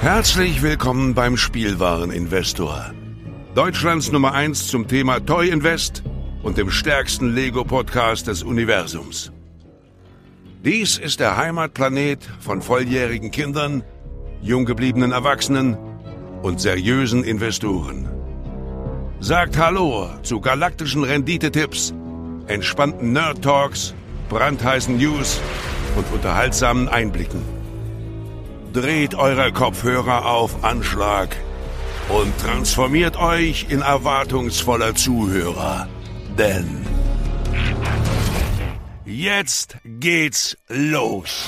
Herzlich willkommen beim Spielwareninvestor. Deutschlands Nummer 1 zum Thema Toy Invest und dem stärksten Lego-Podcast des Universums. Dies ist der Heimatplanet von volljährigen Kindern, jung gebliebenen Erwachsenen und seriösen Investoren. Sagt Hallo zu galaktischen Renditetipps, entspannten Nerd-Talks, brandheißen News und unterhaltsamen Einblicken. Dreht eure Kopfhörer auf Anschlag und transformiert euch in erwartungsvoller Zuhörer. Denn jetzt geht's los.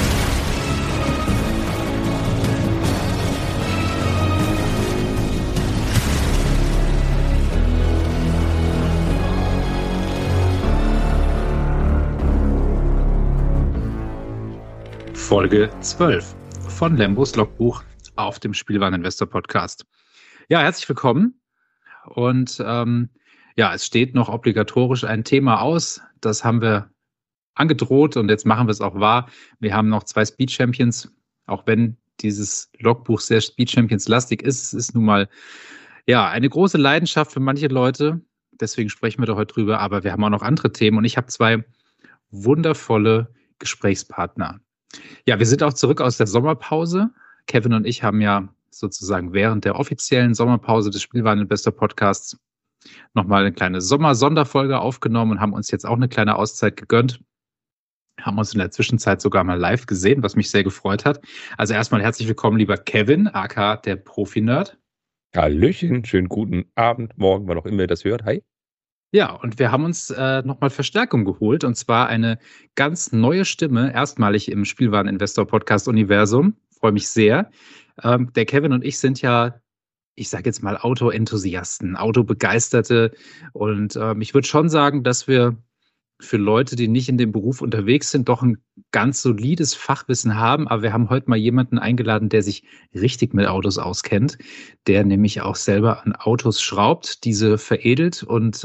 Folge 12 von Lembos Logbuch auf dem Spielwareninvestor Podcast. Ja, herzlich willkommen. Und es steht noch obligatorisch ein Thema aus. Das haben wir angedroht und jetzt machen wir es auch wahr. Wir haben noch 2 Speed Champions, auch wenn dieses Logbuch sehr Speed Champions lastig ist. Es ist nun mal eine große Leidenschaft für manche Leute. Deswegen sprechen wir da heute drüber. Aber wir haben auch noch andere Themen und ich habe 2 wundervolle Gesprächspartner. Ja, wir sind auch zurück aus der Sommerpause. Kevin und ich haben ja sozusagen während der offiziellen Sommerpause des Spielwareninvestor Podcasts nochmal eine kleine Sommer-Sonderfolge aufgenommen und haben uns jetzt auch eine kleine Auszeit gegönnt. Haben uns in der Zwischenzeit sogar mal live gesehen, was mich sehr gefreut hat. Also erstmal herzlich willkommen, lieber Kevin, aka der Profi-Nerd. Hallöchen, schönen guten Abend, morgen, wann auch immer ihr das hört. Hi. Ja, und wir haben uns nochmal Verstärkung geholt, und zwar eine ganz neue Stimme, erstmalig im Spielwareninvestor-Podcast-Universum. Freue mich sehr. Der Kevin und ich sind ja, ich sage jetzt mal, Auto-Enthusiasten, Autobegeisterte. Und ich würde schon sagen, dass wir für Leute, die nicht in dem Beruf unterwegs sind, doch ein ganz solides Fachwissen haben. Aber wir haben heute mal jemanden eingeladen, der sich richtig mit Autos auskennt, der nämlich auch selber an Autos schraubt, diese veredelt und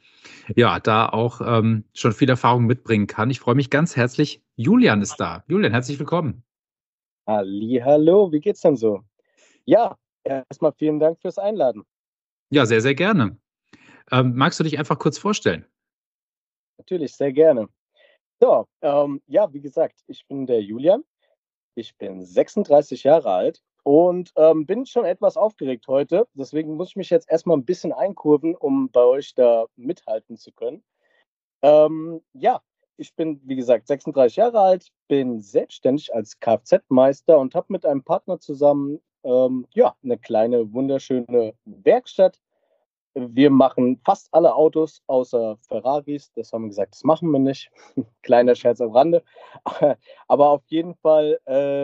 da auch schon viel Erfahrung mitbringen kann. Ich freue mich ganz herzlich. Julian ist da. Julian, herzlich willkommen. Hallo, wie geht's denn so? Ja, erstmal vielen Dank fürs Einladen. Ja, sehr, sehr gerne. Magst du dich einfach kurz vorstellen? Natürlich, sehr gerne. So, wie gesagt, ich bin der Julian. Ich bin 36 Jahre alt und bin schon etwas aufgeregt heute. Deswegen muss ich mich jetzt erstmal ein bisschen einkurven, um bei euch da mithalten zu können. Ich bin, wie gesagt, 36 Jahre alt, bin selbstständig als Kfz-Meister und habe mit einem Partner zusammen eine kleine, wunderschöne Werkstatt. Wir machen fast alle Autos außer Ferraris. Das haben wir gesagt, das machen wir nicht. Kleiner Scherz am Rande. Aber auf jeden Fall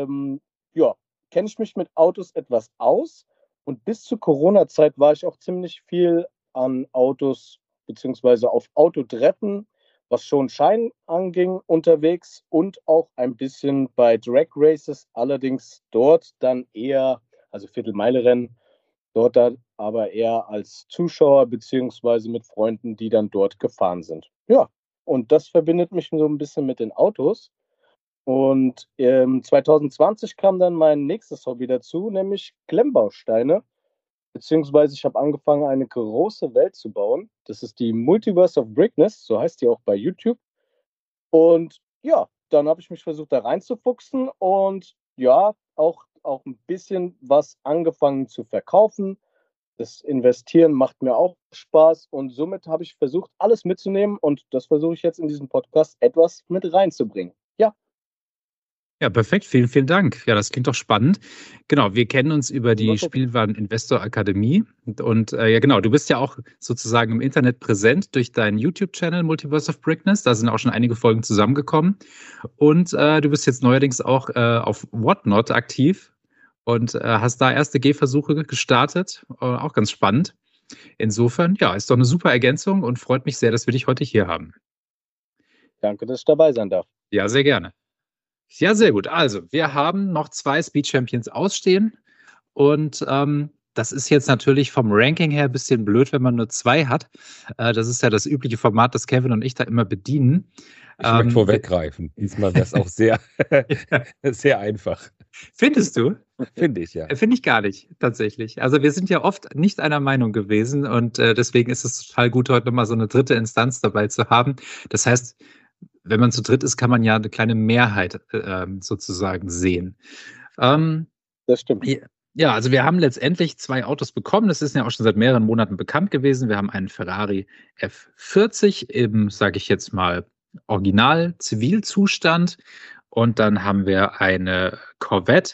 kenne ich mich mit Autos etwas aus. Und bis zur Corona-Zeit war ich auch ziemlich viel an Autos beziehungsweise auf Autotreffen, was schon Schein anging, unterwegs und auch ein bisschen bei Drag Races. Allerdings dort dann eher, also Viertelmeile-Rennen, dort dann aber eher als Zuschauer beziehungsweise mit Freunden, die dann dort gefahren sind. Ja, und das verbindet mich so ein bisschen mit den Autos. Und 2020 kam dann mein nächstes Hobby dazu, nämlich Klemmbausteine. Beziehungsweise ich habe angefangen, eine große Welt zu bauen. Das ist die Multiverse of Brickness, so heißt die auch bei YouTube. Und ja, dann habe ich mich versucht, da reinzufuchsen und ja, auch ein bisschen was angefangen zu verkaufen. Das Investieren macht mir auch Spaß und somit habe ich versucht, alles mitzunehmen und das versuche ich jetzt in diesem Podcast etwas mit reinzubringen. Ja. Ja, perfekt. Vielen, vielen Dank. Ja, das klingt doch spannend. Genau, wir kennen uns über die Spielwareninvestor Akademie und du bist ja auch sozusagen im Internet präsent durch deinen YouTube-Channel Multiverse of Brickness. Da sind auch schon einige Folgen zusammengekommen und du bist jetzt neuerdings auch auf Whatnot aktiv und hast da erste Gehversuche gestartet. Auch ganz spannend. Insofern, ja, ist doch eine super Ergänzung und freut mich sehr, dass wir dich heute hier haben. Danke, dass ich dabei sein darf. Ja, sehr gerne. Ja, sehr gut. Also, wir haben noch 2 Speed Champions ausstehen und das ist jetzt natürlich vom Ranking her ein bisschen blöd, wenn man nur 2 hat. Das ist ja das übliche Format, das Kevin und ich da immer bedienen. Ich möchte vorweggreifen. Diesmal wäre es auch sehr, sehr einfach. Findest du? Finde ich, ja. Finde ich gar nicht, tatsächlich. Also wir sind ja oft nicht einer Meinung gewesen und deswegen ist es total gut, heute nochmal so eine dritte Instanz dabei zu haben. Das heißt, wenn man zu dritt ist, kann man ja eine kleine Mehrheit sozusagen sehen. Das stimmt. Ja, also wir haben letztendlich 2 Autos bekommen. Das ist ja auch schon seit mehreren Monaten bekannt gewesen. Wir haben einen Ferrari F40 im, sage ich jetzt mal, Original-Zivilzustand. Und dann haben wir eine Corvette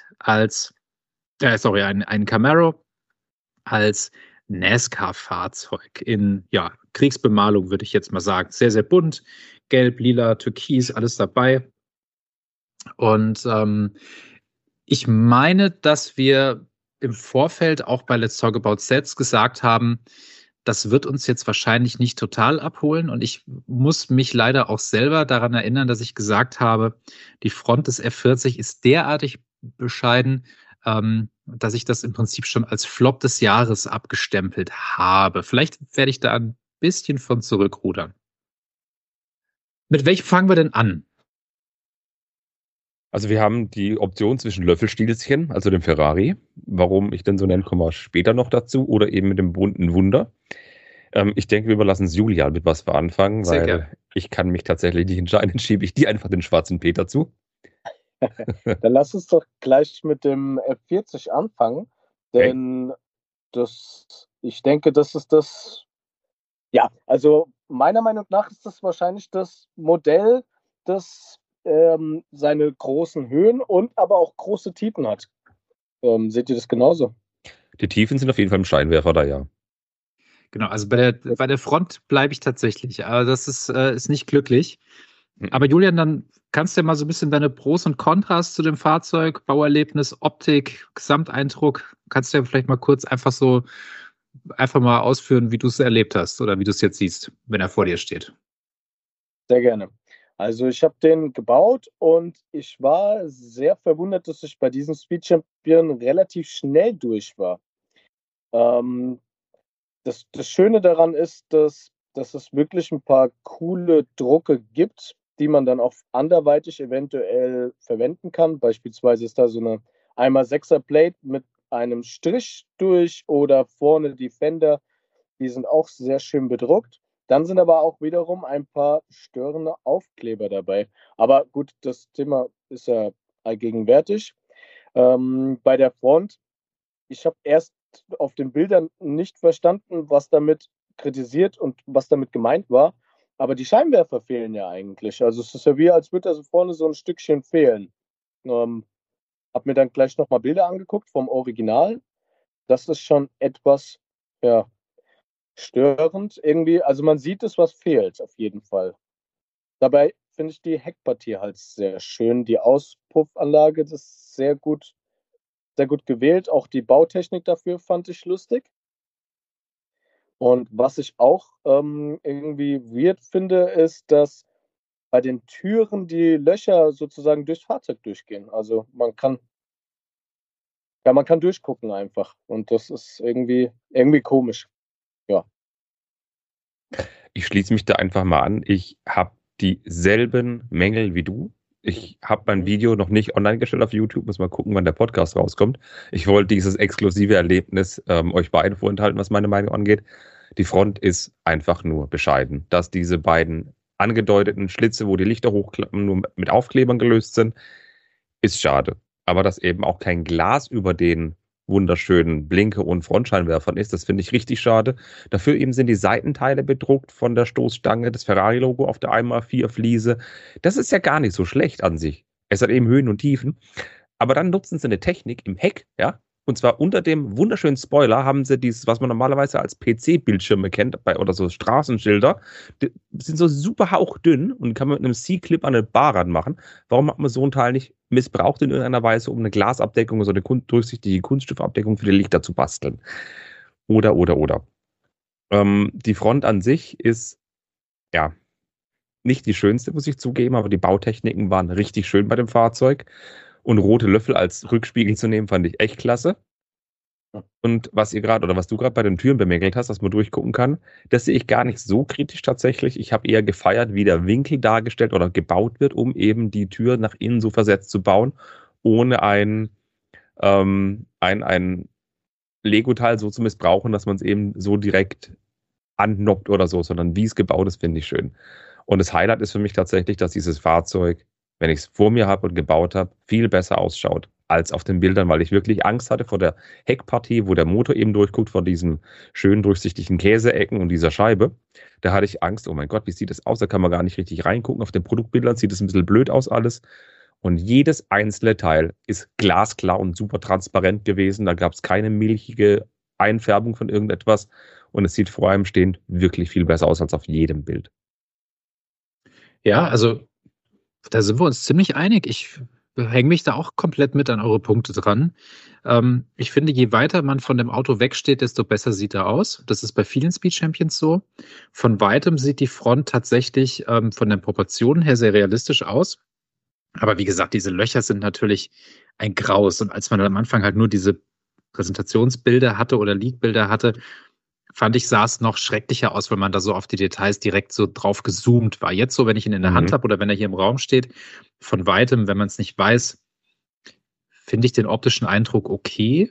einen Camaro als NASCAR-Fahrzeug in Kriegsbemalung, würde ich jetzt mal sagen. Sehr, sehr bunt. Gelb, lila, türkis, alles dabei. Und ich meine, dass wir im Vorfeld auch bei Let's Talk About Sets gesagt haben, das wird uns jetzt wahrscheinlich nicht total abholen. Und ich muss mich leider auch selber daran erinnern, dass ich gesagt habe, die Front des F40 ist derartig bescheiden, dass ich das im Prinzip schon als Flop des Jahres abgestempelt habe. Vielleicht werde ich da ein bisschen von zurückrudern. Mit welchem fangen wir denn an? Also wir haben die Option zwischen Löffelstielchen, also dem Ferrari, warum ich den so nenne, kommen wir später noch dazu, oder eben mit dem bunten Wunder. Ich denke, wir überlassen es Julia, mit was wir anfangen, weil ich kann mich tatsächlich nicht entscheiden, schiebe ich die einfach den schwarzen Peter zu. Dann lass uns doch gleich mit dem F40 anfangen, denn ich denke, das ist das, ja, also meiner Meinung nach ist das wahrscheinlich das Modell, das seine großen Höhen und aber auch große Tiefen hat. Seht ihr das genauso? Die Tiefen sind auf jeden Fall im Scheinwerfer da, ja. Genau, also bei der Front bleibe ich tatsächlich. Aber das ist nicht glücklich. Aber Julian, dann kannst du ja mal so ein bisschen deine Pros und Kontras zu dem Fahrzeug, Bauerlebnis, Optik, Gesamteindruck, kannst du ja vielleicht mal kurz einfach mal ausführen, wie du es erlebt hast oder wie du es jetzt siehst, wenn er vor dir steht. Sehr gerne. Also ich habe den gebaut und ich war sehr verwundert, dass ich bei diesem Speed Champion relativ schnell durch war. Das Schöne daran ist, dass es wirklich ein paar coole Drucke gibt, die man dann auch anderweitig eventuell verwenden kann. Beispielsweise ist da so eine 1x6er Plate mit einem Strich durch oder vorne die Fender. Die sind auch sehr schön bedruckt. Dann sind aber auch wiederum ein paar störende Aufkleber dabei. Aber gut, das Thema ist ja allgegenwärtig. Bei der Front, ich habe erst auf den Bildern nicht verstanden, was damit kritisiert und was damit gemeint war. Aber die Scheinwerfer fehlen ja eigentlich. Also es ist ja wie, als würde da so vorne so ein Stückchen fehlen. Habe mir dann gleich nochmal Bilder angeguckt vom Original. Das ist schon etwas, ja, störend irgendwie. Also man sieht es, was fehlt, auf jeden Fall. Dabei finde ich die Heckpartie halt sehr schön. Die Auspuffanlage, das ist sehr gut gewählt. Auch die Bautechnik dafür fand ich lustig. Und was ich auch irgendwie weird finde, ist, dass bei den Türen die Löcher sozusagen durchs Fahrzeug durchgehen. Also man kann durchgucken einfach. Und das ist irgendwie komisch. Ja. Ich schließe mich da einfach mal an. Ich habe dieselben Mängel wie du. Ich habe mein Video noch nicht online gestellt auf YouTube. Muss mal gucken, wann der Podcast rauskommt. Ich wollte dieses exklusive Erlebnis euch beiden vorenthalten, was meine Meinung angeht. Die Front ist einfach nur bescheiden. Dass diese beiden angedeuteten Schlitze, wo die Lichter hochklappen, nur mit Aufklebern gelöst sind, ist schade. Aber dass eben auch kein Glas über den wunderschönen Blinker- und Frontscheinwerfern ist, das finde ich richtig schade. Dafür eben sind die Seitenteile bedruckt von der Stoßstange, das Ferrari-Logo auf der 1x4 Fliese. Das ist ja gar nicht so schlecht an sich. Es hat eben Höhen und Tiefen. Aber dann nutzen sie eine Technik im Heck, ja, und zwar unter dem wunderschönen Spoiler haben sie dieses, was man normalerweise als PC-Bildschirme kennt, oder so Straßenschilder, die sind so super hauchdünn und kann man mit einem C-Clip an eine Bar ranmachen. Warum hat man so ein Teil nicht missbraucht in irgendeiner Weise, um eine Glasabdeckung, so eine durchsichtige Kunststoffabdeckung für die Lichter zu basteln? Oder. Die Front an sich ist, ja, nicht die schönste, muss ich zugeben, aber die Bautechniken waren richtig schön bei dem Fahrzeug. Und rote Löffel als Rückspiegel zu nehmen, fand ich echt klasse. Und was du gerade bei den Türen bemängelt hast, dass man durchgucken kann, das sehe ich gar nicht so kritisch tatsächlich. Ich habe eher gefeiert, wie der Winkel dargestellt oder gebaut wird, um eben die Tür nach innen so versetzt zu bauen, ohne ein Lego-Teil so zu missbrauchen, dass man es eben so direkt annoppt oder so, sondern wie es gebaut ist, finde ich schön. Und das Highlight ist für mich tatsächlich, dass dieses Fahrzeug, wenn ich es vor mir habe und gebaut habe, viel besser ausschaut als auf den Bildern, weil ich wirklich Angst hatte vor der Heckpartie, wo der Motor eben durchguckt, vor diesen schön durchsichtigen Käseecken und dieser Scheibe. Da hatte ich Angst, oh mein Gott, wie sieht das aus? Da kann man gar nicht richtig reingucken. Auf den Produktbildern sieht es ein bisschen blöd aus alles. Und jedes einzelne Teil ist glasklar und super transparent gewesen. Da gab es keine milchige Einfärbung von irgendetwas. Und es sieht vor allem stehend wirklich viel besser aus als auf jedem Bild. Ja, also da sind wir uns ziemlich einig. Ich hänge mich da auch komplett mit an eure Punkte dran. Ich finde, je weiter man von dem Auto wegsteht, desto besser sieht er aus. Das ist bei vielen Speed Champions so. Von weitem sieht die Front tatsächlich von den Proportionen her sehr realistisch aus. Aber wie gesagt, diese Löcher sind natürlich ein Graus. Und als man am Anfang halt nur diese Präsentationsbilder hatte oder Leak-Bilder hatte, fand ich, sah es noch schrecklicher aus, weil man da so auf die Details direkt so drauf gezoomt war. Jetzt so, wenn ich ihn in der Hand habe oder wenn er hier im Raum steht, von weitem, wenn man es nicht weiß, finde ich den optischen Eindruck okay.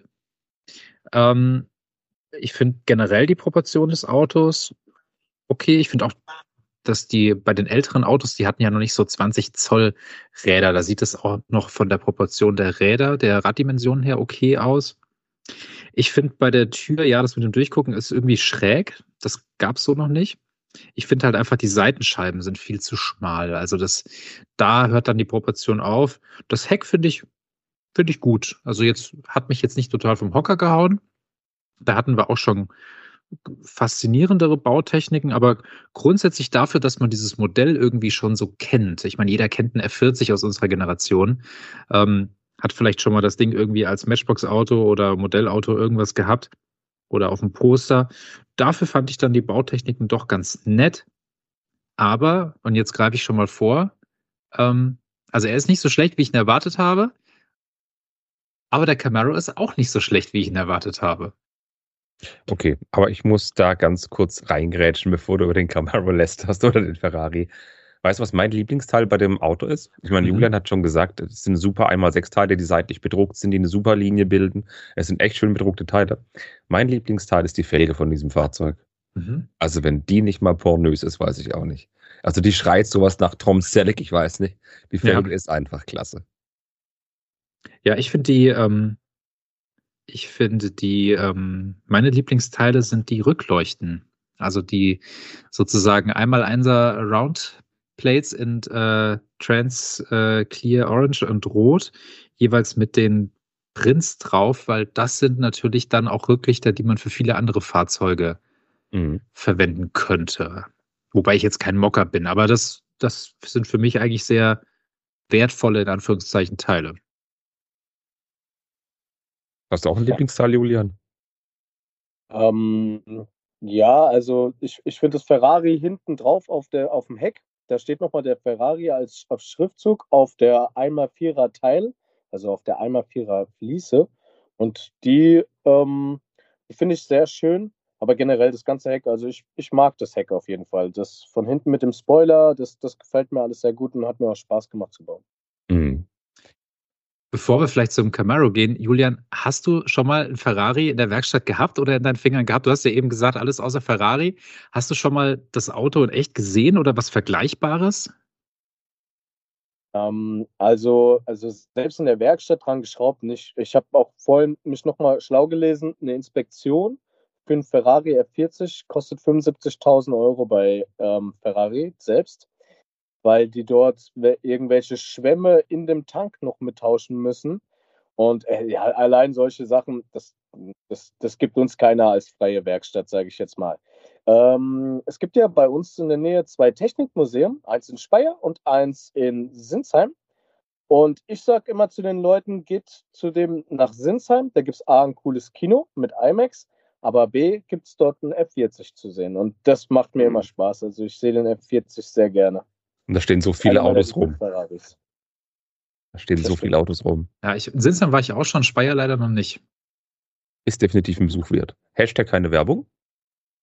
Ich finde generell die Proportion des Autos okay. Ich finde auch, dass die bei den älteren Autos, die hatten ja noch nicht so 20 Zoll Räder. Da sieht es auch noch von der Proportion der Räder, der Raddimensionen her okay aus. Ich finde bei der Tür, ja, das mit dem Durchgucken ist irgendwie schräg. Das gab es so noch nicht. Ich finde halt einfach, die Seitenscheiben sind viel zu schmal. Also da hört dann die Proportion auf. Das Heck finde ich gut. Also hat mich jetzt nicht total vom Hocker gehauen. Da hatten wir auch schon faszinierendere Bautechniken, aber grundsätzlich dafür, dass man dieses Modell irgendwie schon so kennt. Ich meine, jeder kennt einen F40 aus unserer Generation. Hat vielleicht schon mal das Ding irgendwie als Matchbox-Auto oder Modellauto irgendwas gehabt oder auf dem Poster. Dafür fand ich dann die Bautechniken doch ganz nett. Aber, und jetzt greife ich schon mal vor, also er ist nicht so schlecht, wie ich ihn erwartet habe, aber der Camaro ist auch nicht so schlecht, wie ich ihn erwartet habe. Okay, aber ich muss da ganz kurz reingrätschen, bevor du über den Camaro lästerst oder den Ferrari. Weißt du, was mein Lieblingsteil bei dem Auto ist? Ich meine, Julian hat schon gesagt, es sind super 1x6 Teile, die seitlich bedruckt sind, die eine super Linie bilden. Es sind echt schön bedruckte Teile. Mein Lieblingsteil ist die Felge von diesem Fahrzeug. Also wenn die nicht mal pornös ist, weiß ich auch nicht. Also die schreit sowas nach Tom Selleck, ich weiß nicht. Die Felge ist einfach klasse. Ja, ich finde meine Lieblingsteile sind die Rückleuchten. Also die sozusagen einmal 1er Roundplates in Trans Clear Orange und Rot, jeweils mit den Prints drauf, weil das sind natürlich dann auch Rücklichter, die man für viele andere Fahrzeuge verwenden könnte. Wobei ich jetzt kein Mocker bin, aber das sind für mich eigentlich sehr wertvolle, in Anführungszeichen, Teile. Hast du auch einen Lieblingsteil, Julian? Ja, also ich finde das Ferrari hinten drauf auf dem Heck, da steht nochmal der Ferrari als Schriftzug auf der 1x4er Teil, also auf der 1x4er Fliese. Und die finde ich sehr schön, aber generell das ganze Heck, also ich mag das Heck auf jeden Fall. Das von hinten mit dem Spoiler, das gefällt mir alles sehr gut und hat mir auch Spaß gemacht zu bauen. Bevor wir vielleicht zum Camaro gehen, Julian, hast du schon mal einen Ferrari in der Werkstatt gehabt oder in deinen Fingern gehabt? Du hast ja eben gesagt, alles außer Ferrari. Hast du schon mal das Auto in echt gesehen oder was Vergleichbares? Also selbst in der Werkstatt dran geschraubt nicht. Ich habe auch vorhin mich nochmal schlau gelesen. Eine Inspektion für einen Ferrari F40 kostet 75.000 Euro bei Ferrari selbst, weil die dort irgendwelche Schwämme in dem Tank noch mittauschen müssen. Und ja, allein solche Sachen, das gibt uns keiner als freie Werkstatt, sage ich jetzt mal. Es gibt ja bei uns in der Nähe 2 Technikmuseen, eins in Speyer und eins in Sinsheim. Und ich sage immer zu den Leuten, geht zu dem nach Sinsheim, da gibt es A, ein cooles Kino mit IMAX, aber B, gibt es dort einen F40 zu sehen. Und das macht mir immer Spaß. Also ich sehe den F40 sehr gerne. Und da stehen so viele Autos rum. Ferraris. Da stehen so viele Autos rum. Ja, in Sinsheim war ich auch schon, Speyer leider noch nicht. Ist definitiv ein Besuch wert. Hashtag keine Werbung.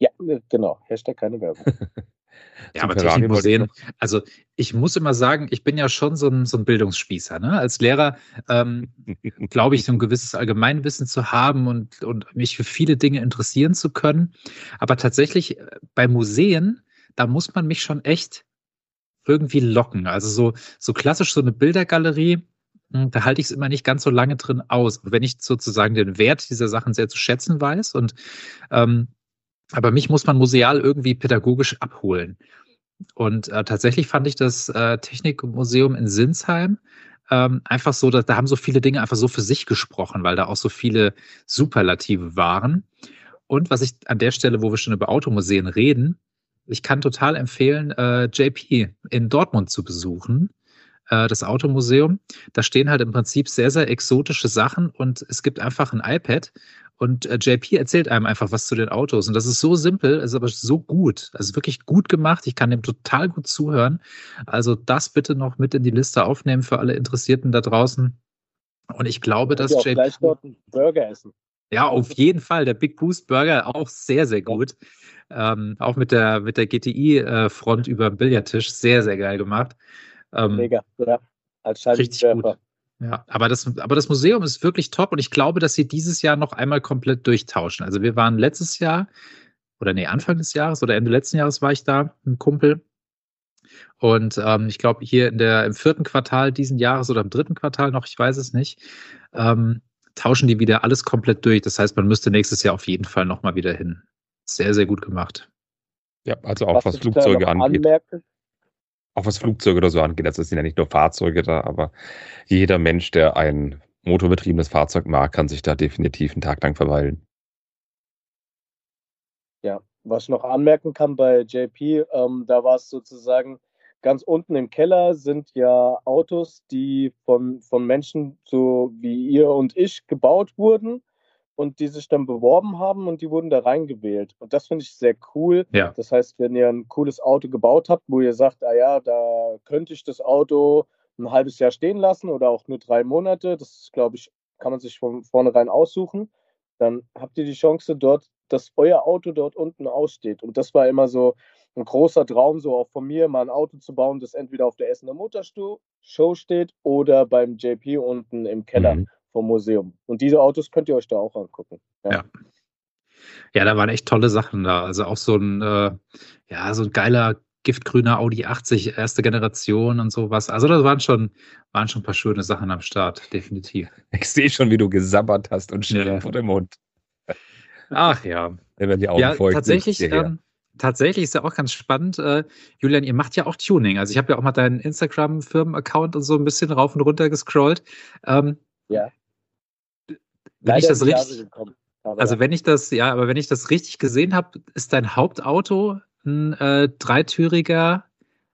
Ja, genau. Hashtag keine Werbung. Ja, aber Technikmuseen, also ich muss immer sagen, ich bin ja schon so ein Bildungsspießer. Ne? Als Lehrer glaube ich, so ein gewisses Allgemeinwissen zu haben und mich für viele Dinge interessieren zu können. Aber tatsächlich bei Museen, da muss man mich schon echt irgendwie locken. Also so klassisch so eine Bildergalerie, da halte ich es immer nicht ganz so lange drin aus. Wenn ich sozusagen den Wert dieser Sachen sehr zu schätzen weiß aber mich muss man museal irgendwie pädagogisch abholen. Und tatsächlich fand ich das Technikmuseum in Sinsheim einfach so, da haben so viele Dinge einfach so für sich gesprochen, weil da auch so viele Superlative waren. Und was ich an der Stelle, wo wir schon über Automuseen reden, ich kann total empfehlen, JP in Dortmund zu besuchen, das Automuseum. Da stehen halt im Prinzip sehr, sehr exotische Sachen und es gibt einfach ein iPad und JP erzählt einem einfach was zu den Autos. Und das ist so simpel, ist aber so gut. Also wirklich gut gemacht. Ich kann dem total gut zuhören. Also das bitte noch mit in die Liste aufnehmen für alle Interessierten da draußen. Und ich glaube, dass JP gleich dort einen Burger essen. Ja, auf jeden Fall. Der Big Boost Burger auch sehr, sehr gut. Auch mit der GTI-Front über dem Billardtisch. Sehr, sehr geil gemacht. Mega, ja. Als richtig gut. Ja, aber das Museum ist wirklich top und ich glaube, dass sie dieses Jahr noch einmal komplett durchtauschen. Also wir waren letztes Jahr, Anfang des Jahres oder Ende letzten Jahres war ich da mit einem Kumpel. Und ich glaube, hier im 4. Quartal diesen Jahres oder im 3. Quartal noch, ich weiß es nicht, tauschen die wieder alles komplett durch. Das heißt, man müsste nächstes Jahr auf jeden Fall nochmal wieder hin. Sehr, sehr gut gemacht. Ja, also auch was Flugzeuge angeht. Auch was Flugzeuge oder so angeht. Also es sind ja nicht nur Fahrzeuge da, aber jeder Mensch, der ein motorbetriebenes Fahrzeug mag, kann sich da definitiv einen Tag lang verweilen. Ja, was ich noch anmerken kann bei JP, da war es sozusagen ganz unten im Keller sind ja Autos, die von Menschen so wie ihr und ich gebaut wurden und die sich dann beworben haben und die wurden da reingewählt. Und das finde ich sehr cool. Ja. Das heißt, wenn ihr ein cooles Auto gebaut habt, wo ihr sagt, da könnte ich das Auto ein halbes Jahr stehen lassen oder auch nur 3 Monate, das glaube ich, kann man sich von vornherein aussuchen, dann habt ihr die Chance dort, dass euer Auto dort unten aussteht. Und das war immer so ein großer Traum, so auch von mir, mal ein Auto zu bauen, das entweder auf der Essener Motorshow steht oder beim JP unten im Keller vom Museum. Und diese Autos könnt ihr euch da auch angucken. Ja, da waren echt tolle Sachen da. Also auch so ein geiler giftgrüner Audi 80, erste Generation und sowas. Also das waren schon ein paar schöne Sachen am Start, definitiv. Ich sehe schon, wie du gesabbert hast und schnell vor dem Mund. Ach ja. Wenn die Augen feucht tatsächlich ist ja auch ganz spannend. Julian, ihr macht ja auch Tuning. Also ich habe ja auch mal deinen Instagram-Firmen-Account und so ein bisschen rauf und runter gescrollt. Ja. Wenn ich das richtig, wenn ich das richtig gesehen habe, ist dein Hauptauto ein dreitüriger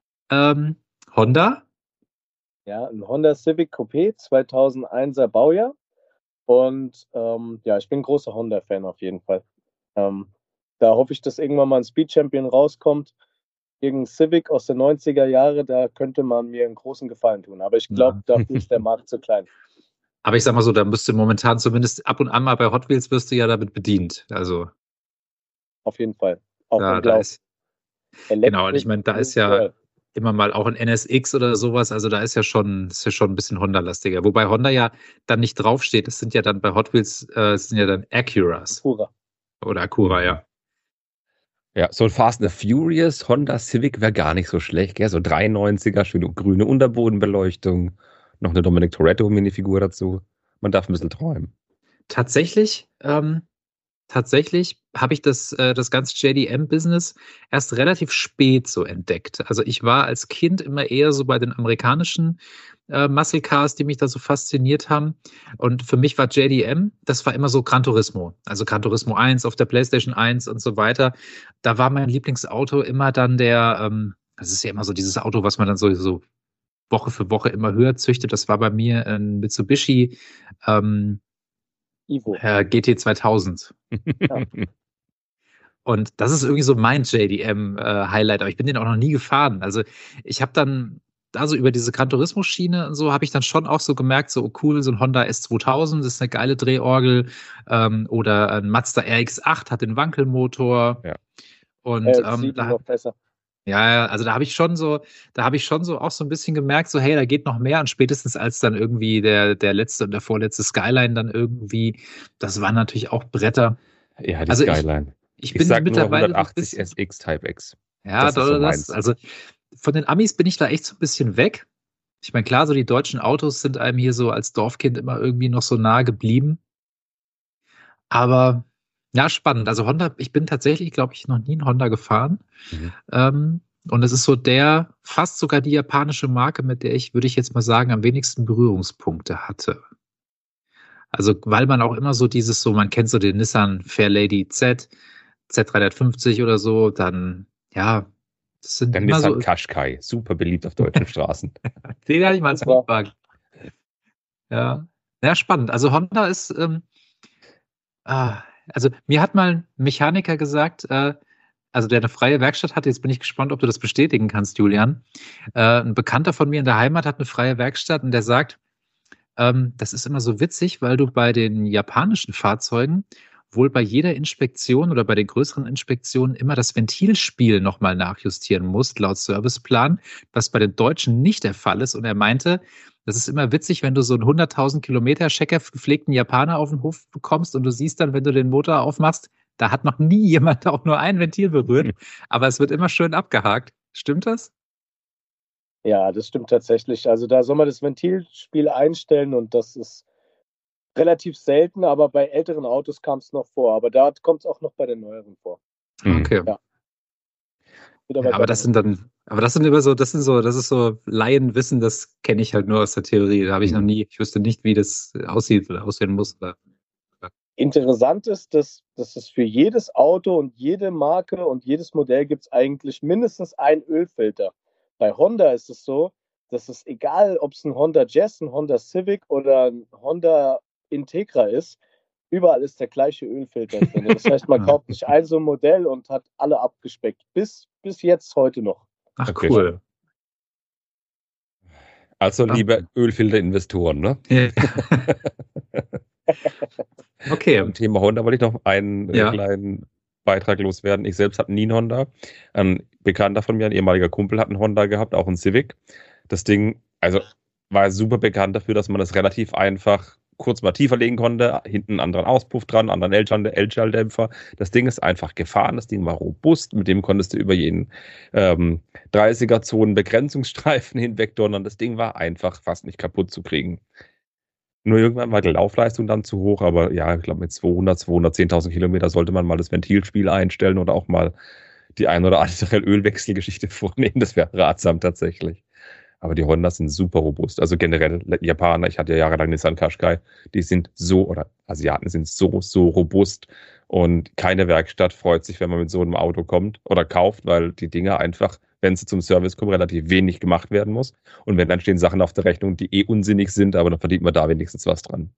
Honda? Ja, ein Honda Civic Coupé, 2001er Baujahr. Und ich bin ein großer Honda-Fan auf jeden Fall. Da hoffe ich, dass irgendwann mal ein Speed Champion rauskommt. Gegen Civic aus den 90er Jahren, da könnte man mir einen großen Gefallen tun. Aber ich glaube, dafür ist der Markt zu klein. Aber ich sag mal so, da müsste momentan zumindest ab und an mal bei Hot Wheels wirst du ja damit bedient. Also auf jeden Fall. Auch da ist. Genau, und ich meine, da ist ja immer mal auch ein NSX oder sowas, also da ist ja schon ein bisschen Honda-lastiger. Wobei Honda ja dann nicht draufsteht, das sind ja dann bei Hot Wheels, sind ja dann Acuras. Acura. Oder Acura, ja. Ja, so ein Fast and Furious Honda Civic wäre gar nicht so schlecht, gell? So 93er, schöne grüne Unterbodenbeleuchtung, noch eine Dominic Toretto-Minifigur dazu. Man darf ein bisschen träumen. Tatsächlich habe ich das ganze JDM-Business erst relativ spät so entdeckt. Also ich war als Kind immer eher so bei den amerikanischen Muscle Cars, die mich da so fasziniert haben. Und für mich war JDM, das war immer so Gran Turismo. Also Gran Turismo 1 auf der PlayStation 1 und so weiter. Da war mein Lieblingsauto immer dann das ist ja immer so dieses Auto, was man dann so Woche für Woche immer höher züchtet. Das war bei mir ein Mitsubishi Evo. GT 2000. Ja. Und das ist irgendwie so mein JDM-Highlight, aber ich bin den auch noch nie gefahren. Also ich habe dann also über diese Gran Turismo-Schiene und so habe ich dann schon auch so gemerkt, so cool, so ein Honda S2000 das ist eine geile Drehorgel, oder ein Mazda RX-8 hat den Wankelmotor. Ja. Und noch besser. ja, also da habe ich schon so auch so ein bisschen gemerkt, so hey, da geht noch mehr. Und spätestens als dann irgendwie der letzte und der vorletzte Skyline dann irgendwie, das waren natürlich auch Bretter. Ja, die Also Skyline. ich bin sag mittlerweile nur 180 SX Type X. ja, Das ist so meins. also von den Amis bin ich da echt so ein bisschen weg. Ich meine, klar, so die deutschen Autos sind einem hier so als Dorfkind immer irgendwie noch so nahe geblieben. Aber ja, spannend. Also Honda, ich bin tatsächlich, glaube ich, noch nie einen Honda gefahren. Und es ist so fast sogar die japanische Marke, mit der ich, würde ich jetzt mal sagen, am wenigsten Berührungspunkte hatte. Also, weil man auch immer so man kennt so den Nissan Fairlady Z350 oder so, dann, ja, das sind Dann immer Nissan so. Qashqai, super beliebt auf deutschen Straßen. Den hatte ich mal als Mietwagen. Ja. Ja, spannend. Also Honda ist, also mir hat mal ein Mechaniker gesagt, also der eine freie Werkstatt hat, jetzt bin ich gespannt, ob du das bestätigen kannst, Julian. Ein Bekannter von mir in der Heimat hat eine freie Werkstatt und der sagt, das ist immer so witzig, weil du bei den japanischen Fahrzeugen wohl bei jeder Inspektion oder bei den größeren Inspektionen immer das Ventilspiel nochmal nachjustieren musst, laut Serviceplan, was bei den Deutschen nicht der Fall ist. Und er meinte, das ist immer witzig, wenn du so einen 100.000 Kilometer Checker gepflegten Japaner auf den Hof bekommst und du siehst dann, wenn du den Motor aufmachst, da hat noch nie jemand auch nur ein Ventil berührt, aber es wird immer schön abgehakt. Stimmt das? Ja, das stimmt tatsächlich. Also da soll man das Ventilspiel einstellen und das ist relativ selten, aber bei älteren Autos kam es noch vor. Aber da kommt es auch noch bei den neueren vor. Okay. Ja. Ja, aber das ist so Laienwissen, das kenne ich halt nur aus der Theorie. Da habe ich noch nie, ich wüsste nicht, wie das aussieht oder aussehen muss. Interessant ist, dass es für jedes Auto und jede Marke und jedes Modell gibt es eigentlich mindestens einen Ölfilter. Bei Honda ist es so, dass es egal, ob es ein Honda Jazz, ein Honda Civic oder ein Honda Integra ist, überall ist der gleiche Ölfilter drin. Das heißt, man kauft sich ein so ein Modell und hat alle abgespeckt. Bis jetzt heute noch. Ach, Okay. cool. Also liebe Ölfilterinvestoren, ne? Ja. Okay. Zum Thema Honda wollte ich noch einen kleinen Beitrag loswerden. Ich selbst hatte nie einen Honda. Ein Bekannter von mir, ein ehemaliger Kumpel, hat einen Honda gehabt, auch einen Civic. Das Ding, also war super bekannt dafür, dass man das relativ einfach kurz mal tiefer legen konnte, hinten einen anderen Auspuff dran, einen anderen L-Schalldämpfer. Das Ding ist einfach gefahren, das Ding war robust, mit dem konntest du über jeden 30er-Zonen Begrenzungsstreifen hinweg donnern. Das Ding war einfach fast nicht kaputt zu kriegen. Nur irgendwann war die Laufleistung dann zu hoch, aber ja, ich glaube mit 210.000 Kilometer sollte man mal das Ventilspiel einstellen oder auch mal die ein oder andere Ölwechselgeschichte vornehmen. Das wäre ratsam tatsächlich. Aber die Hondas sind super robust. Also generell Japaner, ich hatte ja jahrelang Nissan Qashqai, die sind so, oder Asiaten sind so robust. Und keine Werkstatt freut sich, wenn man mit so einem Auto kommt oder kauft, weil die Dinger einfach, wenn sie zum Service kommen, relativ wenig gemacht werden muss. Und wenn dann stehen Sachen auf der Rechnung, die unsinnig sind, aber dann verdient man da wenigstens was dran.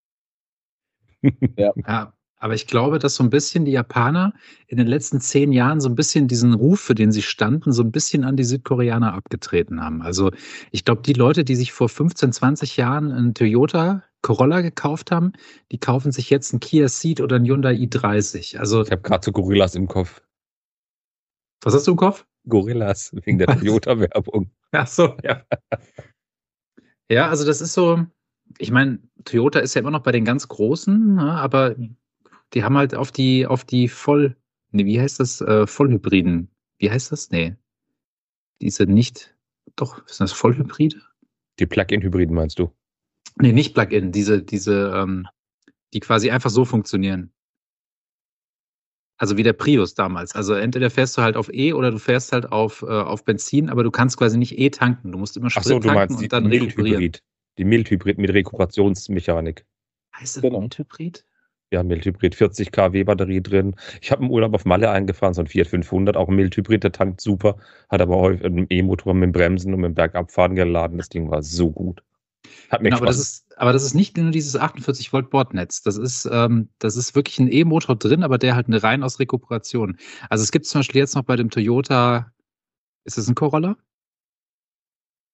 Ja, aber ich glaube, dass so ein bisschen die Japaner in den letzten 10 Jahren so ein bisschen diesen Ruf, für den sie standen, so ein bisschen an die Südkoreaner abgetreten haben. Also ich glaube, die Leute, die sich vor 15, 20 Jahren einen Toyota Corolla gekauft haben, die kaufen sich jetzt einen Kia Ceed oder einen Hyundai i30. Also ich habe gerade so Gorillas im Kopf. Was hast du im Kopf? Gorillas, wegen der Toyota-Werbung. Ach so, ja. Ja, also das ist so, ich meine, Toyota ist ja immer noch bei den ganz Großen, ne, aber die haben halt auf die wie heißt das? Vollhybriden. Wie heißt das? Nee. Diese nicht, doch, sind das Vollhybride? Die Plug-in-Hybriden meinst du? Nee, nicht Plug-in, die quasi einfach so funktionieren. Also wie der Prius damals. Also entweder fährst du halt auf E oder du fährst halt auf Benzin, aber du kannst quasi nicht E tanken. Du musst immer Sprit tanken. Ach so, du meinst und dann Mild-Hybrid. Die Mild-Hybrid mit Rekuperationsmechanik. Heißt das Mild-Hybrid? Ja, Mild-Hybrid, 40 kW Batterie drin. Ich habe im Urlaub auf Malle eingefahren, so ein Fiat 500, auch ein Mild-Hybrid, der tankt super, hat aber häufig einen E-Motor mit dem Bremsen und mit dem Bergabfahren geladen. Das Ding war so gut. Hat mir Spaß. Aber das ist nicht nur dieses 48 Volt Bordnetz. Das ist wirklich ein E-Motor drin, aber der halt rein aus Rekuperation. Also es gibt zum Beispiel jetzt noch bei dem Toyota, ist das ein Corolla?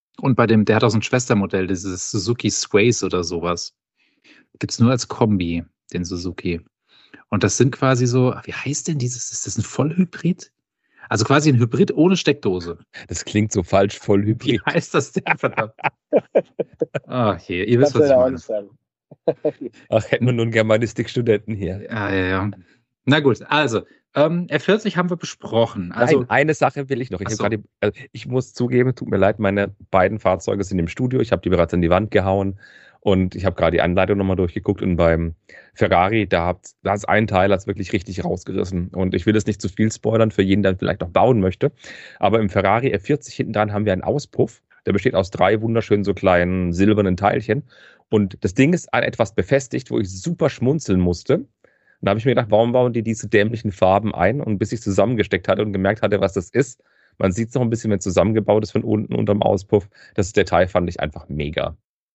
Und der hat auch so ein Schwestermodell, dieses Suzuki Sways oder sowas. Gibt es nur als Kombi, den Suzuki. Und das sind quasi so, wie heißt denn dieses? Ist das ein Vollhybrid? Also quasi ein Hybrid ohne Steckdose. Das klingt so falsch, voll Wie hybrid. heißt das denn, verdammt? Ach, hier, ihr wisst, Kannst was du ich ja auch meine. nicht sagen. Ach, hätten wir nur einen Germanistik-Studenten hier. Ja. Na gut, also, R40 haben wir besprochen. Also, Nein, eine Sache will ich noch. Ach so. Ich muss zugeben, tut mir leid, meine beiden Fahrzeuge sind im Studio. Ich habe die bereits an die Wand gehauen und ich habe gerade die Anleitung nochmal durchgeguckt. Und beim Ferrari, da ist ein Teil hat's wirklich richtig rausgerissen. Und ich will das nicht zu viel spoilern für jeden, der vielleicht noch bauen möchte. Aber im Ferrari F40 hinten dran haben wir einen Auspuff. Der besteht aus 3 wunderschönen so kleinen silbernen Teilchen. Und das Ding ist an etwas befestigt, wo ich super schmunzeln musste. Und da habe ich mir gedacht, warum bauen die diese dämlichen Farben ein? Und bis ich zusammengesteckt hatte und gemerkt hatte, was das ist, man sieht es noch ein bisschen, wenn es zusammengebaut ist von unten unterm Auspuff. Das Detail fand ich einfach mega.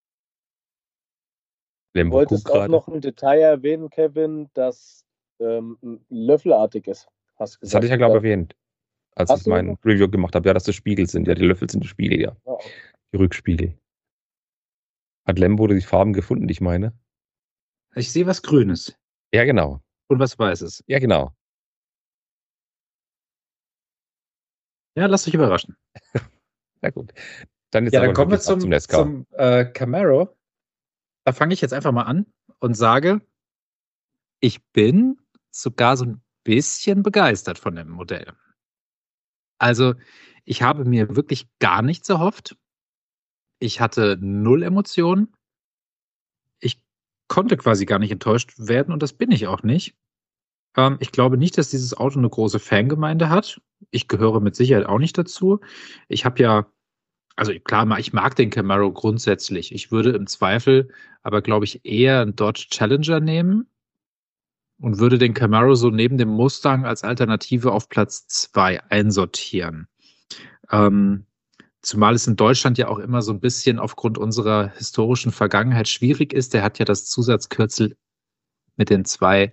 Du wolltest auch noch ein Detail erwähnen, Kevin, das löffelartig ist. Hast Das hatte ich ja, glaube ich, erwähnt, als ich mein Review gemacht habe. Ja, dass das Spiegel sind. Ja, die Löffel sind die Spiegel, ja. Oh. Die Rückspiegel. Hat Lambo die Farben gefunden, die ich meine? Ich sehe was Grünes. Ja, genau. Und was Weißes. Ja, genau. Ja, lasst euch überraschen. Na gut. Dann kommen wir zum Camaro. Da fange ich jetzt einfach mal an und sage, ich bin sogar so ein bisschen begeistert von dem Modell. Also, ich habe mir wirklich gar nichts erhofft. Ich hatte 0 Emotionen. Ich konnte quasi gar nicht enttäuscht werden und das bin ich auch nicht. Ich glaube nicht, dass dieses Auto eine große Fangemeinde hat. Ich gehöre mit Sicherheit auch nicht dazu. Ich habe ja, also klar, ich mag den Camaro grundsätzlich. Ich würde im Zweifel aber, glaube ich, eher einen Dodge Challenger nehmen und würde den Camaro so neben dem Mustang als Alternative auf Platz 2 einsortieren. Zumal es in Deutschland ja auch immer so ein bisschen aufgrund unserer historischen Vergangenheit schwierig ist. Der hat ja das Zusatzkürzel mit den 2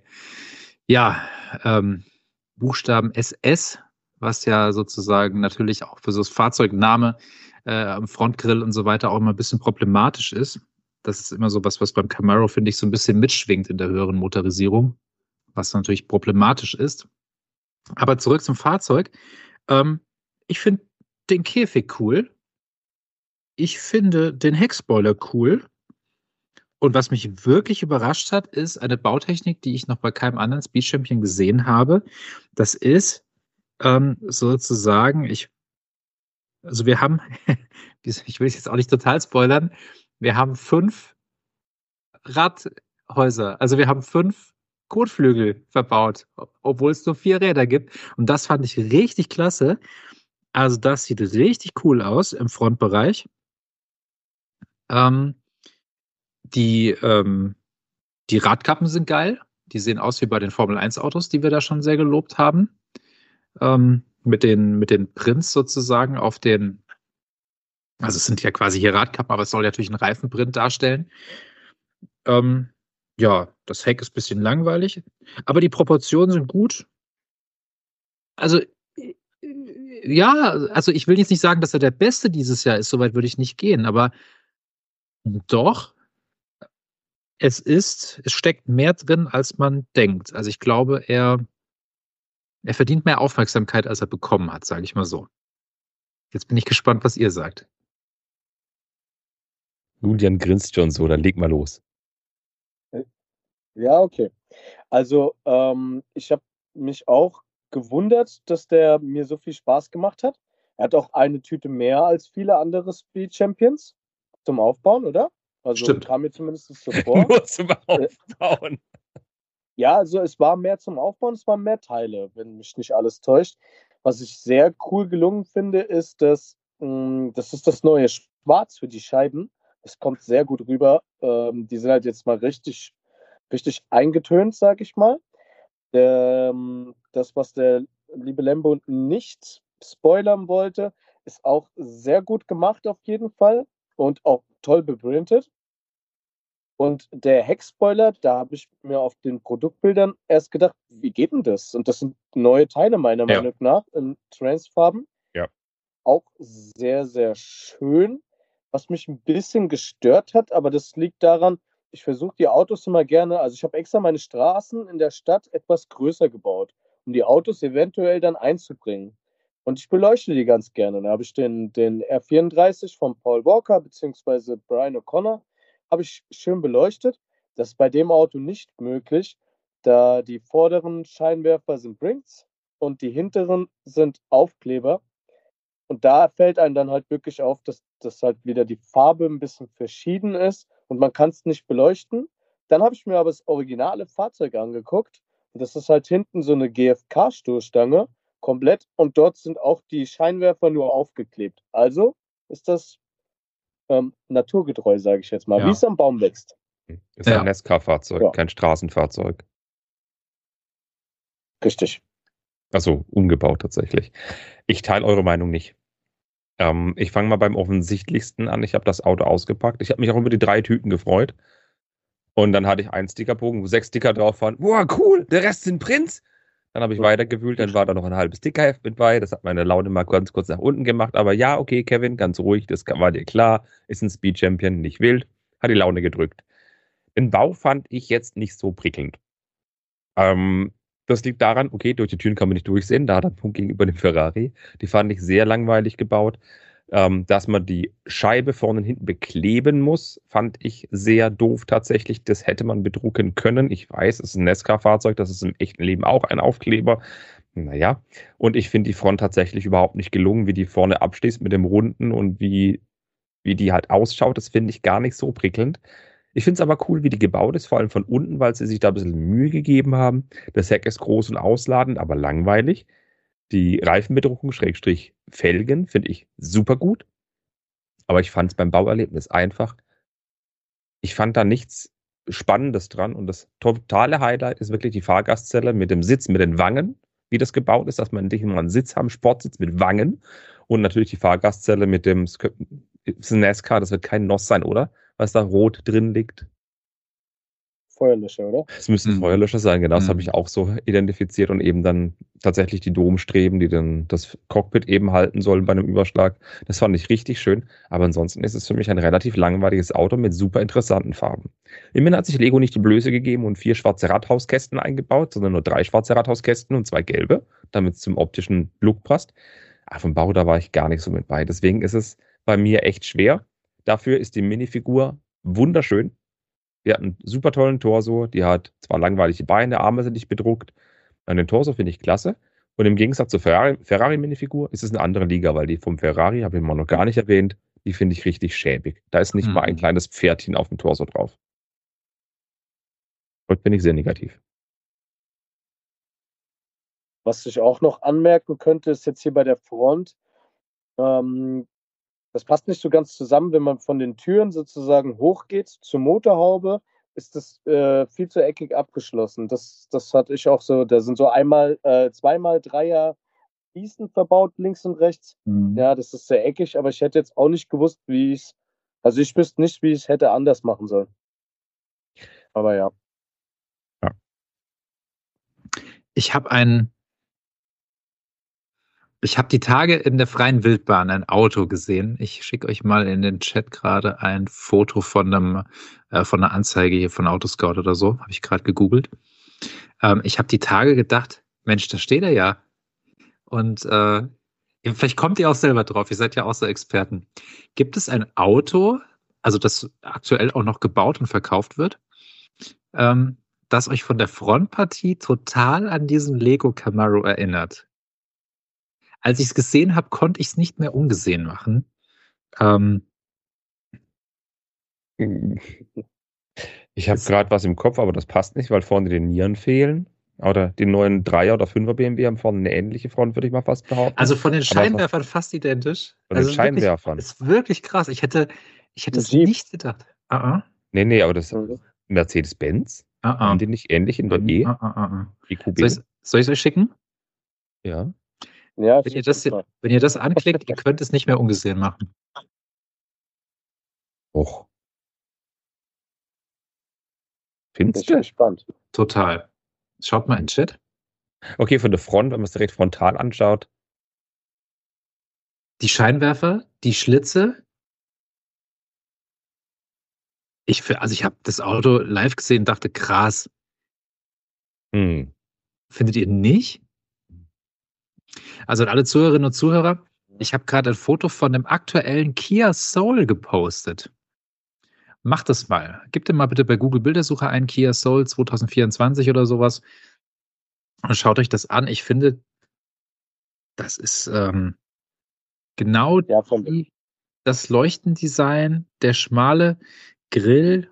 Buchstaben SS, was ja sozusagen natürlich auch für so das Fahrzeugname am Frontgrill und so weiter auch immer ein bisschen problematisch ist. Das ist immer so was beim Camaro, finde ich, so ein bisschen mitschwingt in der höheren Motorisierung, was natürlich problematisch ist. Aber zurück zum Fahrzeug. Ich finde den Käfig cool. Ich finde den Heckspoiler cool. Und was mich wirklich überrascht hat, ist eine Bautechnik, die ich noch bei keinem anderen Speed Champion gesehen habe. Das ist sozusagen, wir haben, ich will jetzt auch nicht total spoilern, wir haben 5 Radhäuser, also wir haben 5 Kotflügel verbaut, obwohl es nur 4 Räder gibt. Und das fand ich richtig klasse. Also das sieht richtig cool aus im Frontbereich. Die Radkappen sind geil. Die sehen aus wie bei den Formel-1-Autos, die wir da schon sehr gelobt haben. Mit den Prints sozusagen auf den, also es sind ja quasi hier Radkappen, aber es soll natürlich einen Reifenprint darstellen. Das Heck ist ein bisschen langweilig, aber die Proportionen sind gut. Also, also ich will jetzt nicht sagen, dass er der Beste dieses Jahr ist, soweit würde ich nicht gehen, aber doch, es steckt mehr drin, als man denkt. Also ich glaube, er verdient mehr Aufmerksamkeit, als er bekommen hat, sage ich mal so. Jetzt bin ich gespannt, was ihr sagt. Julian grinst schon so, dann leg mal los. Ja, okay. Also, ich habe mich auch gewundert, dass der mir so viel Spaß gemacht hat. Er hat auch eine Tüte mehr als viele andere Speed Champions zum Aufbauen, oder? Also Stimmt. Kam mir zumindest so vor. Nur zum Aufbauen. Ja, also es war mehr zum Aufbauen, es waren mehr Teile, wenn mich nicht alles täuscht. Was ich sehr cool gelungen finde, ist, dass das ist das neue Schwarz für die Scheiben. Das kommt sehr gut rüber. Die sind halt jetzt mal richtig eingetönt, sag ich mal. Das, was der liebe Lambo nicht spoilern wollte, ist auch sehr gut gemacht auf jeden Fall und auch toll beprintet. Und der Heckspoiler, da habe ich mir auf den Produktbildern erst gedacht, wie geht denn das? Und das sind neue Teile meiner Meinung nach in Transfarben. Ja. Auch sehr, sehr schön. was mich ein bisschen gestört hat, aber das liegt daran, ich versuche die Autos immer gerne, also ich habe extra meine Straßen in der Stadt etwas größer gebaut, um die Autos eventuell dann einzubringen. Und ich beleuchte die ganz gerne. Da habe ich den R34 von Paul Walker beziehungsweise Brian O'Connor habe ich schön beleuchtet. Das ist bei dem Auto nicht möglich, da die vorderen Scheinwerfer sind Brinks und die hinteren sind Aufkleber. Und da fällt einem dann halt wirklich auf, dass halt wieder die Farbe ein bisschen verschieden ist und man kann es nicht beleuchten. Dann habe ich mir aber das originale Fahrzeug angeguckt. Und das ist halt hinten so eine GFK-Stoßstange komplett und dort sind auch die Scheinwerfer nur aufgeklebt. Also ist das naturgetreu, sage ich jetzt mal, Ja. wie es am Baum wächst. Ist ein NASCAR-Fahrzeug, Ja. kein Straßenfahrzeug. Richtig. Also umgebaut tatsächlich. Ich teile eure Meinung nicht. Ich fange mal beim offensichtlichsten an. Ich habe das Auto ausgepackt. Ich habe mich auch über die 3 Tüten gefreut. Und dann hatte ich einen Stickerbogen, wo 6 Sticker drauf waren. Boah, cool, der Rest sind Prints. Dann habe ich weitergewühlt, dann war da noch ein halbes Stickerheft mit bei. Das hat meine Laune mal ganz kurz nach unten gemacht. Aber ja, okay, Kevin, ganz ruhig, das war dir klar. Ist ein Speed Champion, nicht wild. Hat die Laune gedrückt. Den Bau fand ich jetzt nicht so prickelnd. Das liegt daran, okay, durch die Türen kann man nicht durchsehen. Da hat er einen Punkt gegenüber dem Ferrari. Die fand ich sehr langweilig gebaut. Dass man die Scheibe vorne und hinten bekleben muss, fand ich sehr doof tatsächlich. Das hätte man bedrucken können. Ich weiß, es ist ein NASCAR-Fahrzeug, das ist im echten Leben auch ein Aufkleber. Naja, und ich finde die Front tatsächlich überhaupt nicht gelungen, wie die vorne abschließt mit dem Runden und wie die halt ausschaut. Das finde ich gar nicht so prickelnd. Ich finde es aber cool, wie die gebaut ist, vor allem von unten, weil sie sich da ein bisschen Mühe gegeben haben. Das Heck ist groß und ausladend, aber langweilig. Die Reifenbedruckung, Schrägstrich Felgen, finde ich super gut. Aber ich fand es beim Bauerlebnis einfach. Ich fand da nichts Spannendes dran. Und das totale Highlight ist wirklich die Fahrgastzelle mit dem Sitz, mit den Wangen, wie das gebaut ist, dass man nicht nur einen Sitz haben, Sportsitz mit Wangen. Und natürlich die Fahrgastzelle mit dem NASCAR, das wird kein NOS sein, oder? Was da rot drin liegt. Feuerlöscher, oder? Es müssen Feuerlöscher sein, genau, das habe ich auch so identifiziert und eben dann tatsächlich die Domstreben, die dann das Cockpit eben halten sollen bei einem Überschlag. Das fand ich richtig schön, aber ansonsten ist es für mich ein relativ langweiliges Auto mit super interessanten Farben. Immerhin hat sich Lego nicht die Blöße gegeben und 4 schwarze Radhauskästen eingebaut, sondern nur 3 schwarze Radhauskästen und 2 gelbe, damit es zum optischen Look passt. Aber vom Bau, da war ich gar nicht so mit bei. Deswegen ist es bei mir echt schwer. Dafür ist die Minifigur wunderschön. Die hat einen super tollen Torso, die hat zwar langweilige Beine, Arme sind nicht bedruckt. Den Torso finde ich klasse. Und im Gegensatz zur Ferrari-Minifigur ist es eine andere Liga, weil die vom Ferrari, habe ich mal noch gar nicht erwähnt, die finde ich richtig schäbig. Da ist nicht mal ein kleines Pferdchen auf dem Torso drauf. Heute bin ich sehr negativ. Was ich auch noch anmerken könnte, ist jetzt hier bei der Front, das passt nicht so ganz zusammen, wenn man von den Türen sozusagen hochgeht zur Motorhaube, ist das viel zu eckig abgeschlossen. Das hatte ich auch so, da sind so zweimal Dreier Fliesen verbaut, links und rechts. Ja, das ist sehr eckig, aber ich hätte jetzt auch nicht gewusst, ich wüsste nicht, wie ich es hätte anders machen sollen. Aber ja. Ich habe die Tage in der freien Wildbahn ein Auto gesehen. Ich schicke euch mal in den Chat gerade ein Foto von einer Anzeige hier von Autoscout oder so. Habe ich gerade gegoogelt. Ich habe die Tage gedacht, Mensch, da steht er ja. Und vielleicht kommt ihr auch selber drauf. Ihr seid ja auch so Experten. Gibt es ein Auto, also das aktuell auch noch gebaut und verkauft wird, das euch von der Frontpartie total an diesen Lego Camaro erinnert? Als ich es gesehen habe, konnte ich es nicht mehr ungesehen machen. Ich habe gerade was im Kopf, aber das passt nicht, weil vorne die Nieren fehlen. Oder die neuen 3er oder 5er BMW haben vorne eine ähnliche Front, würde ich mal fast behaupten. Also von den Scheinwerfern fast identisch. Von den Scheinwerfern. Das ist wirklich krass. Ich hätte es nicht gedacht. Nee, aber das Mercedes-Benz, haben die nicht ähnlich in der E? EQB? Soll ich es euch schicken? Ja. Ja, wenn ihr das anklickt, ihr könnt es nicht mehr ungesehen machen. Och. Findest du? Ich bin gespannt. Total. Schaut mal in den Chat. Okay, von der Front, wenn man es direkt frontal anschaut. Die Scheinwerfer, die Schlitze, Ich habe das Auto live gesehen, dachte, krass. Findet ihr nicht? Also an alle Zuhörerinnen und Zuhörer, ich habe gerade ein Foto von dem aktuellen Kia Soul gepostet. Macht das mal. Gebt ihr mal bitte bei Google Bildersuche ein, Kia Soul 2024 oder sowas. Und schaut euch das an. Ich finde, das ist genau das Leuchtendesign, der schmale Grill.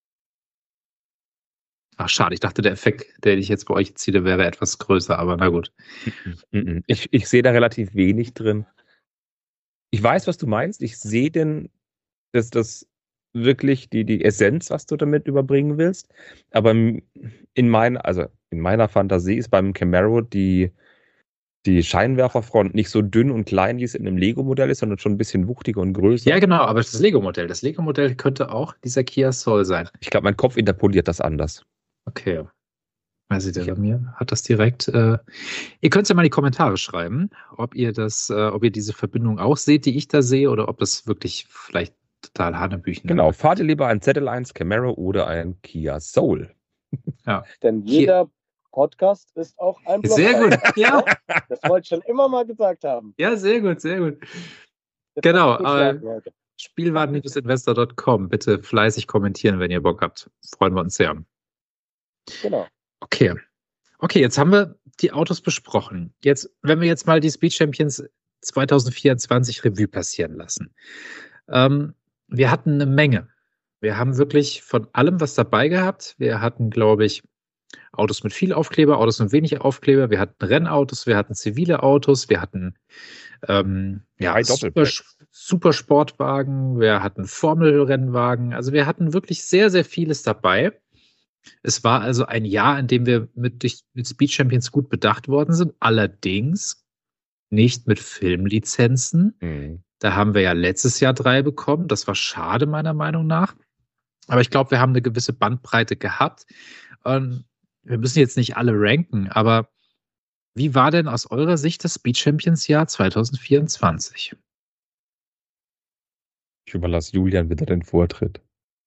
Ach, schade, ich dachte, der Effekt, den ich jetzt bei euch erziele, wäre etwas größer, aber na gut. Ich sehe da relativ wenig drin. Ich weiß, was du meinst. Ich sehe das wirklich die Essenz, was du damit überbringen willst. Aber in meiner Fantasie ist beim Camaro die Scheinwerferfront nicht so dünn und klein, wie es in einem Lego-Modell ist, sondern schon ein bisschen wuchtiger und größer. Ja, genau, aber das Lego-Modell. Das Lego-Modell könnte auch dieser Kia Soul sein. Ich glaube, mein Kopf interpoliert das anders. Okay. Weiß ich, bei mir hat das direkt. Ihr könnt es ja mal in die Kommentare schreiben, ob ihr diese Verbindung auch seht, die ich da sehe, oder ob das wirklich vielleicht total Hanebüchen ist. Genau, fahrt ihr lieber ein Z1 Camaro oder ein Kia Soul? Ja. Denn jeder Podcast ist auch ein Blog. Sehr gut, ja. Das wollte ich schon immer mal gesagt haben. Ja, sehr gut, sehr gut. Genau, spielwaren-investor.com. Bitte fleißig kommentieren, wenn ihr Bock habt. Freuen wir uns sehr. Genau. Okay, jetzt haben wir die Autos besprochen. Jetzt, wenn wir jetzt mal die Speed Champions 2024 Revue passieren lassen. Wir hatten eine Menge. Wir haben wirklich von allem was dabei gehabt. Wir hatten, glaube ich, Autos mit viel Aufkleber, Autos mit wenig Aufkleber. Wir hatten Rennautos, wir hatten zivile Autos, wir hatten super Sportwagen, wir hatten Formelrennwagen. Also wir hatten wirklich sehr, sehr vieles dabei. Es war also ein Jahr, in dem wir mit Speed Champions gut bedacht worden sind, allerdings nicht mit Filmlizenzen. Da haben wir ja letztes Jahr 3 bekommen. Das war schade, meiner Meinung nach. Aber ich glaube, wir haben eine gewisse Bandbreite gehabt. Wir müssen jetzt nicht alle ranken, aber wie war denn aus eurer Sicht das Speed Champions Jahr 2024? Ich überlasse Julian wieder den Vortritt.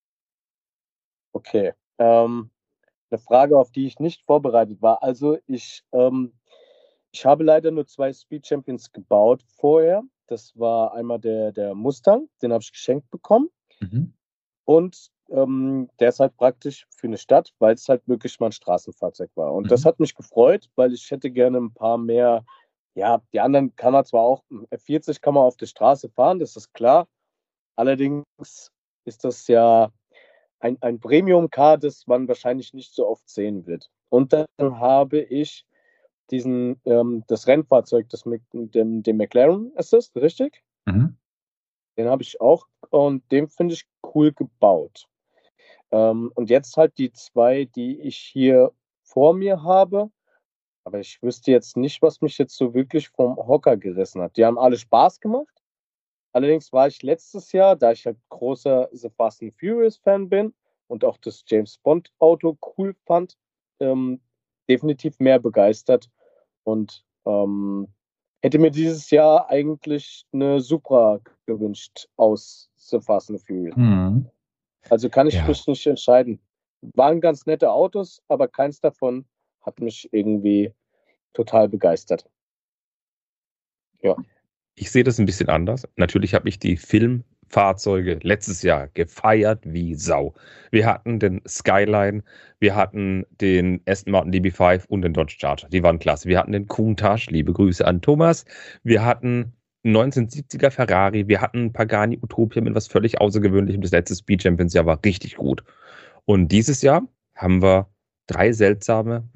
Okay. Eine Frage, auf die ich nicht vorbereitet war. Also ich habe leider nur 2 Speed Champions gebaut vorher. Das war einmal der Mustang, den habe ich geschenkt bekommen. Und der ist halt praktisch für eine Stadt, weil es halt wirklich mal ein Straßenfahrzeug war. Und das hat mich gefreut, weil ich hätte gerne ein paar mehr, ja, die anderen kann man zwar auch, F40 kann man auf der Straße fahren, das ist klar. Allerdings ist das ja ein Premium-Car, das man wahrscheinlich nicht so oft sehen wird. Und dann habe ich das Rennfahrzeug, den McLaren Assist, richtig? Den habe ich auch und den finde ich cool gebaut. Und jetzt halt die 2, die ich hier vor mir habe. Aber ich wüsste jetzt nicht, was mich jetzt so wirklich vom Hocker gerissen hat. Die haben alle Spaß gemacht. Allerdings war ich letztes Jahr, da ich halt großer The Fast and Furious Fan bin und auch das James Bond Auto cool fand, definitiv mehr begeistert und hätte mir dieses Jahr eigentlich eine Supra gewünscht aus The Fast and Furious. Also kann ich mich nicht entscheiden. Waren ganz nette Autos, aber keins davon hat mich irgendwie total begeistert. Ja. Ich sehe das ein bisschen anders. Natürlich habe ich die Filmfahrzeuge letztes Jahr gefeiert wie Sau. Wir hatten den Skyline, wir hatten den Aston Martin DB5 und den Dodge Charger. Die waren klasse. Wir hatten den Countach, liebe Grüße an Thomas. Wir hatten 1970er Ferrari, wir hatten Pagani Utopia mit was völlig Außergewöhnlichem. Das letzte Speed Champions Jahr war richtig gut. Und dieses Jahr haben wir 2 seltsame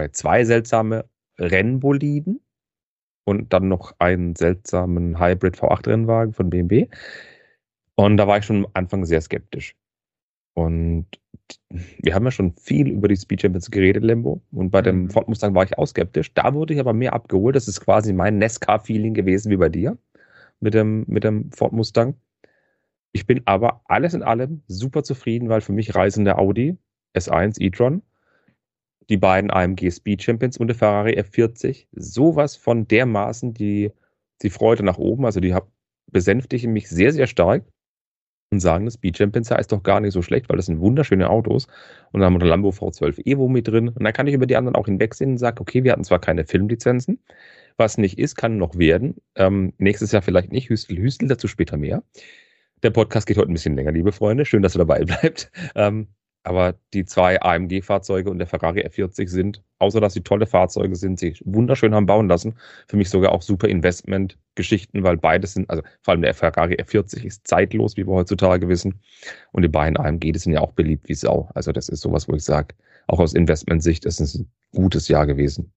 Rennboliden und dann noch einen seltsamen Hybrid V8-Rennwagen von BMW. Und da war ich schon am Anfang sehr skeptisch. Und wir haben ja schon viel über die Speed Champions geredet, Lembo. Und bei dem Ford Mustang war ich auch skeptisch. Da wurde ich aber mehr abgeholt. Das ist quasi mein NASCAR-Feeling gewesen wie bei dir mit dem Ford Mustang. Ich bin aber alles in allem super zufrieden, weil für mich reisen der Audi S1 e-tron, die beiden AMG Speed Champions und der Ferrari F40 sowas von dermaßen die Freude nach oben. Also die besänftigen mich sehr, sehr stark. und sagen, das Speed Champions Jahr ist doch gar nicht so schlecht, weil das sind wunderschöne Autos. Und dann haben wir den Lambo V12 Evo mit drin. Und dann kann ich über die anderen auch hinwegsehen und sage, okay, wir hatten zwar keine Filmlizenzen, was nicht ist, kann noch werden. Nächstes Jahr vielleicht nicht, Hüstel, dazu später mehr. Der Podcast geht heute ein bisschen länger, liebe Freunde. Schön, dass ihr dabei bleibt. Aber die 2 AMG-Fahrzeuge und der Ferrari F40 sind, außer dass sie tolle Fahrzeuge sind, sie wunderschön haben bauen lassen. Für mich sogar auch super Investment-Geschichten, weil beides sind, also vor allem der Ferrari F40 ist zeitlos, wie wir heutzutage wissen. Und die beiden AMG, die sind ja auch beliebt wie Sau. Also das ist sowas, wo ich sage, auch aus Investmentsicht ist es ein gutes Jahr gewesen.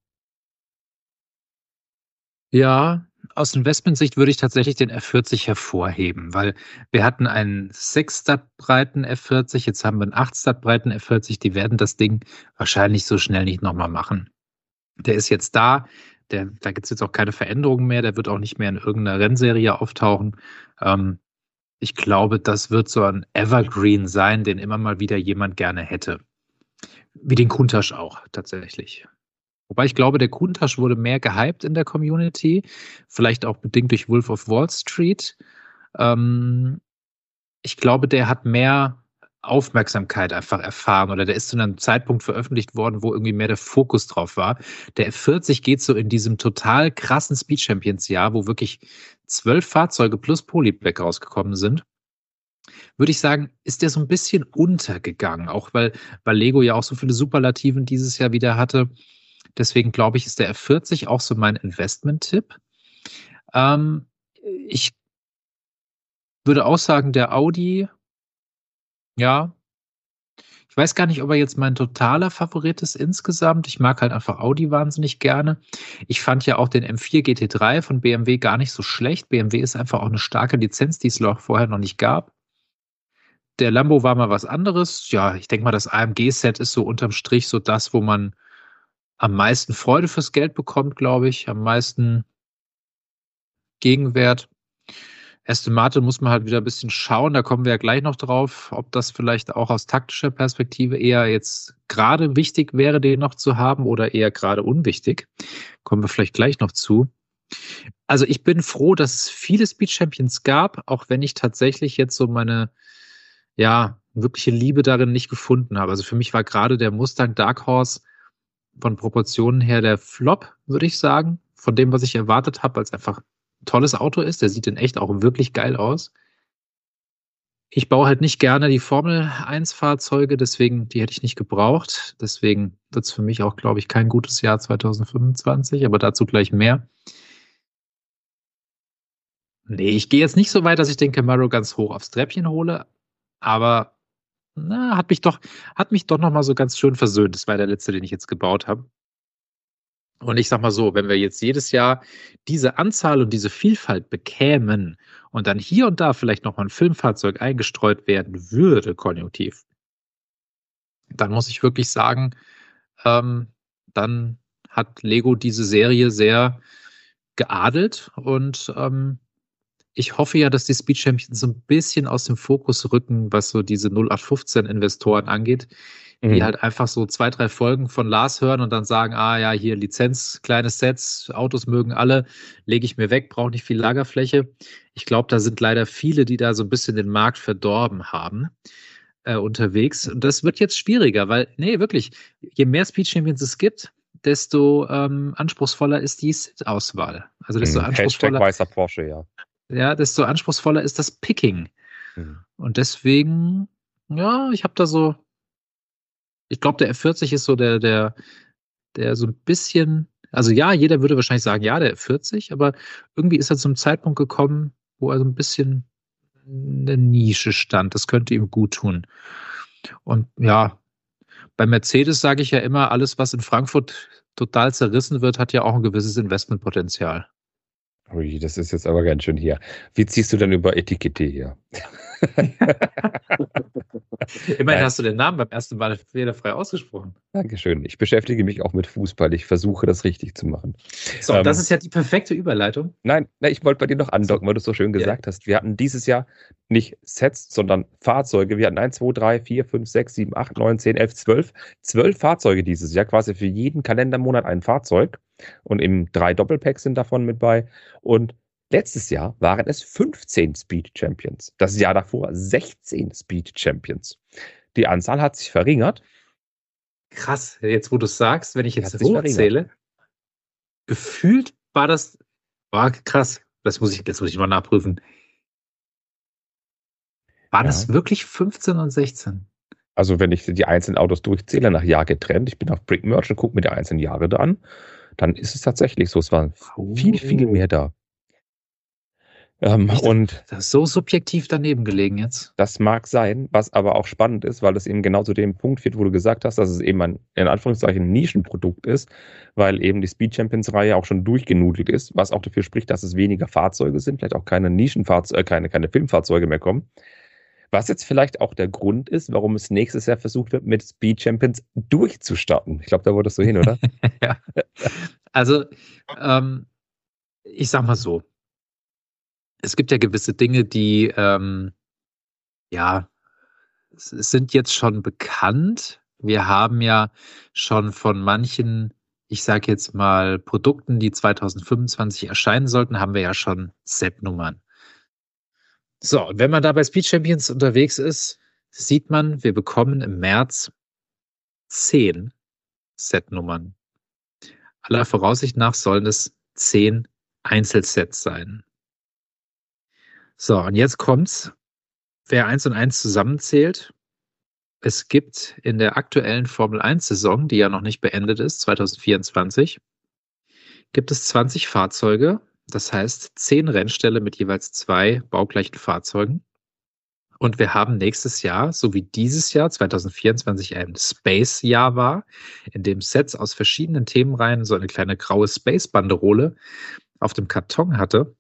Ja, aus Investmentsicht würde ich tatsächlich den F40 hervorheben, weil wir hatten einen 6-Stud-breiten F40, jetzt haben wir einen 8-Stud-breiten F40, die werden das Ding wahrscheinlich so schnell nicht nochmal machen. Der ist jetzt da, da gibt es jetzt auch keine Veränderungen mehr, der wird auch nicht mehr in irgendeiner Rennserie auftauchen. Ich glaube, das wird so ein Evergreen sein, den immer mal wieder jemand gerne hätte. Wie den Countach auch tatsächlich. Wobei ich glaube, der Countach wurde mehr gehypt in der Community, vielleicht auch bedingt durch Wolf of Wall Street. Ich glaube, der hat mehr Aufmerksamkeit einfach erfahren oder der ist zu einem Zeitpunkt veröffentlicht worden, wo irgendwie mehr der Fokus drauf war. Der F40 geht so in diesem total krassen Speed Champions Jahr, wo wirklich 12 Fahrzeuge plus Polybag rausgekommen sind. Würde ich sagen, ist der so ein bisschen untergegangen, auch weil Lego ja auch so viele Superlativen dieses Jahr wieder hatte. Deswegen glaube ich, ist der F40 auch so mein Investment-Tipp. Ich würde auch sagen, der Audi, ja, ich weiß gar nicht, ob er jetzt mein totaler Favorit ist insgesamt. Ich mag halt einfach Audi wahnsinnig gerne. Ich fand ja auch den M4 GT3 von BMW gar nicht so schlecht. BMW ist einfach auch eine starke Lizenz, die es vorher noch nicht gab. Der Lambo war mal was anderes. Ja, ich denke mal, das AMG-Set ist so unterm Strich so das, wo man am meisten Freude fürs Geld bekommt, glaube ich, am meisten Gegenwert. Aston Martin muss man halt wieder ein bisschen schauen, da kommen wir ja gleich noch drauf, ob das vielleicht auch aus taktischer Perspektive eher jetzt gerade wichtig wäre, den noch zu haben oder eher gerade unwichtig. Kommen wir vielleicht gleich noch zu. Also ich bin froh, dass es viele Speed Champions gab, auch wenn ich tatsächlich jetzt so meine, ja, wirkliche Liebe darin nicht gefunden habe. Also für mich war gerade der Mustang Dark Horse von Proportionen her der Flop, würde ich sagen, von dem, was ich erwartet habe, weil es einfach ein tolles Auto ist. Der sieht in echt auch wirklich geil aus. Ich baue halt nicht gerne die Formel-1-Fahrzeuge, deswegen, die hätte ich nicht gebraucht. Deswegen wird es für mich auch, glaube ich, kein gutes Jahr 2025, aber dazu gleich mehr. Nee, ich gehe jetzt nicht so weit, dass ich den Camaro ganz hoch aufs Treppchen hole, aber hat mich doch noch mal so ganz schön versöhnt. Das war der letzte, den ich jetzt gebaut habe. Und ich sag mal so, wenn wir jetzt jedes Jahr diese Anzahl und diese Vielfalt bekämen und dann hier und da vielleicht noch mal ein Filmfahrzeug eingestreut werden würde, konjunktiv, dann muss ich wirklich sagen, dann hat Lego diese Serie sehr geadelt und ich hoffe ja, dass die Speed Champions so ein bisschen aus dem Fokus rücken, was so diese 0815-Investoren angeht, die halt einfach so 2, 3 Folgen von Lars hören und dann sagen, ja, hier Lizenz, kleine Sets, Autos mögen alle, lege ich mir weg, brauche nicht viel Lagerfläche. Ich glaube, da sind leider viele, die da so ein bisschen den Markt verdorben haben, unterwegs. Und das wird jetzt schwieriger, weil, nee, wirklich, je mehr Speed Champions es gibt, desto anspruchsvoller ist die Set-Auswahl. Also desto anspruchsvoller. Weißer Porsche, ja. Ja, desto anspruchsvoller ist das Picking. Und deswegen, ja, ich habe da so, ich glaube, der F40 ist so der so ein bisschen, also ja, jeder würde wahrscheinlich sagen, ja, der F40, aber irgendwie ist er zum Zeitpunkt gekommen, wo er so ein bisschen in der Nische stand. Das könnte ihm gut tun. Und ja, bei Mercedes sage ich ja immer, alles, was in Frankfurt total zerrissen wird, hat ja auch ein gewisses Investmentpotenzial. Ui, das ist jetzt aber ganz schön hier. Wie ziehst du denn über Etikette hier? Immerhin hast du den Namen beim ersten Mal fehlerfrei ausgesprochen. Dankeschön. Ich beschäftige mich auch mit Fußball. Ich versuche, das richtig zu machen. So, das ist ja die perfekte Überleitung. Nein, ich wollte bei dir noch andocken, weil du es so schön gesagt hast. Wir hatten dieses Jahr nicht Sets, sondern Fahrzeuge. Wir hatten 1, 2, 3, 4, 5, 6, 7, 8, 9, 10, 11, 12. 12 Fahrzeuge dieses Jahr, quasi für jeden Kalendermonat ein Fahrzeug. Und eben 3 Doppelpacks sind davon mit bei. Und Letztes Jahr waren es 15 Speed Champions. Das Jahr davor 16 Speed Champions. Die Anzahl hat sich verringert. Krass, jetzt wo du es sagst, wenn ich Hat jetzt sich hochzähle, gefühlt war krass. Das muss ich mal nachprüfen. Waren Ja. es wirklich 15 und 16? Also wenn ich die einzelnen Autos durchzähle, nach Jahr getrennt, ich bin auf Brick Merch und gucke mir die einzelnen Jahre da an, dann ist es tatsächlich so. Es waren viel mehr da. Und Das ist so subjektiv daneben gelegen jetzt. das mag sein, was aber auch spannend ist, weil es eben genau zu dem Punkt führt, wo du gesagt hast, dass es eben ein, in Anführungszeichen, Nischenprodukt ist, weil eben die Speed Champions-Reihe auch schon durchgenudelt ist, was auch dafür spricht, dass es weniger Fahrzeuge sind, vielleicht auch keine Nischenfahrzeuge, keine Filmfahrzeuge mehr kommen. Was jetzt vielleicht auch der Grund ist, warum es nächstes Jahr versucht wird, mit Speed Champions durchzustarten. Ich glaube, da wolltest du hin, oder? Ja. Also, ich sag mal so. Es gibt ja gewisse Dinge, die, ja, sind jetzt schon bekannt. Wir haben ja schon von manchen, ich sage jetzt mal, Produkten, die 2025 erscheinen sollten, haben wir ja schon Set-Nummern. So, und wenn man da bei Speed Champions unterwegs ist, sieht man, wir bekommen im März 10 Set-Nummern. Aller Voraussicht nach sollen es 10 Einzelsets sein. So, und jetzt kommt's. Wer 1 und 1 zusammenzählt, es gibt in der aktuellen Formel-1-Saison, die ja noch nicht beendet ist, 2024, gibt es 20 Fahrzeuge, das heißt 10 Rennställe mit jeweils 2 baugleichen Fahrzeugen. Und wir haben nächstes Jahr, so wie dieses Jahr, 2024, ein Space-Jahr war, in dem Sets aus verschiedenen Themenreihen so eine kleine graue Space-Banderole auf dem Karton hatten,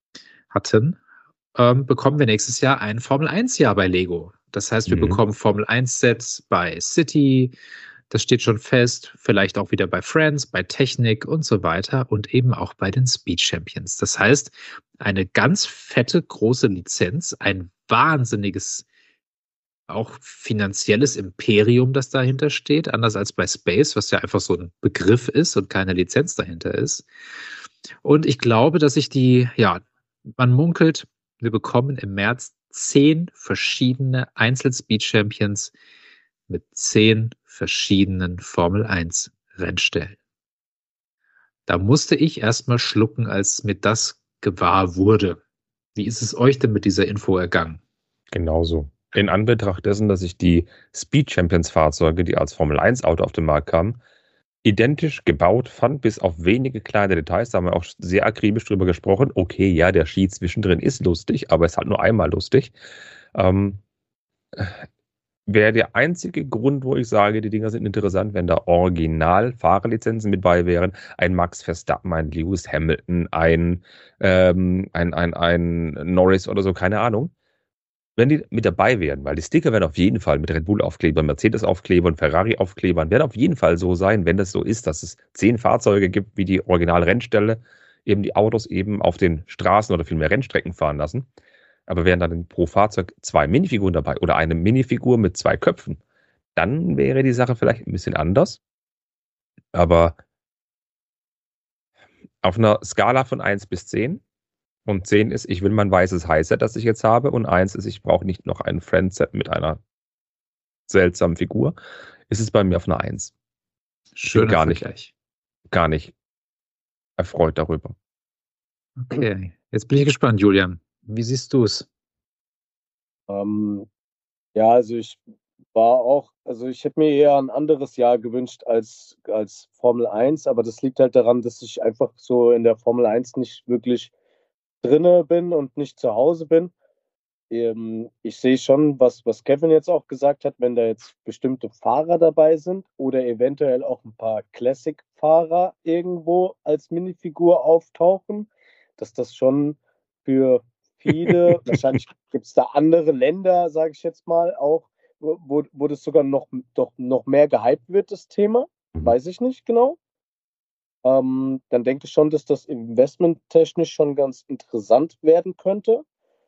bekommen wir nächstes Jahr ein Formel-1-Jahr bei Lego. Das heißt, wir bekommen Formel-1-Sets bei City, das steht schon fest, vielleicht auch wieder bei Friends, bei Technik und so weiter und eben auch bei den Speed Champions. Das heißt, eine ganz fette, große Lizenz, ein wahnsinniges, auch finanzielles Imperium, das dahinter steht, anders als bei Space, was ja einfach so ein Begriff ist und keine Lizenz dahinter ist. Und ich glaube, dass man munkelt, wir bekommen im März 10 verschiedene Einzel-Speed-Champions mit 10 verschiedenen Formel-1-Rennstellen. Da musste ich erstmal schlucken, als mir das gewahr wurde. Wie ist es euch denn mit dieser Info ergangen? Genauso. In Anbetracht dessen, dass ich die Speed Champions Fahrzeuge, die als Formel 1 Auto auf den Markt kamen, identisch gebaut fand, bis auf wenige kleine Details. Da haben wir auch sehr akribisch drüber gesprochen. Okay, ja, der Ski zwischendrin ist lustig, aber es ist halt nur einmal lustig. Wäre der einzige Grund, wo ich sage, die Dinger sind interessant, wenn da Original-Fahrerlizenzen mit bei wären. Ein Max Verstappen, ein Lewis Hamilton, ein Norris oder so, keine Ahnung. Wenn die mit dabei wären, weil die Sticker werden auf jeden Fall mit Red Bull-Aufklebern, Mercedes-Aufklebern, Ferrari-Aufklebern, werden auf jeden Fall so sein, wenn das so ist, dass es 10 Fahrzeuge gibt, wie die Original-Rennstelle, eben die Autos eben auf den Straßen oder vielmehr Rennstrecken fahren lassen. Aber wären dann pro Fahrzeug 2 Minifiguren dabei oder eine Minifigur mit 2 Köpfen, dann wäre die Sache vielleicht ein bisschen anders. Aber auf einer Skala von 1 bis 10, und 10 ist, ich will mein weißes Highset, das ich jetzt habe, und 1 ist, ich brauche nicht noch ein Friendset mit einer seltsamen Figur, ist es bei mir auf einer 1. Schöner Vergleich. Gar nicht erfreut darüber. Okay, jetzt bin ich gespannt, Julian. Wie siehst du es? Ja, also ich hätte mir eher ein anderes Jahr gewünscht als Formel 1, aber das liegt halt daran, dass ich einfach so in der Formel 1 nicht wirklich drinne bin und nicht zu Hause bin. Ich sehe schon, was Kevin jetzt auch gesagt hat, wenn da jetzt bestimmte Fahrer dabei sind oder eventuell auch ein paar Classic-Fahrer irgendwo als Minifigur auftauchen, dass das schon für viele, wahrscheinlich gibt es da andere Länder, sage ich jetzt mal, auch, wo das sogar noch mehr gehypt wird, das Thema. Weiß ich nicht genau. Dann denke ich schon, dass das investmenttechnisch schon ganz interessant werden könnte.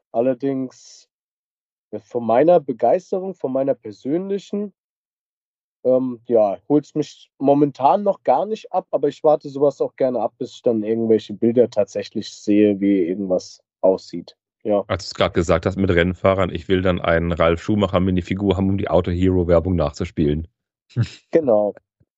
Allerdings von meiner Begeisterung, von meiner persönlichen, Ja, holt es mich momentan noch gar nicht ab, aber ich warte sowas auch gerne ab, bis ich dann irgendwelche Bilder tatsächlich sehe, wie irgendwas aussieht. Ja. Als du es gerade gesagt hast mit Rennfahrern, ich will dann einen Ralf Schumacher Minifigur haben, um die Auto Hero Werbung nachzuspielen. Genau.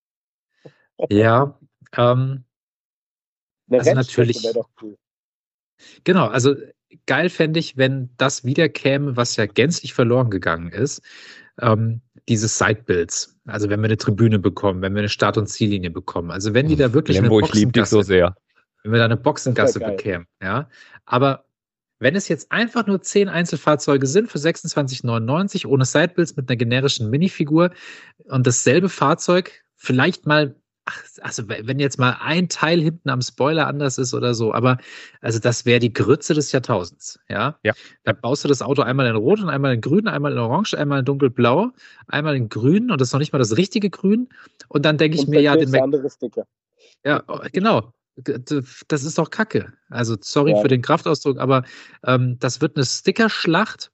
Ja, Eine also Rennstrecke natürlich, wäre doch cool. genau, also geil fände ich, wenn das wiederkäme, was ja gänzlich verloren gegangen ist, diese Sidebuilds. Also wenn wir eine Tribüne bekommen, wenn wir eine Start- und Ziellinie bekommen. Also wenn die da wirklich Lembo, eine ich liebe dich so Boxengasse, sehr. wenn wir da eine Boxengasse Das wär geil. bekämen, ja. Aber wenn es jetzt einfach nur 10 Einzelfahrzeuge sind für 26,99 ohne Sidebuilds mit einer generischen Minifigur und dasselbe Fahrzeug vielleicht mal, also wenn jetzt mal ein Teil hinten am Spoiler anders ist oder so, aber also das wäre die Grütze des Jahrtausends, ja. Ja. Da baust du das Auto einmal in Rot und einmal in Grün, einmal in Orange, einmal in Dunkelblau, einmal in Grün und das ist noch nicht mal das richtige Grün und dann denke ich Und mir, ja, verklebst andere Sticker. ja, genau. Das ist doch Kacke. Also sorry Ja. für den Kraftausdruck, aber das wird eine Stickerschlacht.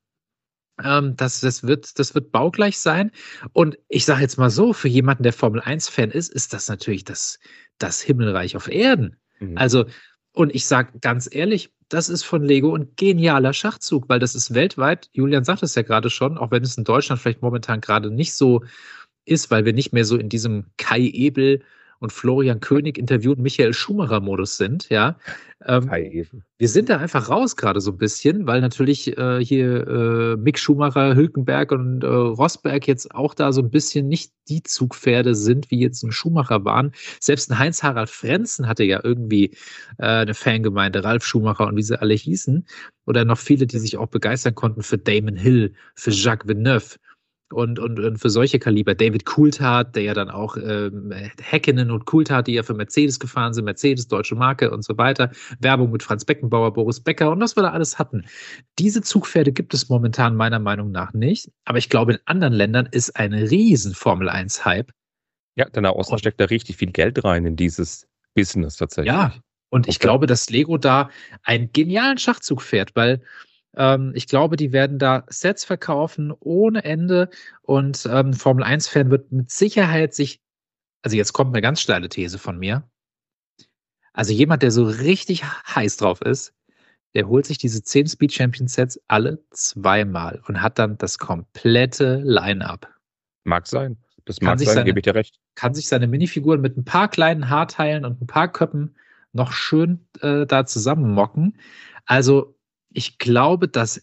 Das wird baugleich sein. Und ich sage jetzt mal so, für jemanden, der Formel-1-Fan ist das natürlich das Himmelreich auf Erden. Mhm. Also, und ich sage ganz ehrlich, das ist von Lego ein genialer Schachzug, weil das ist weltweit, Julian sagt es ja gerade schon, auch wenn es in Deutschland vielleicht momentan gerade nicht so ist, weil wir nicht mehr so in diesem Kai Ebel und Florian König interviewten Michael Schumacher-Modus sind, ja. Wir sind da einfach raus gerade so ein bisschen, weil natürlich hier Mick Schumacher, Hülkenberg und Rosberg jetzt auch da so ein bisschen nicht die Zugpferde sind, wie jetzt ein Schumacher waren. Selbst ein Heinz-Harald Frentzen hatte ja irgendwie eine Fangemeinde, Ralf Schumacher und wie sie alle hießen. Oder noch viele, die sich auch begeistern konnten für Damon Hill, für Jacques Villeneuve. Und für solche Kaliber, David Coulthard, der ja dann auch Häkkinen und Coulthard, die ja für Mercedes gefahren sind, Mercedes, deutsche Marke und so weiter, Werbung mit Franz Beckenbauer, Boris Becker und was wir da alles hatten. Diese Zugpferde gibt es momentan meiner Meinung nach nicht, aber ich glaube, in anderen Ländern ist ein riesen Formel-1-Hype. Ja, denn Osten steckt da richtig viel Geld rein in dieses Business tatsächlich. Ja, und ich glaube, dass Lego da einen genialen Schachzug fährt, weil ich glaube, die werden da Sets verkaufen ohne Ende und Formel-1-Fan wird mit Sicherheit sich, also jetzt kommt eine ganz steile These von mir, also jemand, der so richtig heiß drauf ist, der holt sich diese 10 Speed Champion Sets alle zweimal und hat dann das komplette Line-Up. Mag sein. Das Kann mag sich sein, gebe ich dir recht. Kann sich seine Minifiguren mit ein paar kleinen Haarteilen und ein paar Köppen noch schön da zusammenmocken. Also ich glaube, das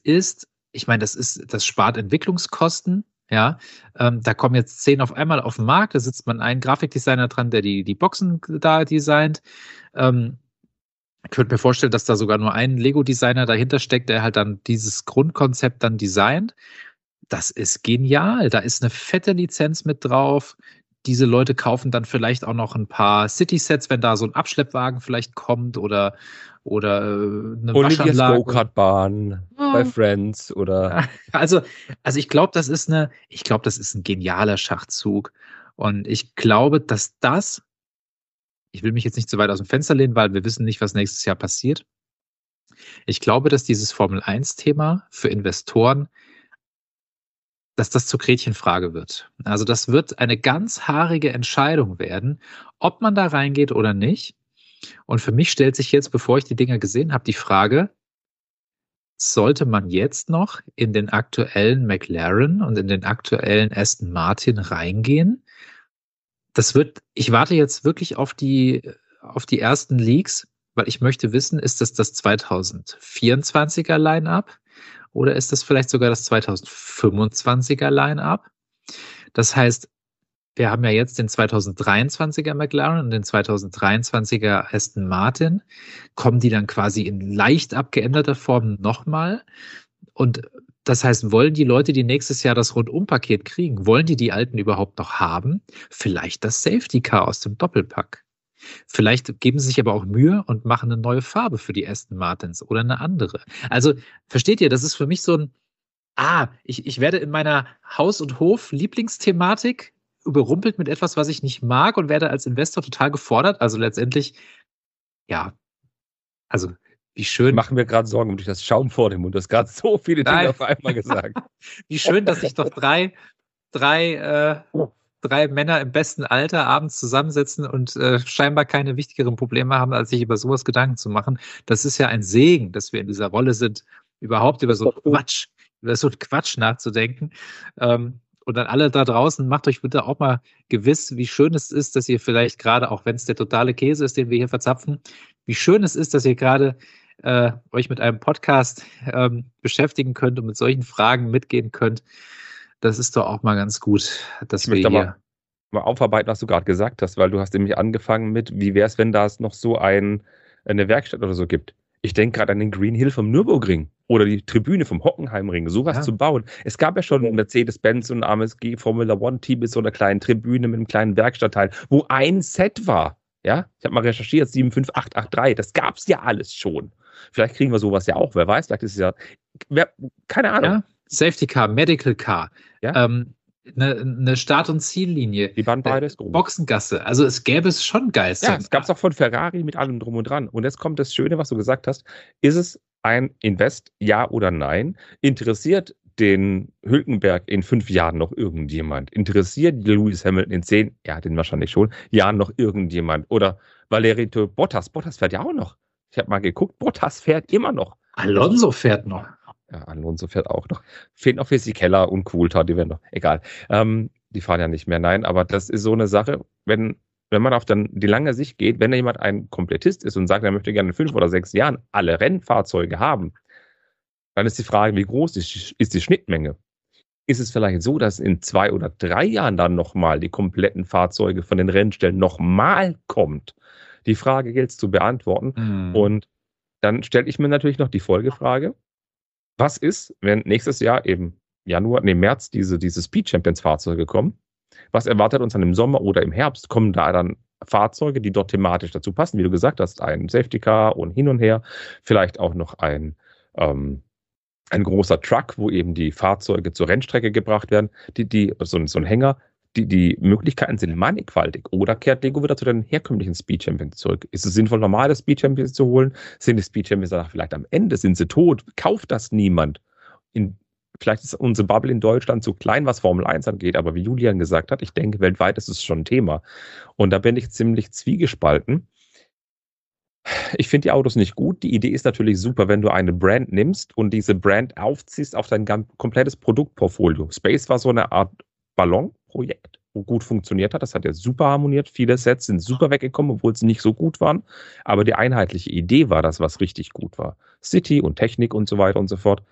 spart Entwicklungskosten. Ja, da kommen jetzt 10 auf einmal auf den Markt. Da sitzt man einen Grafikdesigner dran, der die Boxen da designt. Ich könnte mir vorstellen, dass da sogar nur ein Lego-Designer dahinter steckt, der halt dann dieses Grundkonzept dann designt. Das ist genial. Da ist eine fette Lizenz mit drauf. Diese Leute kaufen dann vielleicht auch noch ein paar City-Sets, wenn da so ein Abschleppwagen vielleicht kommt oder eine Olivias Waschanlage. Go-Kart-Bahn bei Friends oder. Also ich glaube, das ist ein genialer Schachzug. Und ich glaube, dass ich will mich jetzt nicht zu weit aus dem Fenster lehnen, weil wir wissen nicht, was nächstes Jahr passiert. Ich glaube, dass dieses Formel-1-Thema für Investoren, dass das zur Gretchenfrage wird. Also das wird eine ganz haarige Entscheidung werden, ob man da reingeht oder nicht. Und für mich stellt sich jetzt, bevor ich die Dinger gesehen habe, die Frage, sollte man jetzt noch in den aktuellen McLaren und in den aktuellen Aston Martin reingehen? Ich warte jetzt wirklich auf die ersten Leaks, weil ich möchte wissen, ist das 2024er Line-Up? Oder ist das vielleicht sogar das 2025er Line-Up? Das heißt, wir haben ja jetzt den 2023er McLaren und den 2023er Aston Martin. Kommen die dann quasi in leicht abgeänderter Form nochmal? Und das heißt, wollen die Leute, die nächstes Jahr das Rundumpaket kriegen, wollen die alten überhaupt noch haben? Vielleicht das Safety Car aus dem Doppelpack. Vielleicht geben sie sich aber auch Mühe und machen eine neue Farbe für die Aston Martins oder eine andere. Also, versteht ihr, das ist für mich so ein, ich werde in meiner Haus- und Hof-Lieblingsthematik überrumpelt mit etwas, was ich nicht mag und werde als Investor total gefordert. Also letztendlich, ja, also wie schön. Machen wir gerade Sorgen um dich, das Schaum vor dem Mund. Du hast gerade so viele Dinge auf einmal gesagt. Wie schön, dass ich doch drei 3 Männer im besten Alter abends zusammensitzen und scheinbar keine wichtigeren Probleme haben, als sich über sowas Gedanken zu machen. Das ist ja ein Segen, dass wir in dieser Rolle sind, überhaupt über so Quatsch nachzudenken. Und dann alle da draußen, macht euch bitte auch mal gewiss, wie schön es ist, dass ihr vielleicht gerade, auch wenn es der totale Käse ist, den wir hier verzapfen, wie schön es ist, dass ihr gerade euch mit einem Podcast beschäftigen könnt und mit solchen Fragen mitgehen könnt. Das ist doch auch mal ganz gut, dass wir hier mal aufarbeiten, was du gerade gesagt hast, weil du hast nämlich angefangen mit, wie wäre es, wenn da es noch so eine Werkstatt oder so gibt. Ich denke gerade an den Green Hill vom Nürburgring oder die Tribüne vom Hockenheimring, sowas zu bauen. Es gab ja schon Mercedes-Benz und AMSG Formula One Team mit so einer kleinen Tribüne mit einem kleinen Werkstattteil, wo ein Set war. Ja, ich habe mal recherchiert, 75883, das gab es ja alles schon. Vielleicht kriegen wir sowas ja auch, wer weiß, vielleicht ist es ja, keine Ahnung. Ja, Safety Car, Medical Car, ja? Eine Start- und Ziellinie, die Bandbreite ist groß. Boxengasse, also es gäbe es schon Geister. Ja, es gab es auch von Ferrari mit allem drum und dran. Und jetzt kommt das Schöne, was du gesagt hast, ist es ein Invest, ja oder nein? Interessiert den Hülkenberg in 5 Jahren noch irgendjemand? Interessiert Lewis Hamilton in 10, ja, den wahrscheinlich schon, Jahren noch irgendjemand? Oder Valtteri Bottas fährt ja auch noch. Ich habe mal geguckt, Bottas fährt immer noch. Alonso fährt noch. Ja, Alonso fährt auch noch. Fehlt noch Fisichella und Coulthard, die werden noch. Egal. Die fahren ja nicht mehr, nein. Aber das ist so eine Sache, wenn man auf dann die lange Sicht geht, wenn da jemand ein Komplettist ist und sagt, er möchte gerne in 5 oder 6 Jahren alle Rennfahrzeuge haben, dann ist die Frage, wie groß ist die Schnittmenge? Ist es vielleicht so, dass in 2 oder 3 Jahren dann nochmal die kompletten Fahrzeuge von den Rennstellen nochmal kommt? Die Frage gilt es zu beantworten. Und dann stelle ich mir natürlich noch die Folgefrage, was ist, wenn nächstes Jahr im März diese Speed Champions Fahrzeuge kommen? Was erwartet uns dann im Sommer oder im Herbst? Kommen da dann Fahrzeuge, die dort thematisch dazu passen? Wie du gesagt hast, ein Safety Car und hin und her. Vielleicht auch noch ein großer Truck, wo eben die Fahrzeuge zur Rennstrecke gebracht werden. So ein Hänger. Die Möglichkeiten sind mannigfaltig. Oder kehrt Lego wieder zu den herkömmlichen Speed Champions zurück? Ist es sinnvoll, normale Speed Champions zu holen? Sind die Speed Champions danach vielleicht am Ende? Sind sie tot? Kauft das niemand? Vielleicht ist unsere Bubble in Deutschland zu klein, was Formel 1 angeht. Aber wie Julian gesagt hat, ich denke, weltweit ist es schon ein Thema. Und da bin ich ziemlich zwiegespalten. Ich finde die Autos nicht gut. Die Idee ist natürlich super, wenn du eine Brand nimmst und diese Brand aufziehst auf dein komplettes Produktportfolio. Space war so eine Art Ballonprojekt, wo gut funktioniert hat. Das hat ja super harmoniert. Viele Sets sind super weggekommen, obwohl sie nicht so gut waren. Aber die einheitliche Idee war das, was richtig gut war. City und Technik und so weiter und so fort.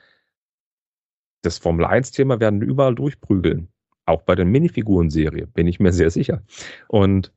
Das Formel-1-Thema werden wir überall durchprügeln. Auch bei der Minifiguren-Serie, bin ich mir sehr sicher. Und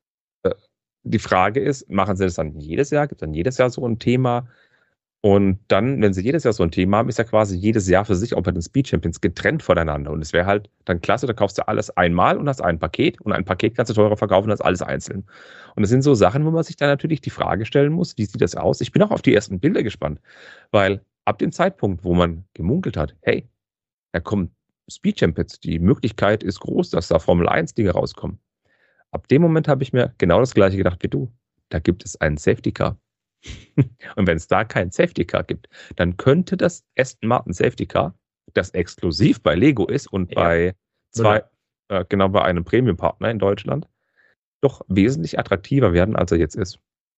die Frage ist, machen sie das dann jedes Jahr? Gibt es dann jedes Jahr so ein Thema? Und dann, wenn sie jedes Jahr so ein Thema haben, ist ja quasi jedes Jahr für sich auch bei den Speed Champions getrennt voneinander. Und es wäre halt dann klasse, da kaufst du alles einmal und hast ein Paket. Und ein Paket kannst du teurer verkaufen als alles einzeln. Und das sind so Sachen, wo man sich dann natürlich die Frage stellen muss, wie sieht das aus? Ich bin auch auf die ersten Bilder gespannt. Weil ab dem Zeitpunkt, wo man gemunkelt hat, hey, da kommen Speed Champions, die Möglichkeit ist groß, dass da Formel 1 Dinge rauskommen. Ab dem Moment habe ich mir genau das Gleiche gedacht wie du. Da gibt es einen Safety Car. Und wenn es da kein Safety Car gibt, dann könnte das Aston Martin Safety Car, das exklusiv bei Lego ist und bei einem Premium-Partner in Deutschland, doch wesentlich attraktiver werden, als er jetzt ist.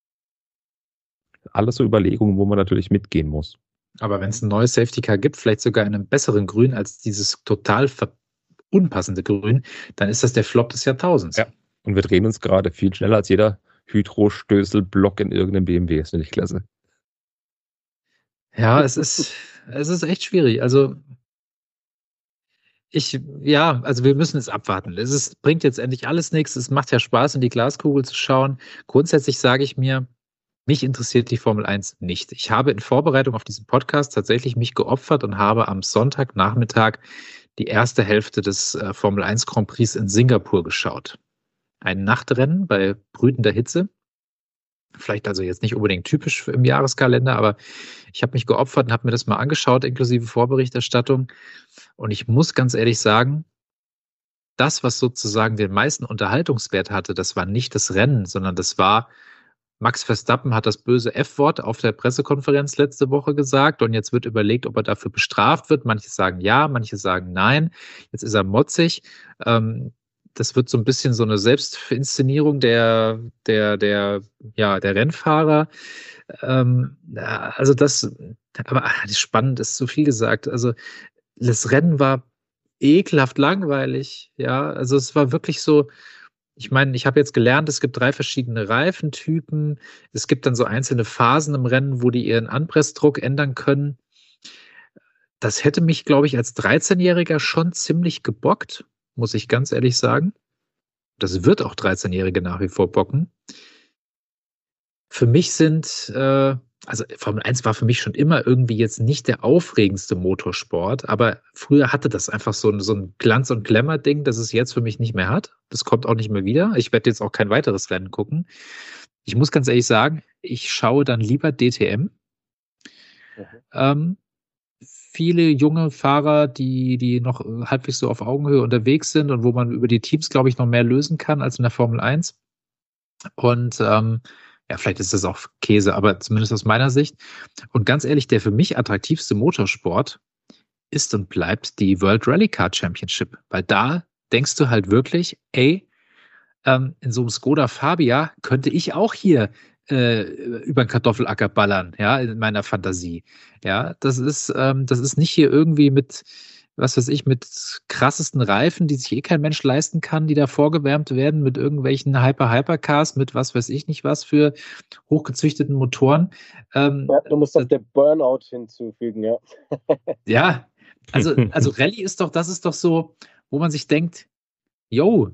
Alles so Überlegungen, wo man natürlich mitgehen muss. Aber wenn es ein neues Safety Car gibt, vielleicht sogar in einem besseren Grün als dieses total unpassende Grün, dann ist das der Flop des Jahrtausends. Ja. Und wir drehen uns gerade viel schneller als jeder Hydro-Stößel-Block in irgendeinem BMW. Das finde ich klasse. Ja, es ist echt schwierig. Also wir müssen es abwarten. Bringt jetzt endlich alles nichts. Es macht ja Spaß, in die Glaskugel zu schauen. Grundsätzlich sage ich mir, mich interessiert die Formel 1 nicht. Ich habe in Vorbereitung auf diesen Podcast tatsächlich mich geopfert und habe am Sonntagnachmittag die erste Hälfte des Formel 1 Grand Prix in Singapur geschaut. Ein Nachtrennen bei brütender Hitze. Vielleicht also jetzt nicht unbedingt typisch im Jahreskalender, aber ich habe mich geopfert und habe mir das mal angeschaut, inklusive Vorberichterstattung. Und ich muss ganz ehrlich sagen, das, was sozusagen den meisten Unterhaltungswert hatte, das war nicht das Rennen, sondern das war, Max Verstappen hat das böse F-Wort auf der Pressekonferenz letzte Woche gesagt und jetzt wird überlegt, ob er dafür bestraft wird. Manche sagen ja, manche sagen nein. Jetzt ist er motzig. das wird so ein bisschen so eine Selbstinszenierung der Rennfahrer. Also das ist spannend, ist zu viel gesagt. Also das Rennen war ekelhaft langweilig. Ja, also es war wirklich so. Ich meine, ich habe jetzt gelernt, es gibt 3 verschiedene Reifentypen. Es gibt dann so einzelne Phasen im Rennen, wo die ihren Anpressdruck ändern können. Das hätte mich, glaube ich, als 13-Jähriger schon ziemlich gebockt, muss ich ganz ehrlich sagen. Das wird auch 13-Jährige nach wie vor bocken. Für mich also Formel 1 war für mich schon immer irgendwie jetzt nicht der aufregendste Motorsport, aber früher hatte das einfach so ein Glanz- und Glamour-Ding, das es jetzt für mich nicht mehr hat. Das kommt auch nicht mehr wieder. Ich werde jetzt auch kein weiteres Rennen gucken. Ich muss ganz ehrlich sagen, ich schaue dann lieber DTM. Ähm, Viele junge Fahrer, die noch halbwegs so auf Augenhöhe unterwegs sind und wo man über die Teams, glaube ich, noch mehr lösen kann als in der Formel 1. Und ja, vielleicht ist das auch Käse, aber zumindest aus meiner Sicht. Und ganz ehrlich, der für mich attraktivste Motorsport ist und bleibt die World Rally Car Championship. Weil da denkst du halt wirklich, ey, in so einem Skoda Fabia könnte ich auch hier über den Kartoffelacker ballern, ja, in meiner Fantasie. Ja, das ist nicht hier irgendwie mit, was weiß ich, mit krassesten Reifen, die sich eh kein Mensch leisten kann, die da vorgewärmt werden mit irgendwelchen Hypercars, mit was weiß ich nicht was für hochgezüchteten Motoren. Ja, du musst das der Burnout hinzufügen, ja. Ja, also Rallye das ist doch so, wo man sich denkt, yo,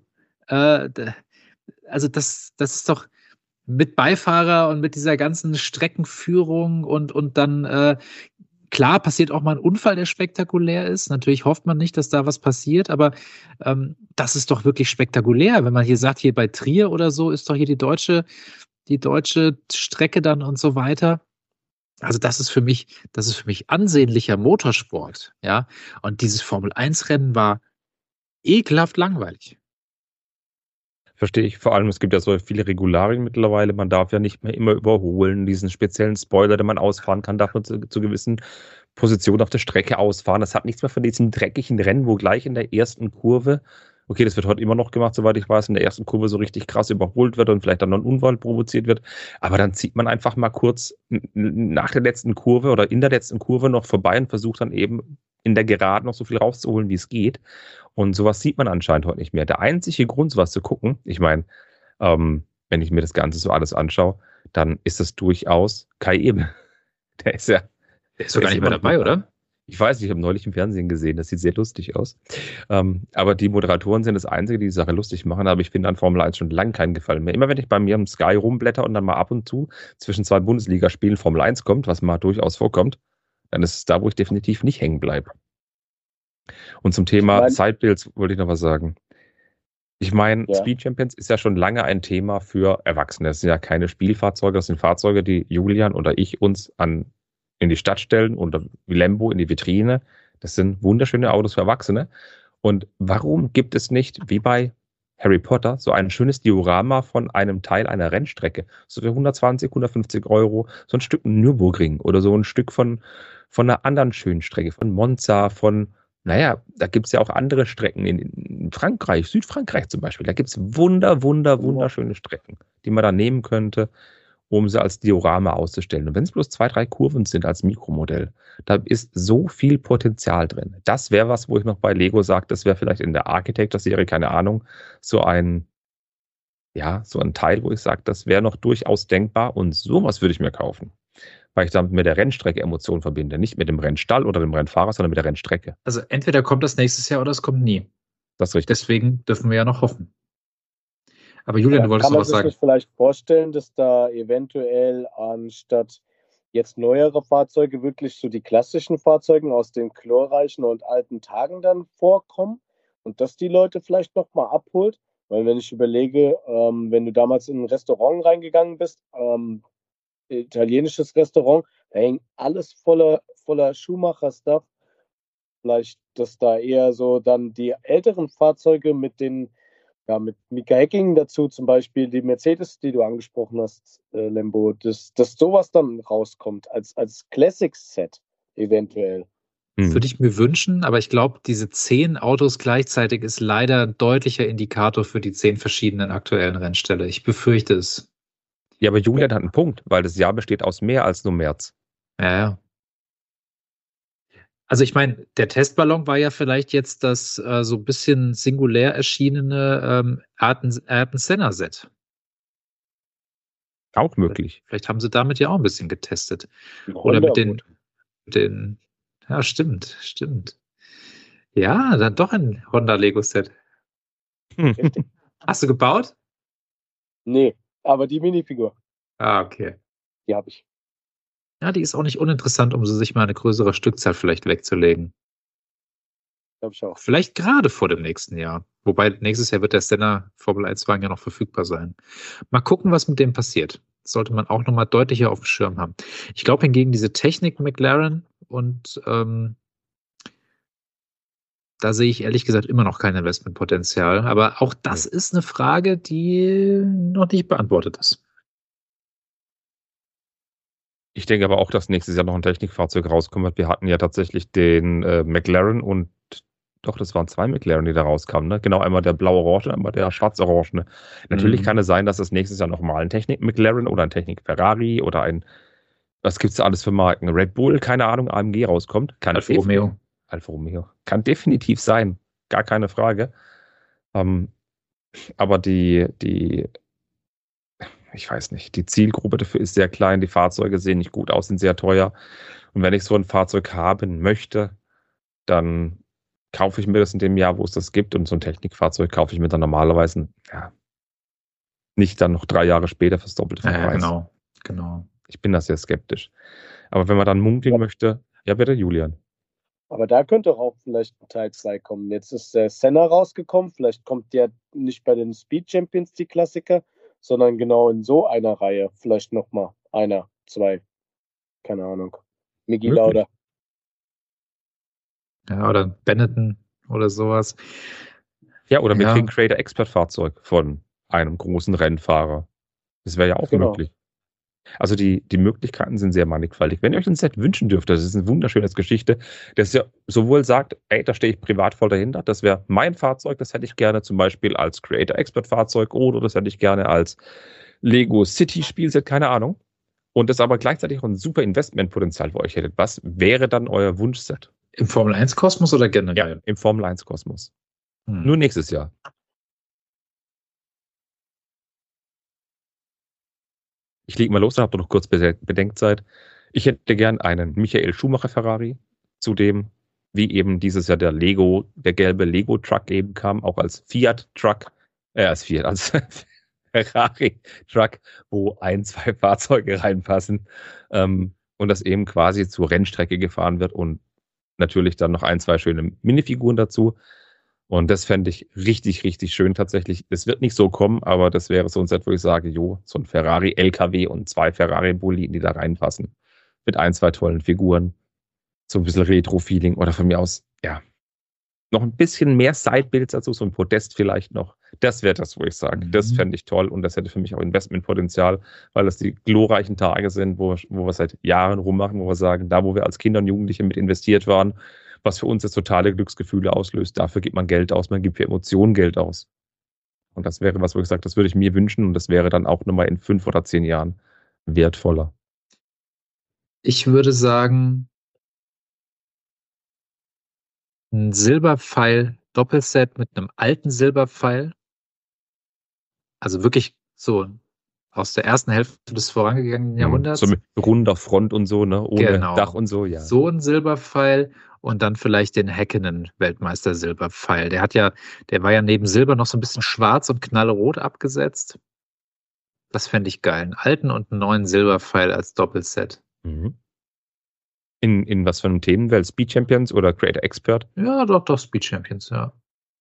also das ist doch mit Beifahrer und mit dieser ganzen Streckenführung und dann klar passiert auch mal ein Unfall, der spektakulär ist. Natürlich hofft man nicht, dass da was passiert, aber das ist doch wirklich spektakulär. Wenn man hier sagt, hier bei Trier oder so ist doch hier die deutsche Strecke dann und so weiter. Also das ist für mich ansehnlicher Motorsport, ja. Und dieses Formel-1-Rennen war ekelhaft langweilig. Verstehe ich. Vor allem, es gibt ja so viele Regularien mittlerweile. Man darf ja nicht mehr immer überholen. Diesen speziellen Spoiler, den man ausfahren kann, darf man zu gewissen Positionen auf der Strecke ausfahren. Das hat nichts mehr von diesem dreckigen Rennen, wo gleich in der ersten Kurve, okay, das wird heute immer noch gemacht, soweit ich weiß, in der ersten Kurve so richtig krass überholt wird und vielleicht dann noch ein Unfall provoziert wird. Aber dann zieht man einfach mal kurz nach der letzten Kurve oder in der letzten Kurve noch vorbei und versucht dann eben in der Geraden noch so viel rauszuholen, wie es geht. Und sowas sieht man anscheinend heute nicht mehr. Der einzige Grund, sowas zu gucken, ich meine, wenn ich mir das Ganze so alles anschaue, dann ist das durchaus Kai Ebel. Der ist doch gar nicht mehr dabei, oder? Ich weiß nicht, ich habe neulich im Fernsehen gesehen, das sieht sehr lustig aus. Aber die Moderatoren sind das Einzige, die die Sache lustig machen, aber ich finde an Formel 1 schon lange keinen Gefallen mehr. Immer wenn ich bei mir im Sky rumblätter und dann mal ab und zu zwischen 2 Bundesligaspielen Formel 1 kommt, was mal durchaus vorkommt, dann ist es da, wo ich definitiv nicht hängen bleibe. Und zum Thema Sidebuilds wollte ich noch was sagen. Ich meine, ja. Speed Champions ist ja schon lange ein Thema für Erwachsene. Das sind ja keine Spielfahrzeuge, das sind Fahrzeuge, die Julian oder ich uns in die Stadt stellen oder wie Lambo in die Vitrine. Das sind wunderschöne Autos für Erwachsene. Und warum gibt es nicht, wie bei Harry Potter, so ein schönes Diorama von einem Teil einer Rennstrecke? So für 120, 150 Euro, so ein Stück Nürburgring oder so ein Stück von einer anderen schönen Strecke, von Monza, naja, da gibt es ja auch andere Strecken in Frankreich, Südfrankreich zum Beispiel. Da gibt es wunderschöne Strecken, die man da nehmen könnte, um sie als Diorama auszustellen. Und wenn es bloß 2, 3 Kurven sind als Mikromodell, da ist so viel Potenzial drin. Das wäre was, wo ich noch bei Lego sage, das wäre vielleicht in der Architecture-Serie, keine Ahnung, so ein Teil, wo ich sage, das wäre noch durchaus denkbar und sowas würde ich mir kaufen. Weil ich damit mit der Rennstrecke Emotionen verbinde. Nicht mit dem Rennstall oder dem Rennfahrer, sondern mit der Rennstrecke. Also entweder kommt das nächstes Jahr oder es kommt nie. Das ist richtig. Deswegen dürfen wir ja noch hoffen. Aber Julian, du wolltest noch was sagen. Kann man sich vielleicht vorstellen, dass da eventuell anstatt jetzt neuere Fahrzeuge wirklich so die klassischen Fahrzeuge aus den glorreichen und alten Tagen dann vorkommen und dass die Leute vielleicht nochmal abholt? Weil wenn ich überlege, wenn du damals in ein Restaurant reingegangen bist, italienisches Restaurant, da hängt alles voller Schumacher-Stuff. Vielleicht, dass da eher so dann die älteren Fahrzeuge mit mit Mika Häkkinen dazu, zum Beispiel die Mercedes, die du angesprochen hast, Lembo, dass sowas dann rauskommt als Classic-Set eventuell. Würde ich mir wünschen, aber ich glaube, diese 10 Autos gleichzeitig ist leider ein deutlicher Indikator für die 10 verschiedenen aktuellen Rennställe. Ich befürchte es. Ja, aber Julian hat einen Punkt, weil das Jahr besteht aus mehr als nur März. Ja. Also ich meine, der Testballon war ja vielleicht jetzt das so ein bisschen singulär erschienene Ayrton Senna-Set. Auch möglich. Vielleicht haben sie damit ja auch ein bisschen getestet. Oder mit den ja, stimmt. Ja, dann doch ein Honda Lego-Set. Hast du gebaut? Nee, aber die Minifigur, Okay. die habe ich. Ja, die ist auch nicht uninteressant, um sie sich mal eine größere Stückzahl vielleicht wegzulegen. Habe ich auch. Vielleicht gerade vor dem nächsten Jahr. Wobei nächstes Jahr wird der Senna Formel 1-Wagen ja noch verfügbar sein. Mal gucken, was mit dem passiert. Das sollte man auch nochmal deutlicher auf dem Schirm haben. Ich glaube hingegen, diese Technik McLaren und da sehe ich ehrlich gesagt immer noch kein Investmentpotenzial. Aber auch das ist eine Frage, die noch nicht beantwortet ist. Ich denke aber auch, dass nächstes Jahr noch ein Technikfahrzeug rauskommt wird. Wir hatten ja tatsächlich den McLaren und doch, das waren 2 McLaren, die da rauskamen. Ne? Genau, einmal der blau-orange, einmal der schwarz-orange. Natürlich kann es sein, dass es nächstes Jahr nochmal ein Technik-McLaren oder ein Technik-Ferrari oder ein, was gibt es da alles für Marken? Red Bull, keine Ahnung, AMG rauskommt. Alfa Romeo. Alfa Romeo. Kann definitiv sein. Gar keine Frage. Aber ich weiß nicht, die Zielgruppe dafür ist sehr klein, die Fahrzeuge sehen nicht gut aus, sind sehr teuer. Und wenn ich so ein Fahrzeug haben möchte, dann kaufe ich mir das in dem Jahr, wo es das gibt. Und so ein Technikfahrzeug kaufe ich mir dann normalerweise nicht dann noch 3 Jahre später fürs Doppelte vom Preis. Genau. Ich bin da sehr skeptisch. Aber wenn man dann munkeln möchte, ja bitte, Julian. Aber da könnte auch vielleicht ein Teil 2 kommen. Jetzt ist der Senna rausgekommen. Vielleicht kommt der nicht bei den Speed Champions, die Klassiker, sondern genau in so einer Reihe. Vielleicht nochmal 1, 2. Keine Ahnung. Migi Lauda. Ja, oder Benetton oder sowas. Ja, oder wir kriegen Creator Expert Fahrzeug von einem großen Rennfahrer. Das wäre ja auch möglich. Also die Möglichkeiten sind sehr mannigfaltig. Wenn ihr euch ein Set wünschen dürft, das ist eine wunderschöne Geschichte, das ja sowohl sagt, ey, da stehe ich privat voll dahinter, das wäre mein Fahrzeug, das hätte ich gerne zum Beispiel als Creator Expert Fahrzeug oder das hätte ich gerne als Lego City Spielset, keine Ahnung. Und das aber gleichzeitig auch ein super Investmentpotenzial für euch hättet. Was wäre dann euer Wunschset? Im Formel 1 Kosmos oder generell? Ja, im Formel 1 Kosmos. Nur nächstes Jahr. Ich lege mal los, dann habt ihr noch kurz Bedenkzeit. Ich hätte gern einen Michael Schumacher Ferrari, zudem wie eben dieses Jahr der gelbe Lego Truck eben kam, auch als Fiat Truck, als Ferrari Truck, wo 1, 2 Fahrzeuge reinpassen, und das eben quasi zur Rennstrecke gefahren wird und natürlich dann noch 1, 2 schöne Minifiguren dazu. Und das fände ich richtig, richtig schön tatsächlich. Es wird nicht so kommen, aber das wäre so ein Set, wo ich sage, so ein Ferrari LKW und 2 Ferrari Boliden, die da reinpassen. Mit 1, 2 tollen Figuren. So ein bisschen Retro-Feeling oder von mir aus, noch ein bisschen mehr Sidebuilds dazu, so ein Podest vielleicht noch. Das wäre das, wo ich sage, das fände ich toll und das hätte für mich auch Investmentpotenzial, weil das die glorreichen Tage sind, wo wir seit Jahren rummachen, wo wir sagen, da, wo wir als Kinder und Jugendliche mit investiert waren, was für uns jetzt totale Glücksgefühle auslöst, dafür gibt man Geld aus, man gibt für Emotionen Geld aus. Und das wäre was, wo ich sage, das würde ich mir wünschen und das wäre dann auch nochmal in 5 oder 10 Jahren wertvoller. Ich würde sagen, ein Silberpfeil-Doppelset mit einem alten Silberpfeil. Also wirklich so aus der ersten Hälfte des vorangegangenen Jahrhunderts. So mit runder Front und so, ne? Ohne Dach und so, ja. So ein Silberpfeil und dann vielleicht den Häkkinen-Weltmeister Silberpfeil. Der war ja neben Silber noch so ein bisschen schwarz und knallrot abgesetzt. Das fände ich geil. Einen alten und einen neuen Silberpfeil als Doppelset. Mhm. In was für einem Themenwelt? Speed Champions oder Creator Expert? Ja, doch, Speed Champions, ja.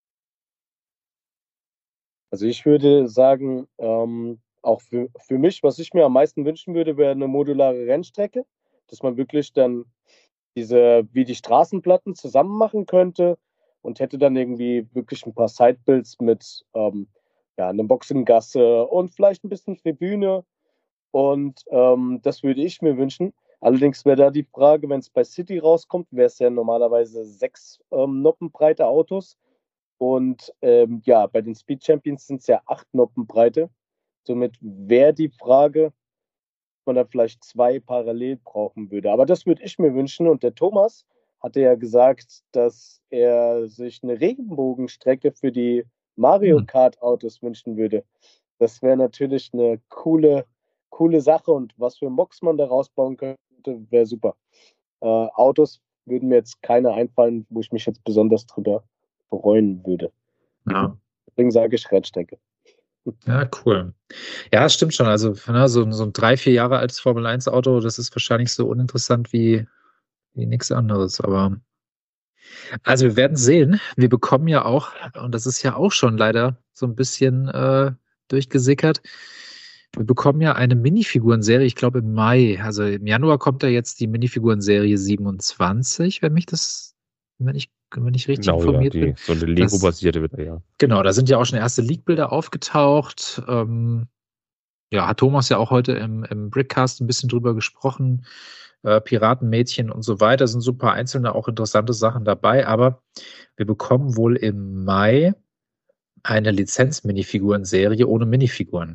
Also ich würde sagen, auch für mich, was ich mir am meisten wünschen würde, wäre eine modulare Rennstrecke, dass man wirklich dann wie die Straßenplatten zusammen machen könnte und hätte dann irgendwie wirklich ein paar Sidebuilds mit einer Boxengasse und vielleicht ein bisschen Tribüne und das würde ich mir wünschen. Allerdings wäre da die Frage, wenn es bei City rauskommt, wäre es ja normalerweise 6 Noppenbreite Autos. Und ja, bei den Speed Champions sind es ja 8 Noppenbreite. Somit wäre die Frage, ob man da vielleicht 2 parallel brauchen würde. Aber das würde ich mir wünschen. Und der Thomas hatte ja gesagt, dass er sich eine Regenbogenstrecke für die Mario Kart Autos wünschen würde. Das wäre natürlich eine coole Sache, und was für Mocks man da rausbauen könnte, wäre super. Autos würden mir jetzt keine einfallen, wo ich mich jetzt besonders drüber freuen würde. Ja. Deswegen sage ich Rennstrecke. Ja, cool. Ja, das stimmt schon. Also, ne, so ein 3, 4 Jahre altes Formel-1-Auto, das ist wahrscheinlich so uninteressant wie nichts anderes. Aber also wir werden sehen. Wir bekommen ja auch, und das ist ja auch schon leider so ein bisschen durchgesickert, wir bekommen ja eine Minifigurenserie, ich glaube im Mai. Also im Januar kommt da jetzt die Minifigurenserie 27, wenn ich richtig Genau, ja, informiert bin. so eine Lego-basierte wieder, ja. Genau, da sind ja auch schon erste Leak-Bilder aufgetaucht. Ja, hat Thomas ja auch heute im Brickcast ein bisschen drüber gesprochen. Piratenmädchen und so weiter, sind so ein paar einzelne, auch interessante Sachen dabei. Aber wir bekommen wohl im Mai eine Lizenz-Minifiguren-Serie ohne Minifiguren.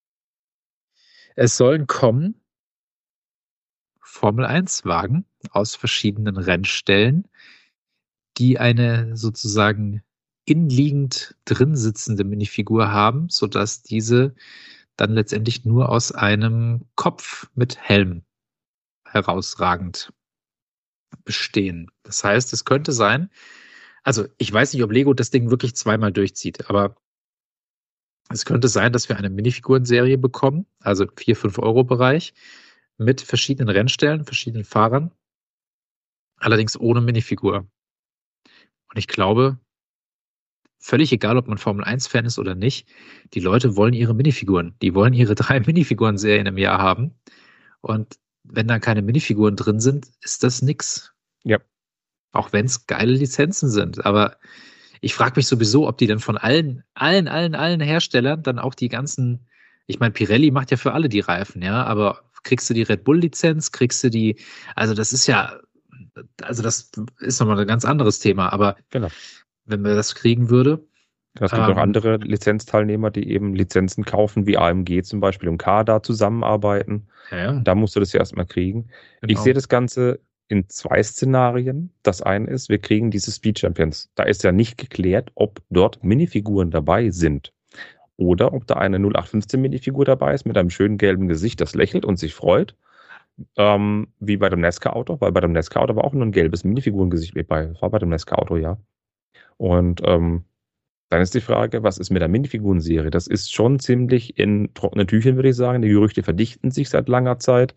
Es sollen kommen Formel-1-Wagen aus verschiedenen Rennstellen, die eine sozusagen innenliegend drin sitzende Minifigur haben, sodass diese dann letztendlich nur aus einem Kopf mit Helm herausragend bestehen. Das heißt, es könnte sein, also ich weiß nicht, ob Lego das Ding wirklich zweimal durchzieht, aber es könnte sein, dass wir eine Minifigurenserie bekommen, also 4-5 Euro Bereich, mit verschiedenen Rennstellen, verschiedenen Fahrern, allerdings ohne Minifigur. Und ich glaube, völlig egal, ob man Formel-1-Fan ist oder nicht, die Leute wollen ihre Minifiguren. Die wollen ihre 3 Minifiguren-Serien im Jahr haben. Und wenn da keine Minifiguren drin sind, ist das nix. Ja. Auch wenn es geile Lizenzen sind. Aber ich frage mich sowieso, ob die dann von allen Herstellern dann auch die ganzen, ich meine, Pirelli macht ja für alle die Reifen, ja, aber kriegst du die Red Bull-Lizenz, kriegst du die, also das ist nochmal ein ganz anderes Thema, aber Genau. wenn wir das kriegen würde. Es gibt noch andere Lizenzteilnehmer, die eben Lizenzen kaufen, wie AMG zum Beispiel und KADA zusammenarbeiten. Ja. Da musst du das ja erstmal kriegen. Genau. Ich sehe das Ganze in 2 Szenarien. Das eine ist, wir kriegen diese Speed Champions. Da ist ja nicht geklärt, ob dort Minifiguren dabei sind. Oder ob da eine 0815 Minifigur dabei ist mit einem schönen gelben Gesicht, das lächelt und sich freut. Wie bei dem Nesca-Auto, weil bei dem Nesca-Auto war auch nur ein gelbes Minifigurengesicht mit bei. Das war bei dem Nesca-Auto, ja. Und dann ist die Frage, was ist mit der Minifiguren-Serie? Das ist schon ziemlich in trockenen Tüchern, würde ich sagen. Die Gerüchte verdichten sich seit langer Zeit.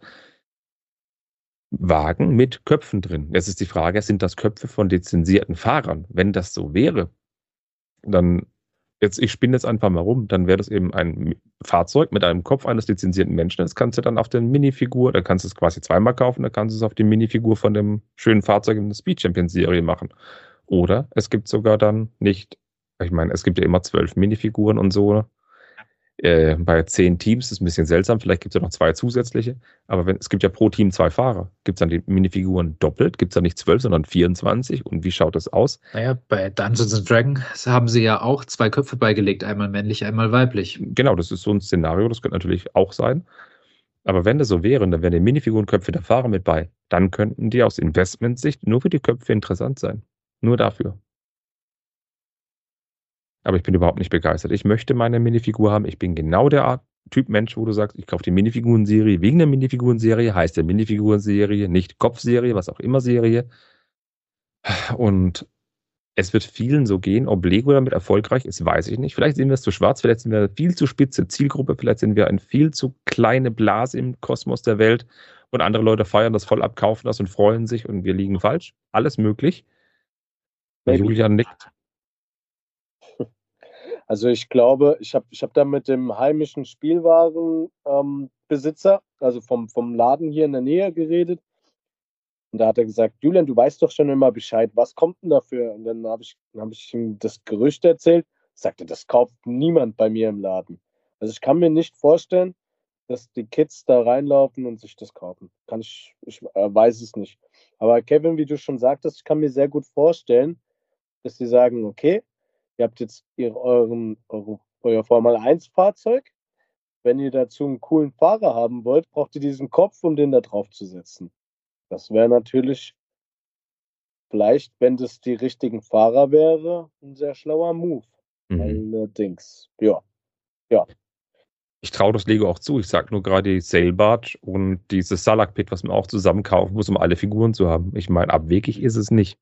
Wagen mit Köpfen drin. Jetzt ist die Frage, sind das Köpfe von lizenzierten Fahrern? Wenn das so wäre, dann, ich spinne jetzt einfach mal rum, dann wäre das eben ein Fahrzeug mit einem Kopf eines lizenzierten Menschen. Das kannst du dann auf den Minifigur, da kannst du es quasi zweimal kaufen, da kannst du es auf die Minifigur von dem schönen Fahrzeug in der Speed Champions Serie machen. Oder es gibt sogar dann nicht, ich meine, es gibt ja immer 12 Minifiguren und so. Bei 10 Teams ist es ein bisschen seltsam, vielleicht gibt es ja noch 2 zusätzliche, aber es gibt ja pro Team 2 Fahrer. Gibt es dann die Minifiguren doppelt? Gibt es dann nicht 12, sondern 24? Und wie schaut das aus? Naja, bei Dungeons Dragons haben sie ja auch 2 Köpfe beigelegt, einmal männlich, einmal weiblich. Genau, das ist so ein Szenario, das könnte natürlich auch sein. Aber wenn das so wäre, dann wären die Minifigurenköpfe der Fahrer mit bei, dann könnten die aus Investmentsicht nur für die Köpfe interessant sein. Nur dafür. Aber ich bin überhaupt nicht begeistert. Ich möchte meine Minifigur haben. Ich bin genau der Typ Mensch, wo du sagst, ich kaufe die Minifiguren-Serie wegen der Minifiguren-Serie, heißt der Minifiguren-Serie, nicht Kopfserie, was auch immer Serie. Und es wird vielen so gehen. Ob Lego damit erfolgreich ist, weiß ich nicht. Vielleicht sehen wir es zu schwarz, vielleicht sind wir viel zu spitze Zielgruppe, vielleicht sind wir eine viel zu kleine Blase im Kosmos der Welt und andere Leute feiern das voll ab, kaufen das und freuen sich und wir liegen falsch. Alles möglich. Julian nickt. Also ich glaube, ich hab da mit dem heimischen Spielwarenbesitzer, also vom Laden hier in der Nähe geredet. Und da hat er gesagt, Julian, du weißt doch schon immer Bescheid, was kommt denn dafür? Und dann hab ich ihm das Gerücht erzählt, sagte, das kauft niemand bei mir im Laden. Also ich kann mir nicht vorstellen, dass die Kids da reinlaufen und sich das kaufen. Ich weiß es nicht. Aber Kevin, wie du schon sagtest, ich kann mir sehr gut vorstellen, dass sie sagen, okay, ihr habt jetzt euer Formel-1-Fahrzeug. Wenn ihr dazu einen coolen Fahrer haben wollt, braucht ihr diesen Kopf, um den da drauf zu setzen. Das wäre natürlich vielleicht, wenn das die richtigen Fahrer wäre, ein sehr schlauer Move. Allerdings, ja. Ich traue das Lego auch zu. Ich sage nur gerade die Sailbarge und dieses Salak-Pit, was man auch zusammen kaufen muss, um alle Figuren zu haben. Ich meine, abwegig ist es nicht.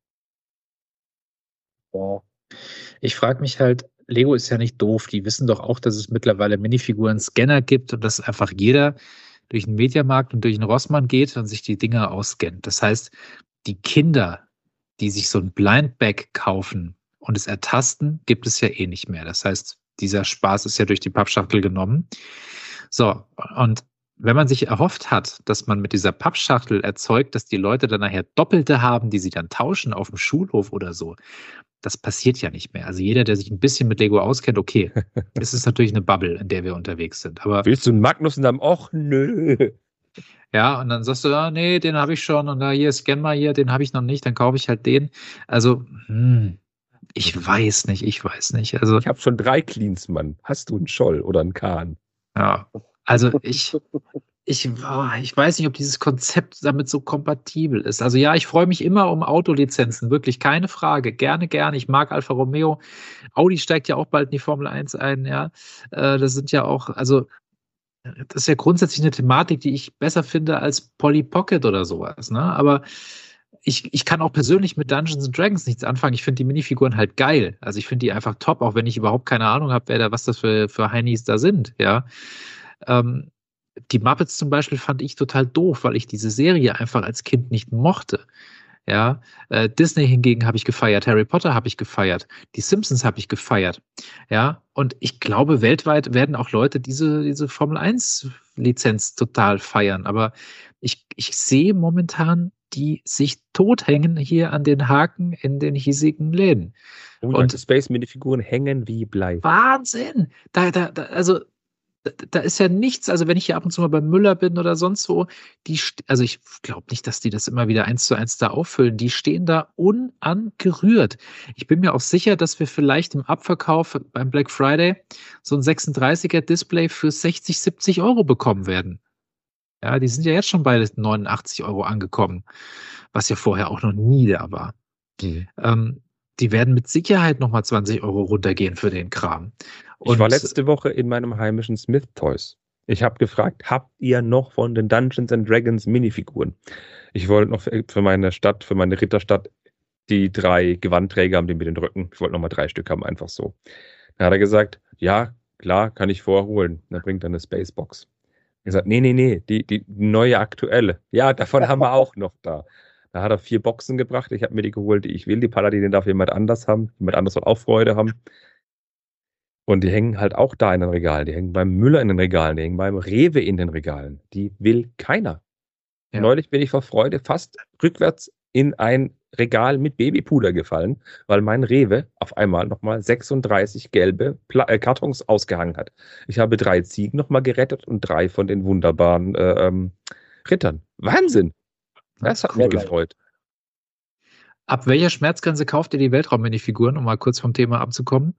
Ja. Ich frage mich halt, Lego ist ja nicht doof. Die wissen doch auch, dass es mittlerweile Minifiguren-Scanner gibt und dass einfach jeder durch den Mediamarkt und durch den Rossmann geht und sich die Dinger ausscannt. Das heißt, die Kinder, die sich so ein Blind-Bag kaufen und es ertasten, gibt es ja eh nicht mehr. Das heißt, dieser Spaß ist ja durch die Pappschachtel genommen. So, und wenn man sich erhofft hat, dass man mit dieser Pappschachtel erzeugt, dass die Leute dann nachher Doppelte haben, die sie dann tauschen auf dem Schulhof oder so, das passiert ja nicht mehr. Also jeder, der sich ein bisschen mit Lego auskennt, okay, es ist natürlich eine Bubble, in der wir unterwegs sind. Aber willst du einen Magnus und dann, och nö. ja, und dann sagst du, nee, den habe ich schon und da hier, scan mal hier, den habe ich noch nicht, dann kaufe ich halt den. Also, ich weiß nicht. Also, Ich habe schon 3 Cleans, Mann. Hast du einen Scholl oder einen Kahn? ja, also ich weiß nicht, ob dieses Konzept damit so kompatibel ist. Also ja, ich freue mich immer um Autolizenzen, wirklich keine Frage. Gerne. Ich mag Alfa Romeo. Audi steigt ja auch bald in die Formel 1 ein, ja. Das sind ja auch, also das ist ja grundsätzlich eine Thematik, die ich besser finde als Polly Pocket oder sowas, ne? Aber ich kann auch persönlich mit Dungeons and Dragons nichts anfangen. Ich finde die Minifiguren halt geil. Also ich finde die einfach top, auch wenn ich überhaupt keine Ahnung habe, was das für Heinis da sind, ja. Die Muppets zum Beispiel fand ich total doof, weil ich diese Serie einfach als Kind nicht mochte. Ja, Disney hingegen habe ich gefeiert, Harry Potter habe ich gefeiert, die Simpsons habe ich gefeiert. Ja, und ich glaube, weltweit werden auch Leute diese Formel 1 Lizenz total feiern. Aber ich sehe momentan die sich tothängen hier an den Haken in den hiesigen Läden. Und Space-Minifiguren hängen wie Blei. Wahnsinn! Also da ist ja nichts, also wenn ich hier ab und zu mal beim Müller bin oder sonst wo, also ich glaube nicht, dass die das immer wieder 1:1 da auffüllen, die stehen da unangerührt. Ich bin mir auch sicher, dass wir vielleicht im Abverkauf beim Black Friday so ein 36er Display für 60, 70 Euro bekommen werden. Ja, die sind ja jetzt schon bei 89 Euro angekommen, was ja vorher auch noch nie da war. Die werden mit Sicherheit nochmal 20 Euro runtergehen für den Kram. Ich war letzte Woche in meinem heimischen Smith Toys. Ich habe gefragt, habt ihr noch von den Dungeons and Dragons Minifiguren? Ich wollte noch für meine Stadt, für meine Ritterstadt, die 3 Gewandträger haben, die mit den Rücken. Ich wollte noch mal 3 Stück haben, einfach so. Dann hat er gesagt, ja, klar, kann ich vorholen. Dann bringt er eine Spacebox. Ich habe gesagt, nee, die neue aktuelle. Ja, davon haben wir auch noch da. Da hat er 4 Boxen gebracht. Ich habe mir die geholt, die ich will. Die Paladine darf jemand anders haben. Jemand anders soll auch Freude haben. Und die hängen halt auch da in den Regalen. Die hängen beim Müller in den Regalen. Die hängen beim Rewe in den Regalen. Die will keiner. Ja. Neulich bin ich vor Freude fast rückwärts in ein Regal mit Babypuder gefallen, weil mein Rewe auf einmal nochmal 36 gelbe Kartons ausgehangen hat. Ich habe 3 Ziegen nochmal gerettet und 3 von den wunderbaren Rittern. Wahnsinn! Das hat mich gefreut. Ab welcher Schmerzgrenze kauft ihr die Weltraum-Minifiguren, um mal kurz vom Thema abzukommen?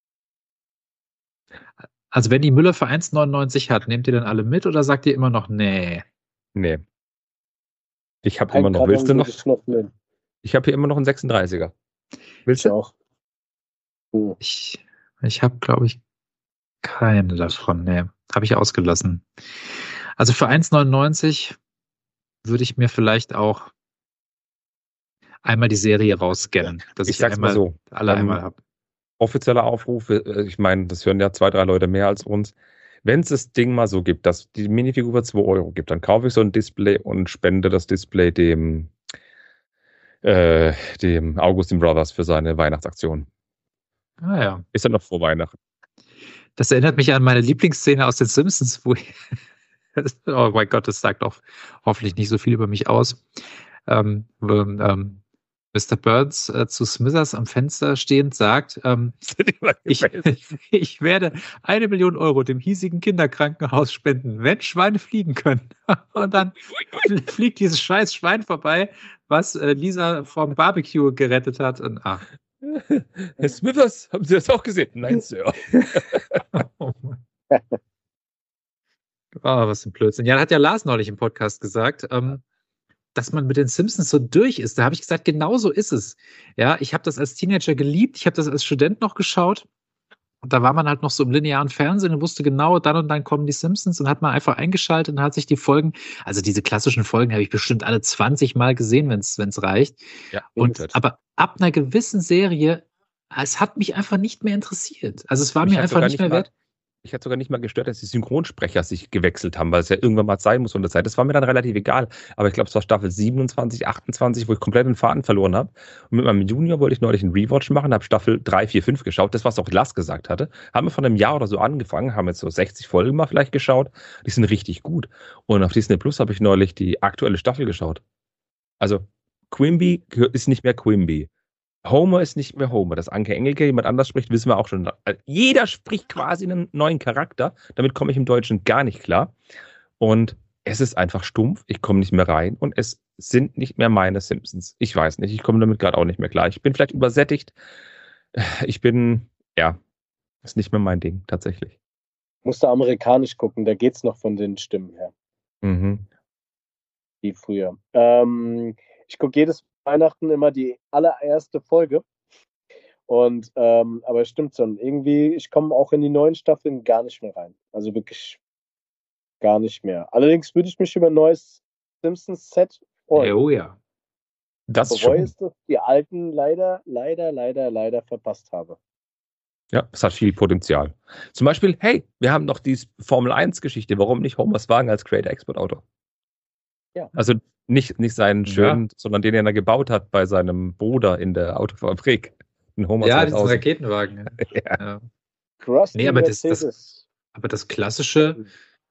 Also wenn die Müller für 1,99 hat, nehmt ihr dann alle mit oder sagt ihr immer noch, nee? Nee. Ich habe immer noch, willst du noch? Ich habe hier immer noch einen 36er. Willst du auch? Ich habe, glaube ich, keine davon. Nee, habe ich ausgelassen. Also für 1,99 würde ich mir vielleicht auch einmal die Serie rausscannen, dass ich sag's mal so, alle einmal habe. Offizieller Aufruf, ich meine, das hören ja 2, 3 Leute mehr als uns. Wenn es das Ding mal so gibt, dass die Minifigur für 2 Euro gibt, dann kaufe ich so ein Display und spende das Display dem Augustin Brothers für seine Weihnachtsaktion. Ah ja. Ist ja noch vor Weihnachten. Das erinnert mich an meine Lieblingsszene aus den Simpsons, wo oh mein Gott, das sagt auch hoffentlich nicht so viel über mich aus. Mr. Burns zu Smithers am Fenster stehend sagt, ich werde 1 Million Euro dem hiesigen Kinderkrankenhaus spenden, wenn Schweine fliegen können. Und dann fliegt dieses scheiß Schwein vorbei, was Lisa vom Barbecue gerettet hat. Und Herr Smithers, haben Sie das auch gesehen? Nein, Sir. Was ein Blödsinn. Ja, da hat ja Lars neulich im Podcast gesagt, dass man mit den Simpsons so durch ist. Da habe ich gesagt, genau so ist es. Ja, ich habe das als Teenager geliebt, ich habe das als Student noch geschaut. Und da war man halt noch so im linearen Fernsehen und wusste genau, dann und dann kommen die Simpsons und hat man einfach eingeschaltet und hat sich die Folgen, also diese klassischen Folgen habe ich bestimmt alle 20 Mal gesehen, wenn es reicht. Ja, aber ab einer gewissen Serie, es hat mich einfach nicht mehr interessiert. Also es war mir einfach nicht mehr wert. Ich hatte sogar nicht mal gestört, dass die Synchronsprecher sich gewechselt haben, weil es ja irgendwann mal sein muss von der Zeit. Das war mir dann relativ egal. Aber ich glaube, es war Staffel 27, 28, wo ich komplett den Faden verloren habe. Und mit meinem Junior wollte ich neulich einen Rewatch machen, habe Staffel 3, 4, 5 geschaut. Das, was auch Lars gesagt hatte. Haben wir von einem Jahr oder so angefangen, haben jetzt so 60 Folgen mal vielleicht geschaut. Die sind richtig gut. Und auf Disney Plus habe ich neulich die aktuelle Staffel geschaut. Also, Quimby ist nicht mehr Quimby. Homer ist nicht mehr Homer. Dass Anke Engelke jemand anders spricht, wissen wir auch schon. Jeder spricht quasi einen neuen Charakter. Damit komme ich im Deutschen gar nicht klar. Und es ist einfach stumpf. Ich komme nicht mehr rein. Und es sind nicht mehr meine Simpsons. Ich weiß nicht. Ich komme damit gerade auch nicht mehr klar. Ich bin vielleicht übersättigt. Ist nicht mehr mein Ding, tatsächlich. Musst du amerikanisch gucken. Da geht's noch von den Stimmen her. Mhm. Wie früher. Ich gucke jedes Weihnachten immer die allererste Folge. Und aber es stimmt schon. Irgendwie, ich komme auch in die neuen Staffeln gar nicht mehr rein. Also wirklich gar nicht mehr. Allerdings würde ich mich über ein neues Simpsons-Set freuen. Oh ja. Das Bereue schon. es, dass die alten leider verpasst habe. Ja, es hat viel Potenzial. Zum Beispiel, hey, wir haben noch die Formel-1-Geschichte. Warum nicht Homers Wagen als Creator-Export-Auto? Ja. Also nicht seinen schönen, sondern den er gebaut hat bei seinem Bruder in der Autofabrik. Ein Homer Ja, 2000. diesen Raketenwagen. Ja. Krusty Nee, aber Mercedes. das klassische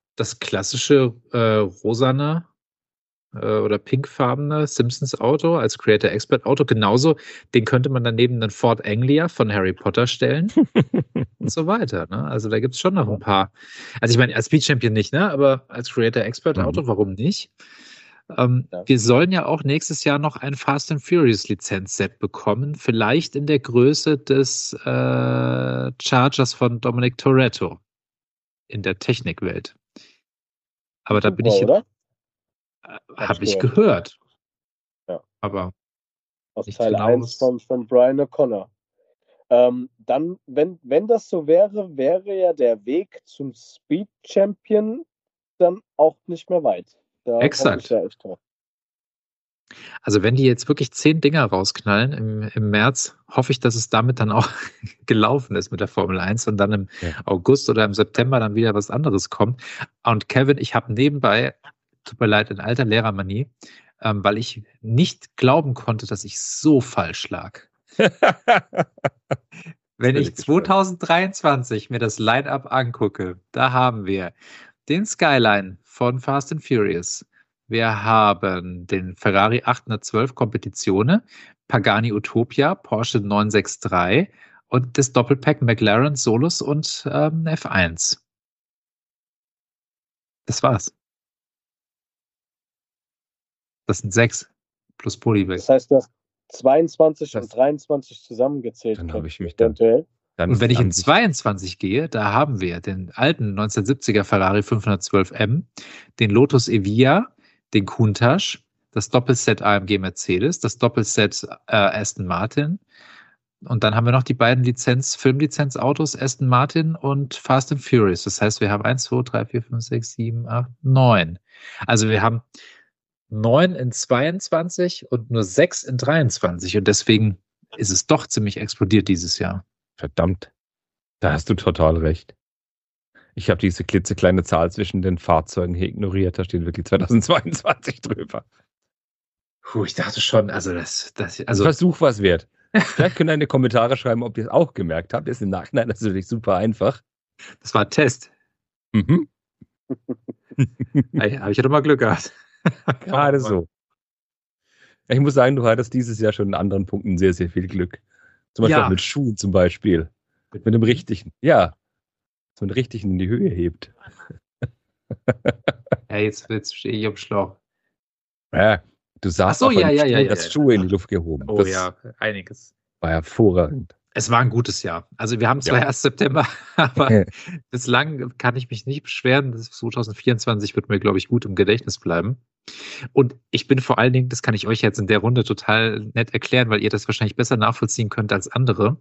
rosane oder pinkfarbene Simpsons-Auto als Creator-Expert-Auto, genauso, den könnte man dann neben einen Ford Anglia von Harry Potter stellen und so weiter. Ne? Also da gibt es schon noch ein paar. Also ich meine, als Speed Champion nicht, ne? Aber als Creator-Expert-Auto, warum nicht? Wir sollen ja auch nächstes Jahr noch ein Fast and Furious Lizenzset bekommen, vielleicht in der Größe des Chargers von Dominic Toretto in der Technikwelt. Aber da bin ich, habe ich gehört. Ja. Aber aus nicht Teil genau 1 von Brian O'Connor. Dann, wenn das so wäre, wäre ja der Weg zum Speed Champion dann auch nicht mehr weit. Da exakt. Ich ja echt drauf. Also wenn die jetzt wirklich 10 Dinger rausknallen im März, hoffe ich, dass es damit dann auch gelaufen ist mit der Formel 1 und dann im August oder im September dann wieder was anderes kommt. Und Kevin, ich habe nebenbei, tut mir leid, in alter Lehrermanie, weil ich nicht glauben konnte, dass ich so falsch lag. Wenn ich 2023 mir das Line-Up angucke, da haben wir den Skyline von Fast and Furious. Wir haben den Ferrari 812 Competizione, Pagani Utopia, Porsche 963 und das Doppelpack McLaren Solus und F1. Das war's. Das sind 6 plus Polybag. Das heißt, du hast 22 und 23 zusammengezählt. Dann habe ich mich und wenn ich in 22 gehe, da haben wir den alten 1970er Ferrari 512M, den Lotus Evija, den Countach, das Doppelset AMG Mercedes, das Doppelset Aston Martin und dann haben wir noch die beiden Filmlizenzautos Aston Martin und Fast and Furious. Das heißt, wir haben 1, 2, 3, 4, 5, 6, 7, 8, 9. Also wir haben 9 in 22 und nur 6 in 23 und deswegen ist es doch ziemlich explodiert dieses Jahr. Verdammt, da hast du total recht. Ich habe diese klitzekleine Zahl zwischen den Fahrzeugen hier ignoriert. Da steht wirklich 2022 drüber. Ich dachte schon, also Versuch was wert. Vielleicht könnt ihr in die Kommentare schreiben, ob ihr es auch gemerkt habt. Ist im Nachhinein natürlich super einfach. Das war ein Test. Mhm. Habe ich ja doch mal Glück gehabt. Gerade so. Ich muss sagen, du hattest dieses Jahr schon in anderen Punkten sehr, sehr viel Glück. Zum Beispiel auch mit Schuhen zum Beispiel. Mit einem richtigen. Ja. So einen richtigen in die Höhe hebt. Ja, jetzt stehe ich am Schlauch. Ja, du sagst Ach so, hast Schuhe in die Luft gehoben. Oh das ja, einiges. War hervorragend. Es war ein gutes Jahr. Also wir haben zwar erst September, aber bislang kann ich mich nicht beschweren. Das 2024 wird mir, glaube ich, gut im Gedächtnis bleiben. Und ich bin vor allen Dingen, das kann ich euch jetzt in der Runde total nett erklären, weil ihr das wahrscheinlich besser nachvollziehen könnt als andere.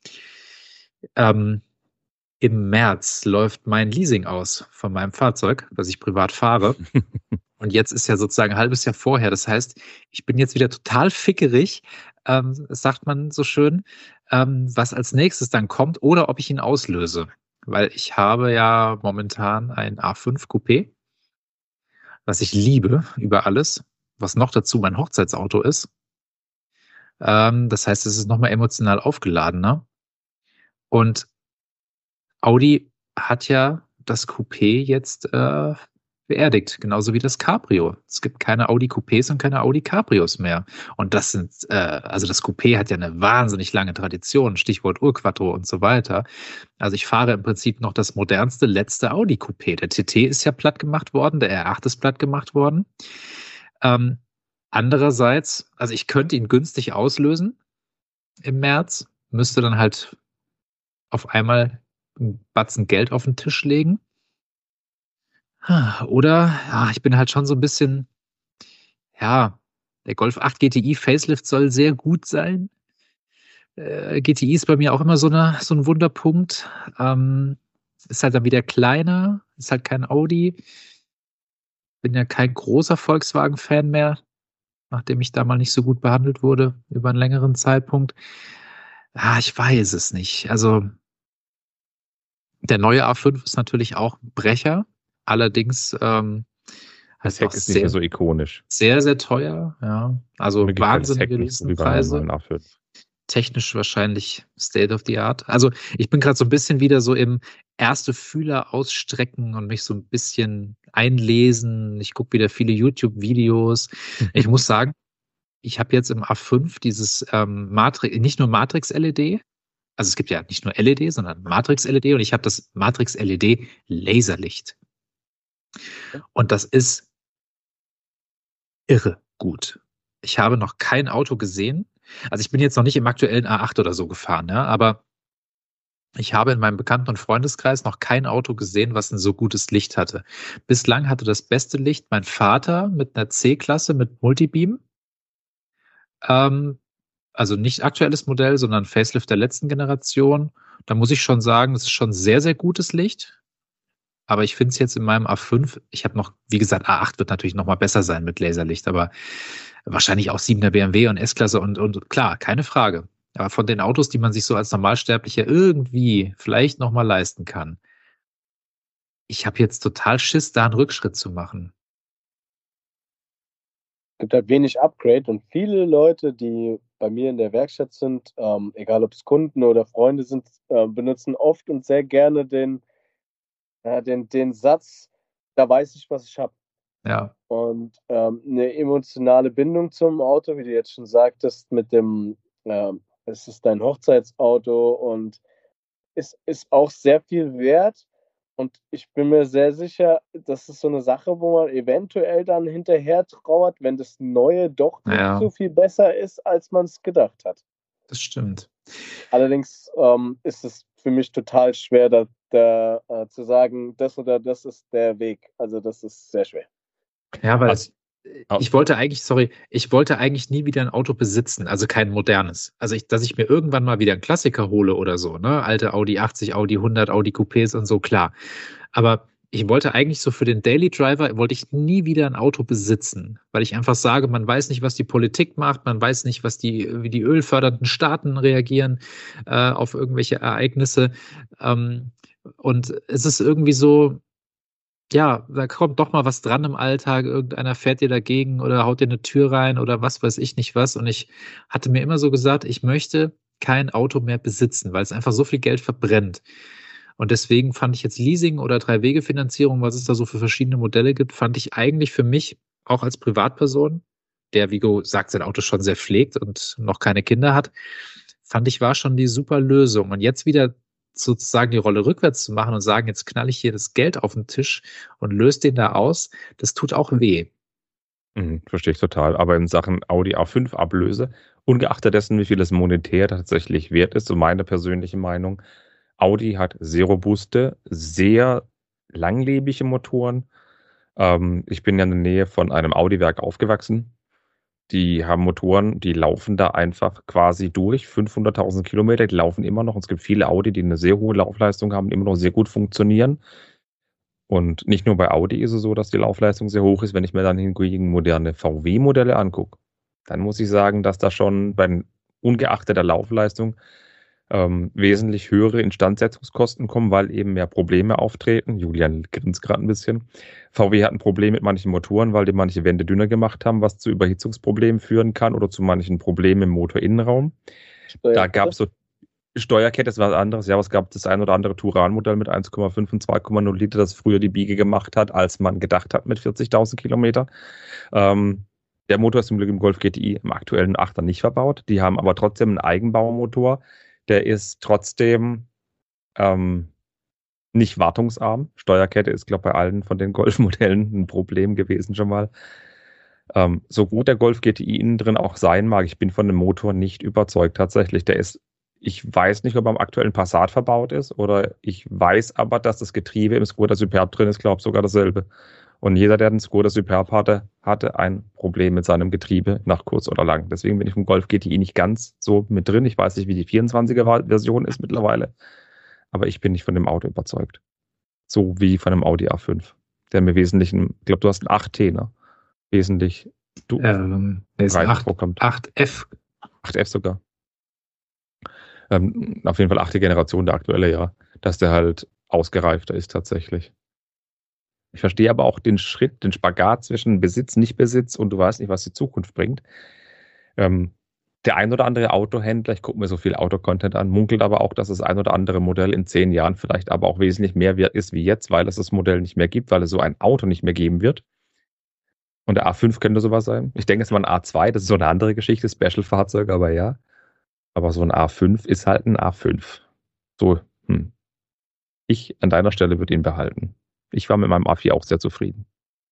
Im März läuft mein Leasing aus von meinem Fahrzeug, was ich privat fahre. Und jetzt ist ja sozusagen ein halbes Jahr vorher. Das heißt, ich bin jetzt wieder total fickerig, sagt man so schön, was als nächstes dann kommt oder ob ich ihn auslöse. Weil ich habe ja momentan ein A5 Coupé, was ich liebe über alles, was noch dazu mein Hochzeitsauto ist. Das heißt, es ist nochmal emotional aufgeladener. Und Audi hat ja das Coupé jetzt beerdigt, genauso wie das Cabrio. Es gibt keine Audi Coupés und keine Audi Cabrios mehr. Und das sind, also das Coupé hat ja eine wahnsinnig lange Tradition, Stichwort Urquattro und so weiter. Also ich fahre im Prinzip noch das modernste, letzte Audi Coupé. Der TT ist ja platt gemacht worden, der R8 ist platt gemacht worden. Andererseits, also ich könnte ihn günstig auslösen im März, müsste dann halt auf einmal einen Batzen Geld auf den Tisch legen. Oder, ja, ich bin halt schon so ein bisschen, ja, der Golf 8 GTI Facelift soll sehr gut sein. GTI ist bei mir auch immer so ein Wunderpunkt. Ist halt dann wieder kleiner, ist halt kein Audi. Bin ja kein großer Volkswagen-Fan mehr, nachdem ich da mal nicht so gut behandelt wurde über einen längeren Zeitpunkt. Ich weiß es nicht. Also der neue A5 ist natürlich auch ein Brecher. Allerdings das Heck ist nicht mehr so ikonisch. Sehr, sehr teuer. Ja. Also wahnsinnige Listenpreise. Technisch wahrscheinlich State of the Art. Also ich bin gerade so ein bisschen wieder so im erste Fühler ausstrecken und mich so ein bisschen einlesen. Ich gucke wieder viele YouTube-Videos. Ich muss sagen, ich habe jetzt im A5 dieses nicht nur Matrix-LED, also es gibt ja nicht nur LED, sondern Matrix-LED und ich habe das Matrix-LED Laserlicht. Und das ist irre gut. Ich habe noch kein Auto gesehen. Also ich bin jetzt noch nicht im aktuellen A8 oder so gefahren, ja, aber ich habe in meinem Bekannten- und Freundeskreis noch kein Auto gesehen, was ein so gutes Licht hatte. Bislang hatte das beste Licht mein Vater mit einer C-Klasse mit Multibeam. Also nicht aktuelles Modell, sondern Facelift der letzten Generation. Da muss ich schon sagen, das ist schon sehr, sehr gutes Licht. Aber ich finde es jetzt in meinem A5, ich habe noch, wie gesagt, A8 wird natürlich noch mal besser sein mit Laserlicht, aber wahrscheinlich auch 7er BMW und S-Klasse und klar, keine Frage. Aber von den Autos, die man sich so als Normalsterblicher irgendwie vielleicht noch mal leisten kann, ich habe jetzt total Schiss, da einen Rückschritt zu machen. Es gibt halt wenig Upgrade und viele Leute, die bei mir in der Werkstatt sind, egal ob es Kunden oder Freunde sind, benutzen oft und sehr gerne den Satz, da weiß ich, was ich habe. Ja. Und eine emotionale Bindung zum Auto, wie du jetzt schon sagtest, mit dem, es ist dein Hochzeitsauto und es ist auch sehr viel wert. Und ich bin mir sehr sicher, das ist so eine Sache, wo man eventuell dann hinterher trauert, wenn das Neue doch nicht so viel besser ist, als man es gedacht hat. Das stimmt. Allerdings ist es für mich total schwer, zu sagen, das oder das ist der Weg. Also das ist sehr schwer. Ja, weil ich wollte eigentlich nie wieder ein Auto besitzen, also kein modernes. Also dass ich mir irgendwann mal wieder einen Klassiker hole oder so, ne? Alte Audi 80, Audi 100, Audi Coupés und so, klar. Aber ich wollte eigentlich so für den Daily Driver, wollte ich nie wieder ein Auto besitzen, weil ich einfach sage, man weiß nicht, was die Politik macht, man weiß nicht, wie die ölfördernden Staaten reagieren auf irgendwelche Ereignisse. Und es ist irgendwie so, ja, da kommt doch mal was dran im Alltag, irgendeiner fährt dir dagegen oder haut dir eine Tür rein oder was weiß ich nicht was. Und ich hatte mir immer so gesagt, ich möchte kein Auto mehr besitzen, weil es einfach so viel Geld verbrennt. Und deswegen fand ich jetzt Leasing oder Drei-Wege-Finanzierung, was es da so für verschiedene Modelle gibt, fand ich eigentlich für mich auch als Privatperson der, wie gesagt, sein Auto schon sehr pflegt und noch keine Kinder hat, fand ich, war schon die super Lösung. Und jetzt wieder sozusagen die Rolle rückwärts zu machen und sagen, jetzt knall ich hier das Geld auf den Tisch und löse den da aus, das tut auch weh. Verstehe ich total. Aber in Sachen Audi A5 Ablöse, ungeachtet dessen, wie viel es monetär tatsächlich wert ist, so meine persönliche Meinung, Audi hat sehr robuste, sehr langlebige Motoren. Ich bin ja in der Nähe von einem Audi-Werk aufgewachsen. Die haben Motoren, die laufen da einfach quasi durch, 500.000 Kilometer, die laufen immer noch. Und es gibt viele Audi, die eine sehr hohe Laufleistung haben, immer noch sehr gut funktionieren. Und nicht nur bei Audi ist es so, dass die Laufleistung sehr hoch ist. Wenn ich mir dann hingegen moderne VW-Modelle angucke, dann muss ich sagen, dass da schon ungeachtet der Laufleistung wesentlich höhere Instandsetzungskosten kommen, weil eben mehr Probleme auftreten. Julian grinst gerade ein bisschen. VW hat ein Problem mit manchen Motoren, weil die manche Wände dünner gemacht haben, was zu Überhitzungsproblemen führen kann oder zu manchen Problemen im Motorinnenraum. Da gab es so Steuerkette, ist was anderes. Ja, es gab das ein oder andere Touran-Modell mit 1,5 und 2,0 Liter, das früher die Biege gemacht hat, als man gedacht hat mit 40.000 Kilometer. Der Motor ist zum Glück im Golf GTI im aktuellen 8er nicht verbaut. Die haben aber trotzdem einen Eigenbaumotor. Der ist trotzdem nicht wartungsarm. Steuerkette ist, glaube ich, bei allen von den Golf-Modellen ein Problem gewesen schon mal. So gut der Golf GTI innen drin auch sein mag, ich bin von dem Motor nicht überzeugt tatsächlich. Ich weiß nicht, ob er am aktuellen Passat verbaut ist oder ich weiß aber, dass das Getriebe im Skoda Superb drin ist, glaube ich sogar dasselbe. Und jeder, der den Skoda Superb hatte ein Problem mit seinem Getriebe nach kurz oder lang. Deswegen bin ich vom Golf GTI nicht ganz so mit drin. Ich weiß nicht, wie die 24er-Version ist mittlerweile, aber ich bin nicht von dem Auto überzeugt. So wie von einem Audi A5, der mir wesentlich, ich glaube, du hast einen 8T, ne? Wesentlich ist 8F. 8F sogar. Auf jeden Fall 8. Generation, der aktuelle, ja, dass der halt ausgereifter ist tatsächlich. Ich verstehe aber auch den Spagat zwischen Besitz, Nicht-Besitz und du weißt nicht, was die Zukunft bringt. Der ein oder andere Autohändler, ich gucke mir so viel Autocontent an, munkelt aber auch, dass das ein oder andere Modell in 10 Jahren vielleicht aber auch wesentlich mehr wert ist wie jetzt, weil es das Modell nicht mehr gibt, weil es so ein Auto nicht mehr geben wird. Und der A5 könnte sowas sein. Ich denke, es war ein A2, das ist so eine andere Geschichte, Special-Fahrzeug, aber ja. Aber so ein A5 ist halt ein A5. So, ich an deiner Stelle würde ihn behalten. Ich war mit meinem A4 auch sehr zufrieden.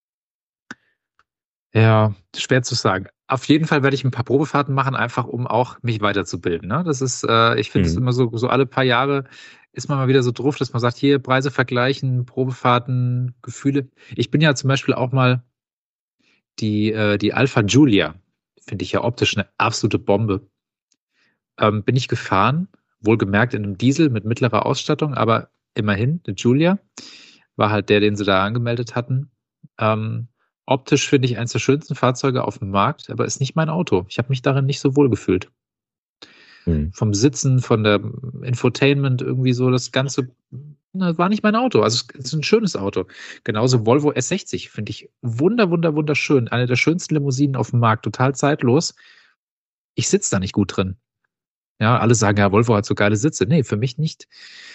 Ja, schwer zu sagen. Auf jeden Fall werde ich ein paar Probefahrten machen, einfach um auch mich weiterzubilden. Ne? Das ist, ich finde es immer so alle paar Jahre ist man mal wieder so drauf, dass man sagt, hier Preise vergleichen, Probefahrten, Gefühle. Ich bin ja zum Beispiel auch mal die Alpha Giulia, finde ich ja optisch eine absolute Bombe. Bin ich gefahren, wohlgemerkt in einem Diesel mit mittlerer Ausstattung, aber immerhin, der Giulia war halt der, den sie da angemeldet hatten. Optisch finde ich eines der schönsten Fahrzeuge auf dem Markt, aber ist nicht mein Auto. Ich habe mich darin nicht so wohl gefühlt. Vom Sitzen, von der Infotainment, irgendwie so das Ganze, war nicht mein Auto. Also es ist ein schönes Auto. Genauso Volvo S60 finde ich wunderschön. Eine der schönsten Limousinen auf dem Markt, total zeitlos. Ich sitze da nicht gut drin. Ja, alle sagen, ja, Volvo hat so geile Sitze. Nee, für mich nicht.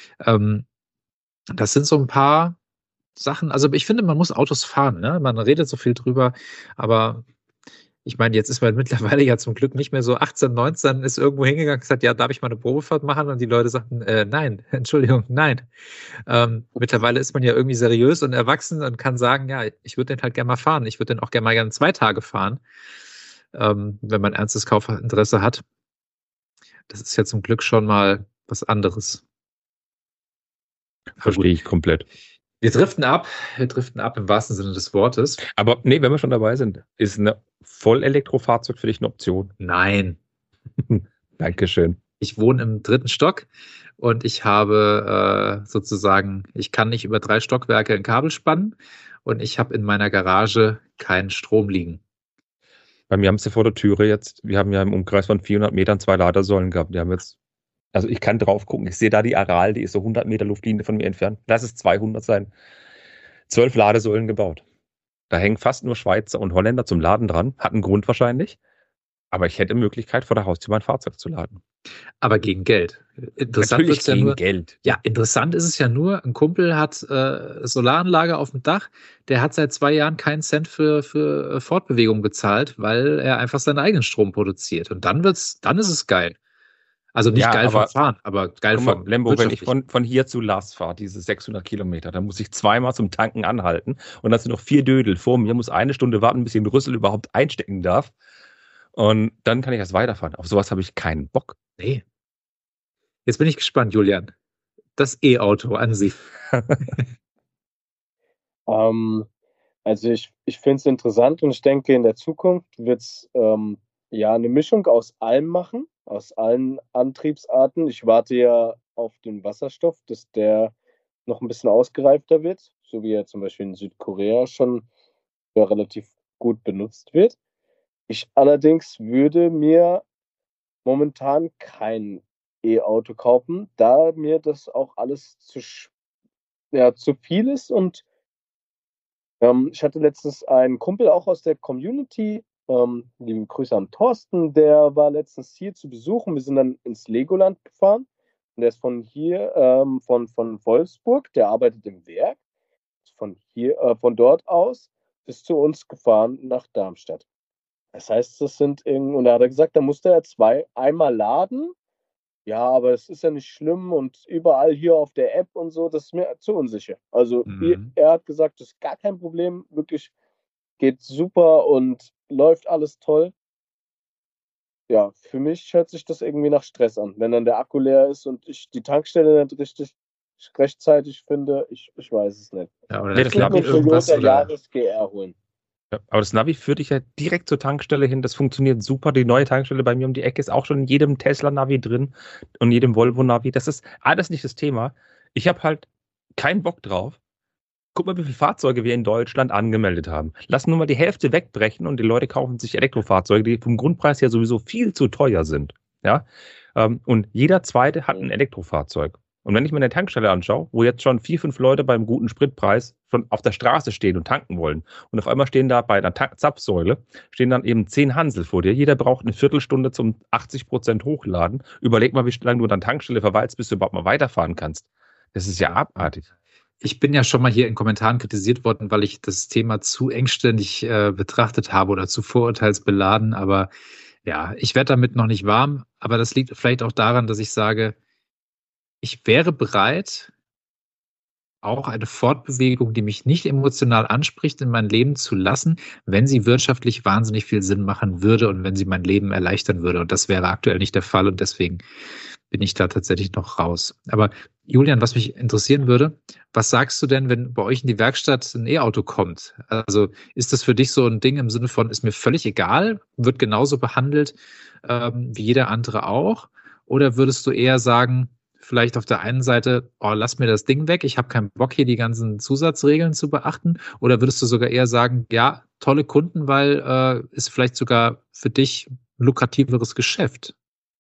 Das sind so ein paar Sachen. Also ich finde, man muss Autos fahren. Ne? Man redet so viel drüber, aber ich meine, jetzt ist man mittlerweile ja zum Glück nicht mehr so 18, 19, ist irgendwo hingegangen und gesagt, ja, darf ich mal eine Probefahrt machen? Und die Leute sagten, nein, Entschuldigung, nein. Mittlerweile ist man ja irgendwie seriös und erwachsen und kann sagen, ja, ich würde den halt gerne mal fahren. Ich würde den auch gerne mal 2 Tage fahren, wenn man ernstes Kaufinteresse hat. Das ist ja zum Glück schon mal was anderes. Verstehe ich komplett. Wir driften ab im wahrsten Sinne des Wortes. Aber nee, wenn wir schon dabei sind, ist ein Vollelektrofahrzeug für dich eine Option? Nein. Dankeschön. Ich wohne im 3. Stock und ich habe sozusagen, ich kann nicht über 3 Stockwerke ein Kabel spannen und ich habe in meiner Garage keinen Strom liegen. Bei mir haben sie vor der Türe jetzt, wir haben ja im Umkreis von 400 Metern 2 Ladesäulen gehabt. Die haben jetzt, also ich kann drauf gucken, ich sehe da die Aral, die ist so 100 Meter Luftlinie von mir entfernt. Lass es 200 sein. 12 Ladesäulen gebaut. Da hängen fast nur Schweizer und Holländer zum Laden dran. Hat einen Grund wahrscheinlich. Aber ich hätte Möglichkeit, vor der Haustür mein Fahrzeug zu laden. Aber gegen Geld. Interessant Natürlich wird's ja gegen nur. Geld. Ja, interessant ist es ja nur, ein Kumpel hat Solaranlage auf dem Dach, der hat seit 2 Jahren keinen Cent für Fortbewegung bezahlt, weil er einfach seinen eigenen Strom produziert. Und dann ist es geil. Also nicht Ja, geil vom aber Fahren, aber geil guck mal, vom Lembo, wenn ich wirtschaftlichen. von hier zu Lars fahre, diese 600 Kilometer, dann muss ich zweimal zum Tanken anhalten und dann sind noch 4 Dödel vor mir, muss 1 Stunde warten, bis ich den Rüssel überhaupt einstecken darf. Und dann kann ich erst weiterfahren. Auf sowas habe ich keinen Bock. Nee. Jetzt bin ich gespannt, Julian. Das E-Auto an sich. Also ich finde es interessant und ich denke, in der Zukunft wird es ja eine Mischung aus allem machen, aus allen Antriebsarten. Ich warte ja auf den Wasserstoff, dass der noch ein bisschen ausgereifter wird, so wie er zum Beispiel in Südkorea schon ja, relativ gut benutzt wird. Ich allerdings würde mir momentan kein E-Auto kaufen, da mir das auch alles zu viel ist. Und ich hatte letztens einen Kumpel auch aus der Community, liebe Grüße an Thorsten, der war letztens hier zu besuchen. Wir sind dann ins Legoland gefahren. Und der ist von hier, von Wolfsburg, der arbeitet im Werk. Von dort aus bis zu uns gefahren nach Darmstadt. Das heißt, und da hat er gesagt, da musste er einmal laden. Ja, aber es ist ja nicht schlimm und überall hier auf der App und so, das ist mir zu unsicher. Also Mhm. er hat gesagt, das ist gar kein Problem, wirklich geht super und läuft alles toll. Ja, für mich hört sich das irgendwie nach Stress an, wenn dann der Akku leer ist und ich die Tankstelle nicht richtig rechtzeitig finde. Ich weiß es nicht. Ja, oder Ja, da das Ich würde klemmt mir Navi, einen irgendwas Toyota oder. Yaris GR holen. ja, aber das Navi führt dich ja direkt zur Tankstelle hin. Das funktioniert super. Die neue Tankstelle bei mir um die Ecke ist auch schon in jedem Tesla-Navi drin und jedem Volvo-Navi. Das ist alles nicht das Thema. Ich habe halt keinen Bock drauf. Guck mal, wie viele Fahrzeuge wir in Deutschland angemeldet haben. Lass nur mal die Hälfte wegbrechen und die Leute kaufen sich Elektrofahrzeuge, die vom Grundpreis her sowieso viel zu teuer sind. Ja? Und jeder Zweite hat ein Elektrofahrzeug. Und wenn ich mir eine Tankstelle anschaue, wo jetzt schon 4, 5 Leute beim guten Spritpreis schon auf der Straße stehen und tanken wollen und auf einmal stehen da bei einer Zapfsäule, stehen dann eben 10 Hansel vor dir. Jeder braucht eine Viertelstunde zum 80% Hochladen. Überleg mal, wie lange du an der Tankstelle verweilst, bis du überhaupt mal weiterfahren kannst. Das ist ja abartig. Ich bin ja schon mal hier in Kommentaren kritisiert worden, weil ich das Thema zu engständig betrachtet habe oder zu vorurteilsbeladen. Aber ja, ich werde damit noch nicht warm. Aber das liegt vielleicht auch daran, dass ich sage, ich wäre bereit, auch eine Fortbewegung, die mich nicht emotional anspricht, in mein Leben zu lassen, wenn sie wirtschaftlich wahnsinnig viel Sinn machen würde und wenn sie mein Leben erleichtern würde. Und das wäre aktuell nicht der Fall und deswegen bin ich da tatsächlich noch raus. Aber Julian, was mich interessieren würde, was sagst du denn, wenn bei euch in die Werkstatt ein E-Auto kommt? Also ist das für dich so ein Ding im Sinne von, ist mir völlig egal, wird genauso behandelt wie jeder andere auch? Oder würdest du eher sagen, vielleicht auf der einen Seite, oh, lass mir das Ding weg, ich habe keinen Bock, hier die ganzen Zusatzregeln zu beachten? Oder würdest du sogar eher sagen, ja, tolle Kunden, weil ist vielleicht sogar für dich ein lukrativeres Geschäft?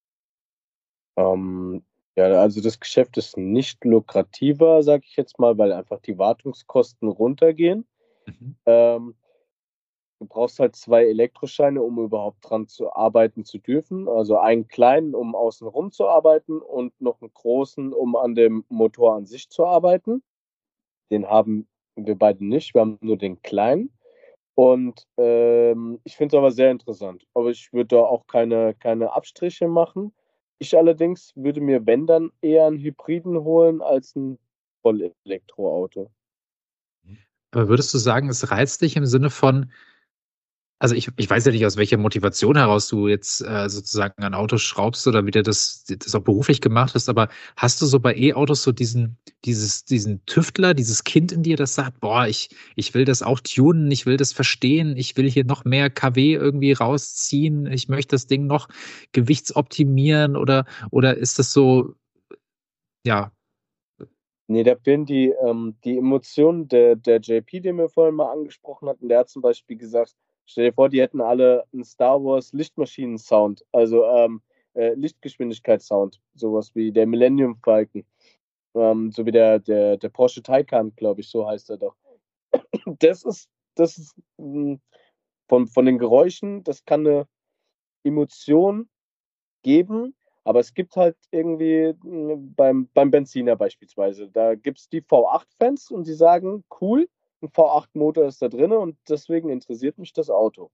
Ja, also das Geschäft ist nicht lukrativer, sage ich jetzt mal, weil einfach die Wartungskosten runtergehen. Mhm. Ähm, Du brauchst halt 2 Elektroscheine, um überhaupt dran zu arbeiten zu dürfen. Also einen kleinen, um außen rum zu arbeiten und noch einen großen, um an dem Motor an sich zu arbeiten. Den haben wir beide nicht, wir haben nur den kleinen. Und ich finde es aber sehr interessant. Aber ich würde da auch keine Abstriche machen. Ich allerdings würde mir, wenn dann, eher einen Hybriden holen als ein Vollelektroauto. Aber würdest du sagen, es reizt dich im Sinne von, also ich weiß ja nicht, aus welcher Motivation heraus du jetzt sozusagen an Autos schraubst oder wie du das auch beruflich gemacht hast, aber hast du so bei E-Autos so diesen Tüftler, dieses Kind in dir, das sagt, boah, ich will das auch tunen, ich will das verstehen, ich will hier noch mehr kW irgendwie rausziehen, ich möchte das Ding noch gewichtsoptimieren oder ist das so, ja. Nee, da fehlen die Emotionen. Der JP, den wir vorhin mal angesprochen hatten, der hat zum Beispiel gesagt, stell dir vor, die hätten alle einen Star Wars Lichtmaschinen-Sound, also Lichtgeschwindigkeitssound, sowas wie der Millennium Falcon, so wie der Porsche Taycan, glaube ich, so heißt er doch. Das ist von den Geräuschen, das kann Emotion geben, aber es gibt halt irgendwie beim Benziner beispielsweise, da gibt es die V8-Fans und die sagen, cool, ein V8-Motor ist da drin und deswegen interessiert mich das Auto.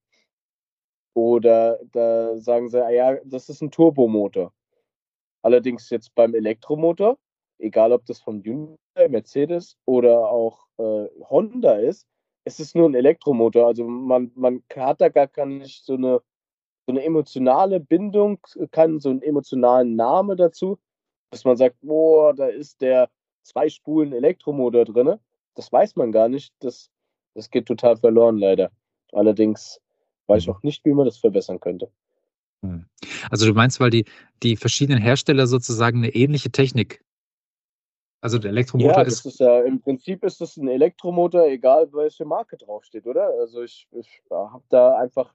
Oder da sagen sie, ja, das ist ein Turbomotor. Allerdings jetzt beim Elektromotor, egal ob das von Hyundai, Mercedes oder auch Honda ist, es ist nur ein Elektromotor. Also man hat da gar nicht so eine emotionale Bindung, so einen emotionalen Namen dazu, dass man sagt, boah, da ist der Zwei-Spulen-Elektromotor drin. Das weiß man gar nicht. Das geht total verloren, leider. Allerdings weiß ich auch nicht, wie man das verbessern könnte. Also du meinst, weil die verschiedenen Hersteller sozusagen eine ähnliche Technik, also der Elektromotor Ja, das ist, ist ja, im Prinzip ist das ein Elektromotor, egal welche Marke draufsteht, oder? Also ich habe da einfach,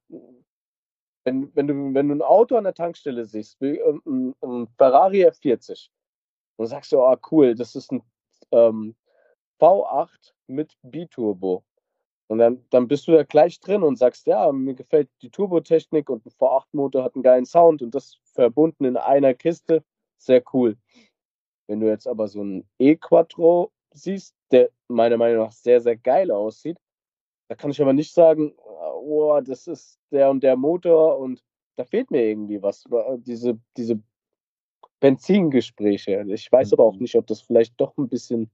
wenn du ein Auto an der Tankstelle siehst, wie ein Ferrari F40, dann sagst du, ah cool, das ist ein ähm, V8 mit Biturbo. Und dann bist du da gleich drin und sagst, ja, mir gefällt die Turbotechnik und ein V8-Motor hat einen geilen Sound und das verbunden in einer Kiste, sehr cool. Wenn du jetzt aber so einen E-Quattro siehst, der meiner Meinung nach sehr, sehr geil aussieht, da kann ich aber nicht sagen, oh, das ist der und der Motor und da fehlt mir irgendwie was. Diese Benzingespräche. Ich weiß aber auch nicht, ob das vielleicht doch ein bisschen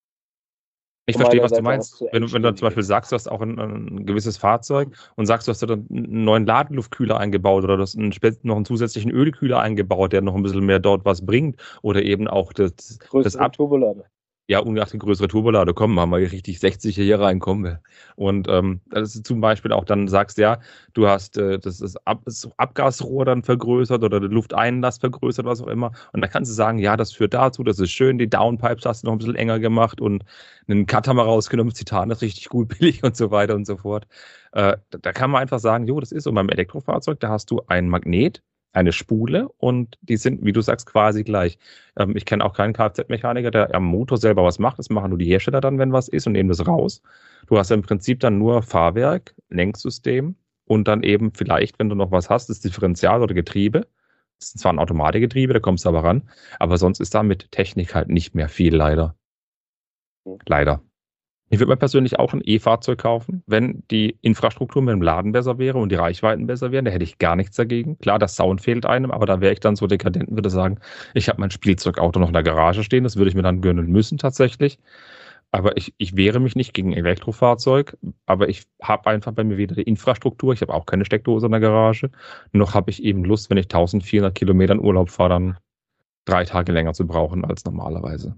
Ich von verstehe, meiner was du Seite aus meinst. zu Wenn du zum engstirnig Beispiel ist. sagst, du hast auch ein gewisses Fahrzeug und sagst, du hast da dann einen neuen Ladeluftkühler eingebaut oder du hast noch einen zusätzlichen Ölkühler eingebaut, der noch ein bisschen mehr dort was bringt oder eben auch das Größere Turbolader. ja, ungeachtet größere Turbolader, komm, haben wir hier richtig 60 hier reinkommen. Und das ist zum Beispiel auch dann sagst, ja, du hast das Abgasrohr dann vergrößert oder den Lufteinlass vergrößert, was auch immer. Und dann kannst du sagen, ja, das führt dazu, das ist schön, die Downpipes hast du noch ein bisschen enger gemacht und einen Cutter mal rausgenommen, Titan ist richtig gut, billig und so weiter und so fort. Da kann man einfach sagen, jo, das ist so. Beim Elektrofahrzeug, da hast du ein Magnet, eine Spule und die sind, wie du sagst, quasi gleich. Ich kenne auch keinen Kfz-Mechaniker, der am Motor selber was macht. Das machen nur die Hersteller dann, wenn was ist und nehmen das raus. Du hast ja im Prinzip dann nur Fahrwerk, Lenksystem und dann eben vielleicht, wenn du noch was hast, das Differential oder Getriebe. Das ist zwar ein Automatikgetriebe, da kommst du aber ran, aber sonst ist da mit Technik halt nicht mehr viel, leider. Leider. Ich würde mir persönlich auch ein E-Fahrzeug kaufen, wenn die Infrastruktur mit dem Laden besser wäre und die Reichweiten besser wären. Da hätte ich gar nichts dagegen. Klar, das Sound fehlt einem, aber da wäre ich dann so dekadent und würde sagen, ich habe mein Spielzeugauto noch in der Garage stehen. Das würde ich mir dann gönnen müssen tatsächlich. Aber ich wehre mich nicht gegen ein Elektrofahrzeug. Aber ich habe einfach bei mir weder die Infrastruktur, ich habe auch keine Steckdose in der Garage, noch habe ich eben Lust, wenn ich 1400 Kilometer in Urlaub fahre, dann 3 Tage länger zu brauchen als normalerweise.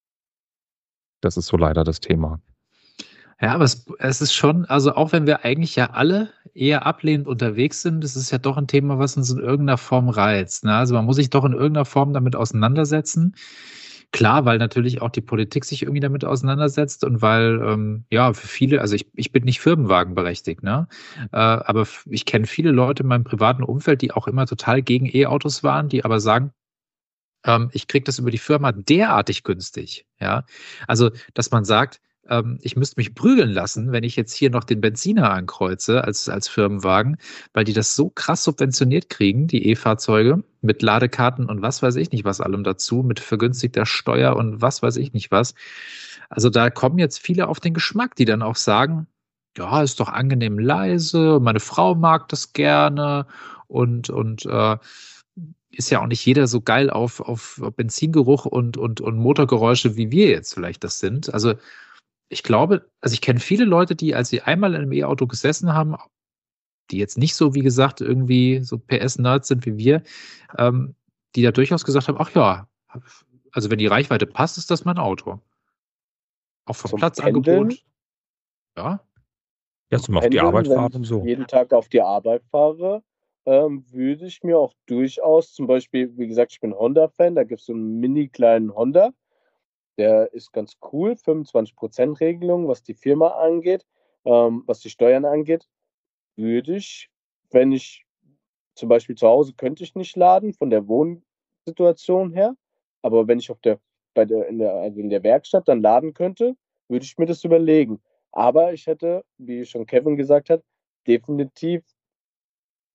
Das ist so leider das Thema. ja, aber es ist schon, also auch wenn wir eigentlich ja alle eher ablehnend unterwegs sind, es ist ja doch ein Thema, was uns in irgendeiner Form reizt. Ne? Also man muss sich doch in irgendeiner Form damit auseinandersetzen. Klar, weil natürlich auch die Politik sich irgendwie damit auseinandersetzt und weil, ja, für viele, also ich bin nicht firmenwagenberechtigt, ne? Aber ich kenne viele Leute in meinem privaten Umfeld, die auch immer total gegen E-Autos waren, die aber sagen, ich kriege das über die Firma derartig günstig, ja. Also, dass man sagt, ich müsste mich prügeln lassen, wenn ich jetzt hier noch den Benziner ankreuze als Firmenwagen, weil die das so krass subventioniert kriegen, die E-Fahrzeuge, mit Ladekarten und was weiß ich nicht was allem dazu, mit vergünstigter Steuer und was weiß ich nicht was. Also da kommen jetzt viele auf den Geschmack, die dann auch sagen, ja, ist doch angenehm leise, meine Frau mag das gerne und ist ja auch nicht jeder so geil auf Benzingeruch und Motorgeräusche, wie wir jetzt vielleicht das sind. Also ich glaube, also ich kenne viele Leute, die, als sie einmal in einem E-Auto gesessen haben, die jetzt nicht so, wie gesagt, irgendwie so PS-Nerds sind wie wir, die da durchaus gesagt haben, ach ja, also wenn die Reichweite passt, ist das mein Auto. Auch vom Zum Platzangebot. Pendeln, Ja. Ja, zum auf die Arbeit wenn fahren ich und so. jeden Tag auf die Arbeit fahre, würde ich mir auch durchaus, zum Beispiel, wie gesagt, ich bin Honda-Fan, da gibt es so einen mini kleinen Honda, der ist ganz cool, 25% Regelung, was die Firma angeht, was die Steuern angeht, würde ich, wenn ich zum Beispiel zu Hause könnte ich nicht laden, von der Wohnsituation her, aber wenn ich also in der Werkstatt dann laden könnte, würde ich mir das überlegen. Aber ich hätte, wie schon Kevin gesagt hat, definitiv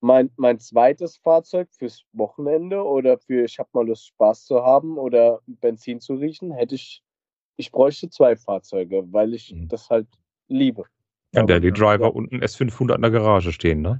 mein zweites Fahrzeug fürs Wochenende oder ich habe mal Lust, Spaß zu haben oder Benzin zu riechen, ich bräuchte 2 Fahrzeuge, weil ich das halt liebe. Ja, der Driver unten S500 in der Garage stehen, ne?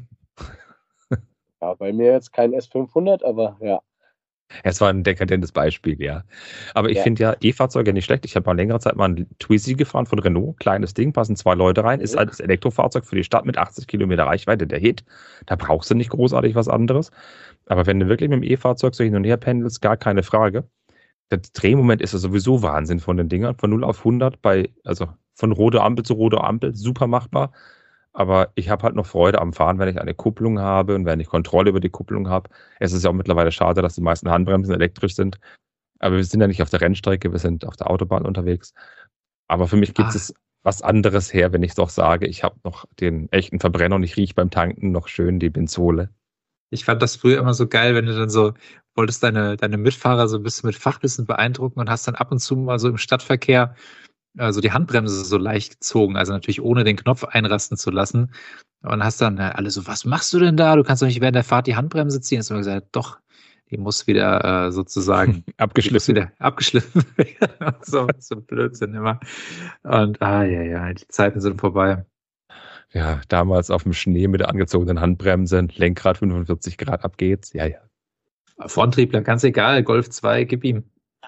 Ja, bei mir jetzt kein S500, aber ja. Es war ein dekadentes Beispiel, ja. Aber ich finde ja E-Fahrzeuge nicht schlecht. Ich habe mal längere Zeit mal ein Twizy gefahren von Renault. Kleines Ding, passen 2 Leute rein. Ist als Elektrofahrzeug für die Stadt mit 80 Kilometer Reichweite der Hit. Da brauchst du nicht großartig was anderes. Aber wenn du wirklich mit dem E-Fahrzeug so hin und her pendelst, gar keine Frage. Der Drehmoment ist ja sowieso Wahnsinn von den Dingern. Von 0 auf 100 also von roter Ampel zu roter Ampel, super machbar. Aber ich habe halt noch Freude am Fahren, wenn ich eine Kupplung habe und wenn ich Kontrolle über die Kupplung habe. Es ist ja auch mittlerweile schade, dass die meisten Handbremsen elektrisch sind. Aber wir sind ja nicht auf der Rennstrecke, wir sind auf der Autobahn unterwegs. Aber für mich gibt es was anderes her, wenn ich doch sage, ich habe noch den echten Verbrenner und ich rieche beim Tanken noch schön die Benzole. Ich fand das früher immer so geil, wenn du dann so wolltest deine Mitfahrer so ein bisschen mit Fachwissen beeindrucken und hast dann ab und zu mal so im Stadtverkehr also die Handbremse so leicht gezogen, also natürlich ohne den Knopf einrasten zu lassen. Und hast dann alle so, was machst du denn da? Du kannst doch nicht während der Fahrt die Handbremse ziehen. Hast du immer gesagt, doch, die muss wieder sozusagen abgeschliffen werden. so Blödsinn immer. Und die Zeiten sind vorbei. Ja, damals auf dem Schnee mit der angezogenen Handbremse, Lenkrad 45 Grad, ab geht's. Ja. Fronttriebler, ganz egal, Golf 2, gib ihm.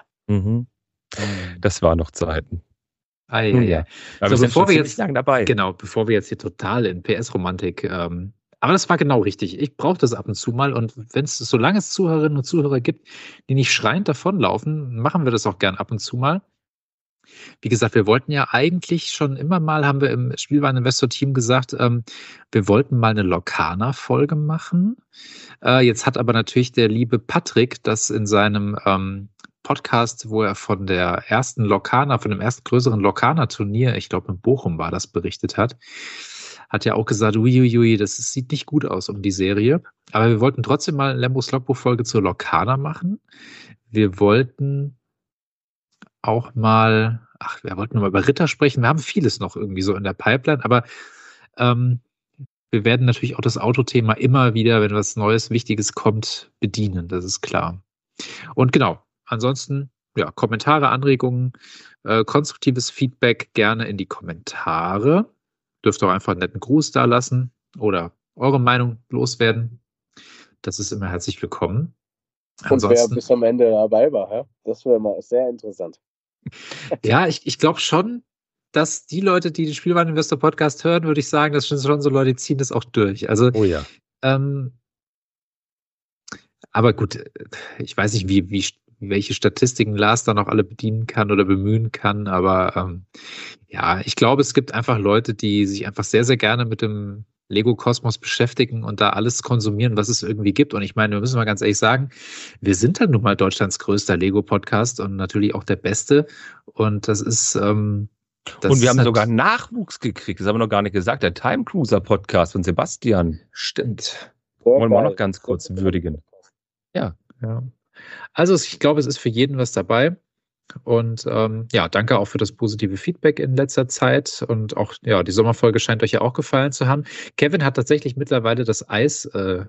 Das war noch Zeiten. Ja. Aber so, bevor wir jetzt lang dabei. Genau, bevor wir jetzt hier total in PS-Romantik, aber das war genau richtig. Ich brauche das ab und zu mal und solange es Zuhörerinnen und Zuhörer gibt, die nicht schreiend davonlaufen, machen wir das auch gern ab und zu mal. Wie gesagt, wir wollten ja eigentlich schon immer mal, haben wir im Spielwareninvestor-Team gesagt, wir wollten mal eine Lorcaner-Folge machen. Jetzt hat aber natürlich der liebe Patrick das in seinem Podcast, wo er von dem ersten größeren Lorcaner-Turnier, ich glaube in Bochum war das, berichtet hat ja auch gesagt, uiuiui, sieht nicht gut aus um die Serie. Aber wir wollten trotzdem mal eine Lembos Logbuch-Folge zur Lorcaner machen. Wir wollten auch mal, wir wollten mal über Ritter sprechen. Wir haben vieles noch irgendwie so in der Pipeline, aber wir werden natürlich auch das Autothema immer wieder, wenn was Neues, Wichtiges kommt, bedienen. Das ist klar. Und genau, ansonsten, ja, Kommentare, Anregungen, konstruktives Feedback gerne in die Kommentare. Dürft auch einfach einen netten Gruß da lassen oder eure Meinung loswerden. Das ist immer herzlich willkommen. Und wer bis am Ende dabei war, ja? Das wäre mal sehr interessant. Ja, ich glaube schon, dass die Leute, die den Spielwareninvestor Podcast hören, würde ich sagen, das sind schon so Leute, die ziehen das auch durch. Also, oh ja. Aber gut, ich weiß nicht, welche Statistiken Lars da noch alle bedienen kann oder bemühen kann, aber ich glaube, es gibt einfach Leute, die sich einfach sehr, sehr gerne mit dem Lego-Kosmos beschäftigen und da alles konsumieren, was es irgendwie gibt. Und ich meine, wir müssen mal ganz ehrlich sagen, wir sind dann nun mal Deutschlands größter Lego-Podcast und natürlich auch der beste. Und das ist und wir haben sogar Nachwuchs gekriegt, das haben wir noch gar nicht gesagt, der Time Cruiser Podcast von Sebastian. Stimmt. Wollen wir auch noch ganz kurz würdigen. Ja. Also ich glaube, es ist für jeden was dabei. Und danke auch für das positive Feedback in letzter Zeit. Und auch, die Sommerfolge scheint euch ja auch gefallen zu haben. Kevin hat tatsächlich mittlerweile das Eis,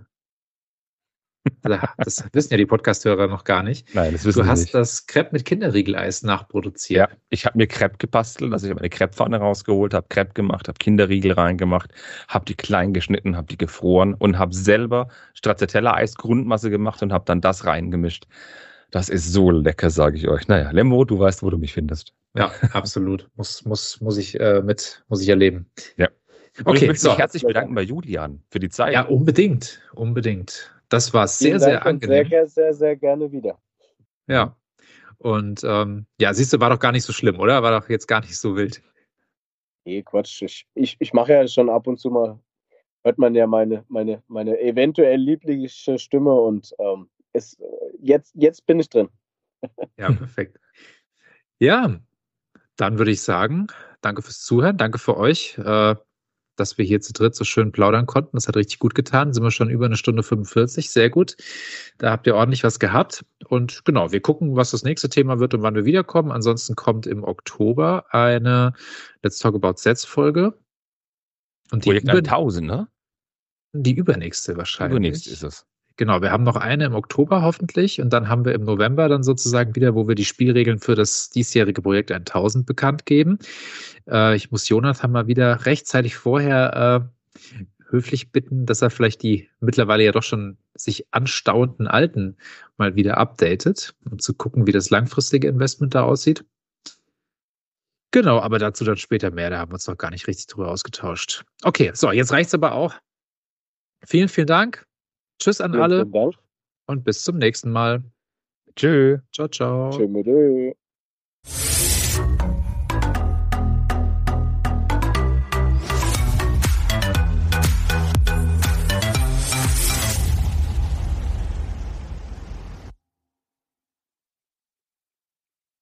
das wissen ja die Podcast-Hörer noch gar nicht. Nein, das wissen wir nicht. Du hast das Crepe mit Kinderriegeleis nachproduziert. Ja, ich habe mir Crepe gebastelt, also ich habe eine Crepepfanne rausgeholt, habe Crepe gemacht, habe Kinderriegel reingemacht, habe die klein geschnitten, habe die gefroren und habe selber Stracciatella-Eis Grundmasse gemacht und habe dann das reingemischt. Das ist so lecker, sage ich euch. Naja, Lembo, du weißt, wo du mich findest. Ja, absolut. Muss ich erleben. Ja. Und ich möchte mich herzlich bedanken bei Julian für die Zeit. Ja, unbedingt. Das war sehr, sehr angenehm. Sehr, sehr, sehr gerne wieder. Ja. Und siehst du, war doch gar nicht so schlimm, oder? War doch jetzt gar nicht so wild. Nee, Quatsch. Ich mache ja schon ab und zu mal, hört man ja meine eventuell liebliche Stimme und jetzt bin ich drin. Ja, perfekt. Ja, dann würde ich sagen, danke fürs Zuhören, danke für euch, dass wir hier zu dritt so schön plaudern konnten. Das hat richtig gut getan. Sind wir schon über 1:45, sehr gut. Da habt ihr ordentlich was gehabt. Und genau, wir gucken, was das nächste Thema wird und wann wir wiederkommen. Ansonsten kommt im Oktober eine Let's Talk About Sets Folge. Und Projekt 1000, ne? Die übernächste wahrscheinlich. Übernächst ist es. Genau, wir haben noch eine im Oktober hoffentlich und dann haben wir im November dann sozusagen wieder, wo wir die Spielregeln für das diesjährige Projekt 1000 bekannt geben. Ich muss Jonathan mal wieder rechtzeitig vorher höflich bitten, dass er vielleicht die mittlerweile ja doch schon sich anstauenden alten mal wieder updatet, um zu gucken, wie das langfristige Investment da aussieht. Genau, aber dazu dann später mehr, da haben wir uns noch gar nicht richtig drüber ausgetauscht. Okay, so, jetzt reicht's aber auch. Vielen, vielen Dank. Tschüss an alle Vielen Dank. und bis zum nächsten Mal. Tschö. Ciao, ciao. Tschö.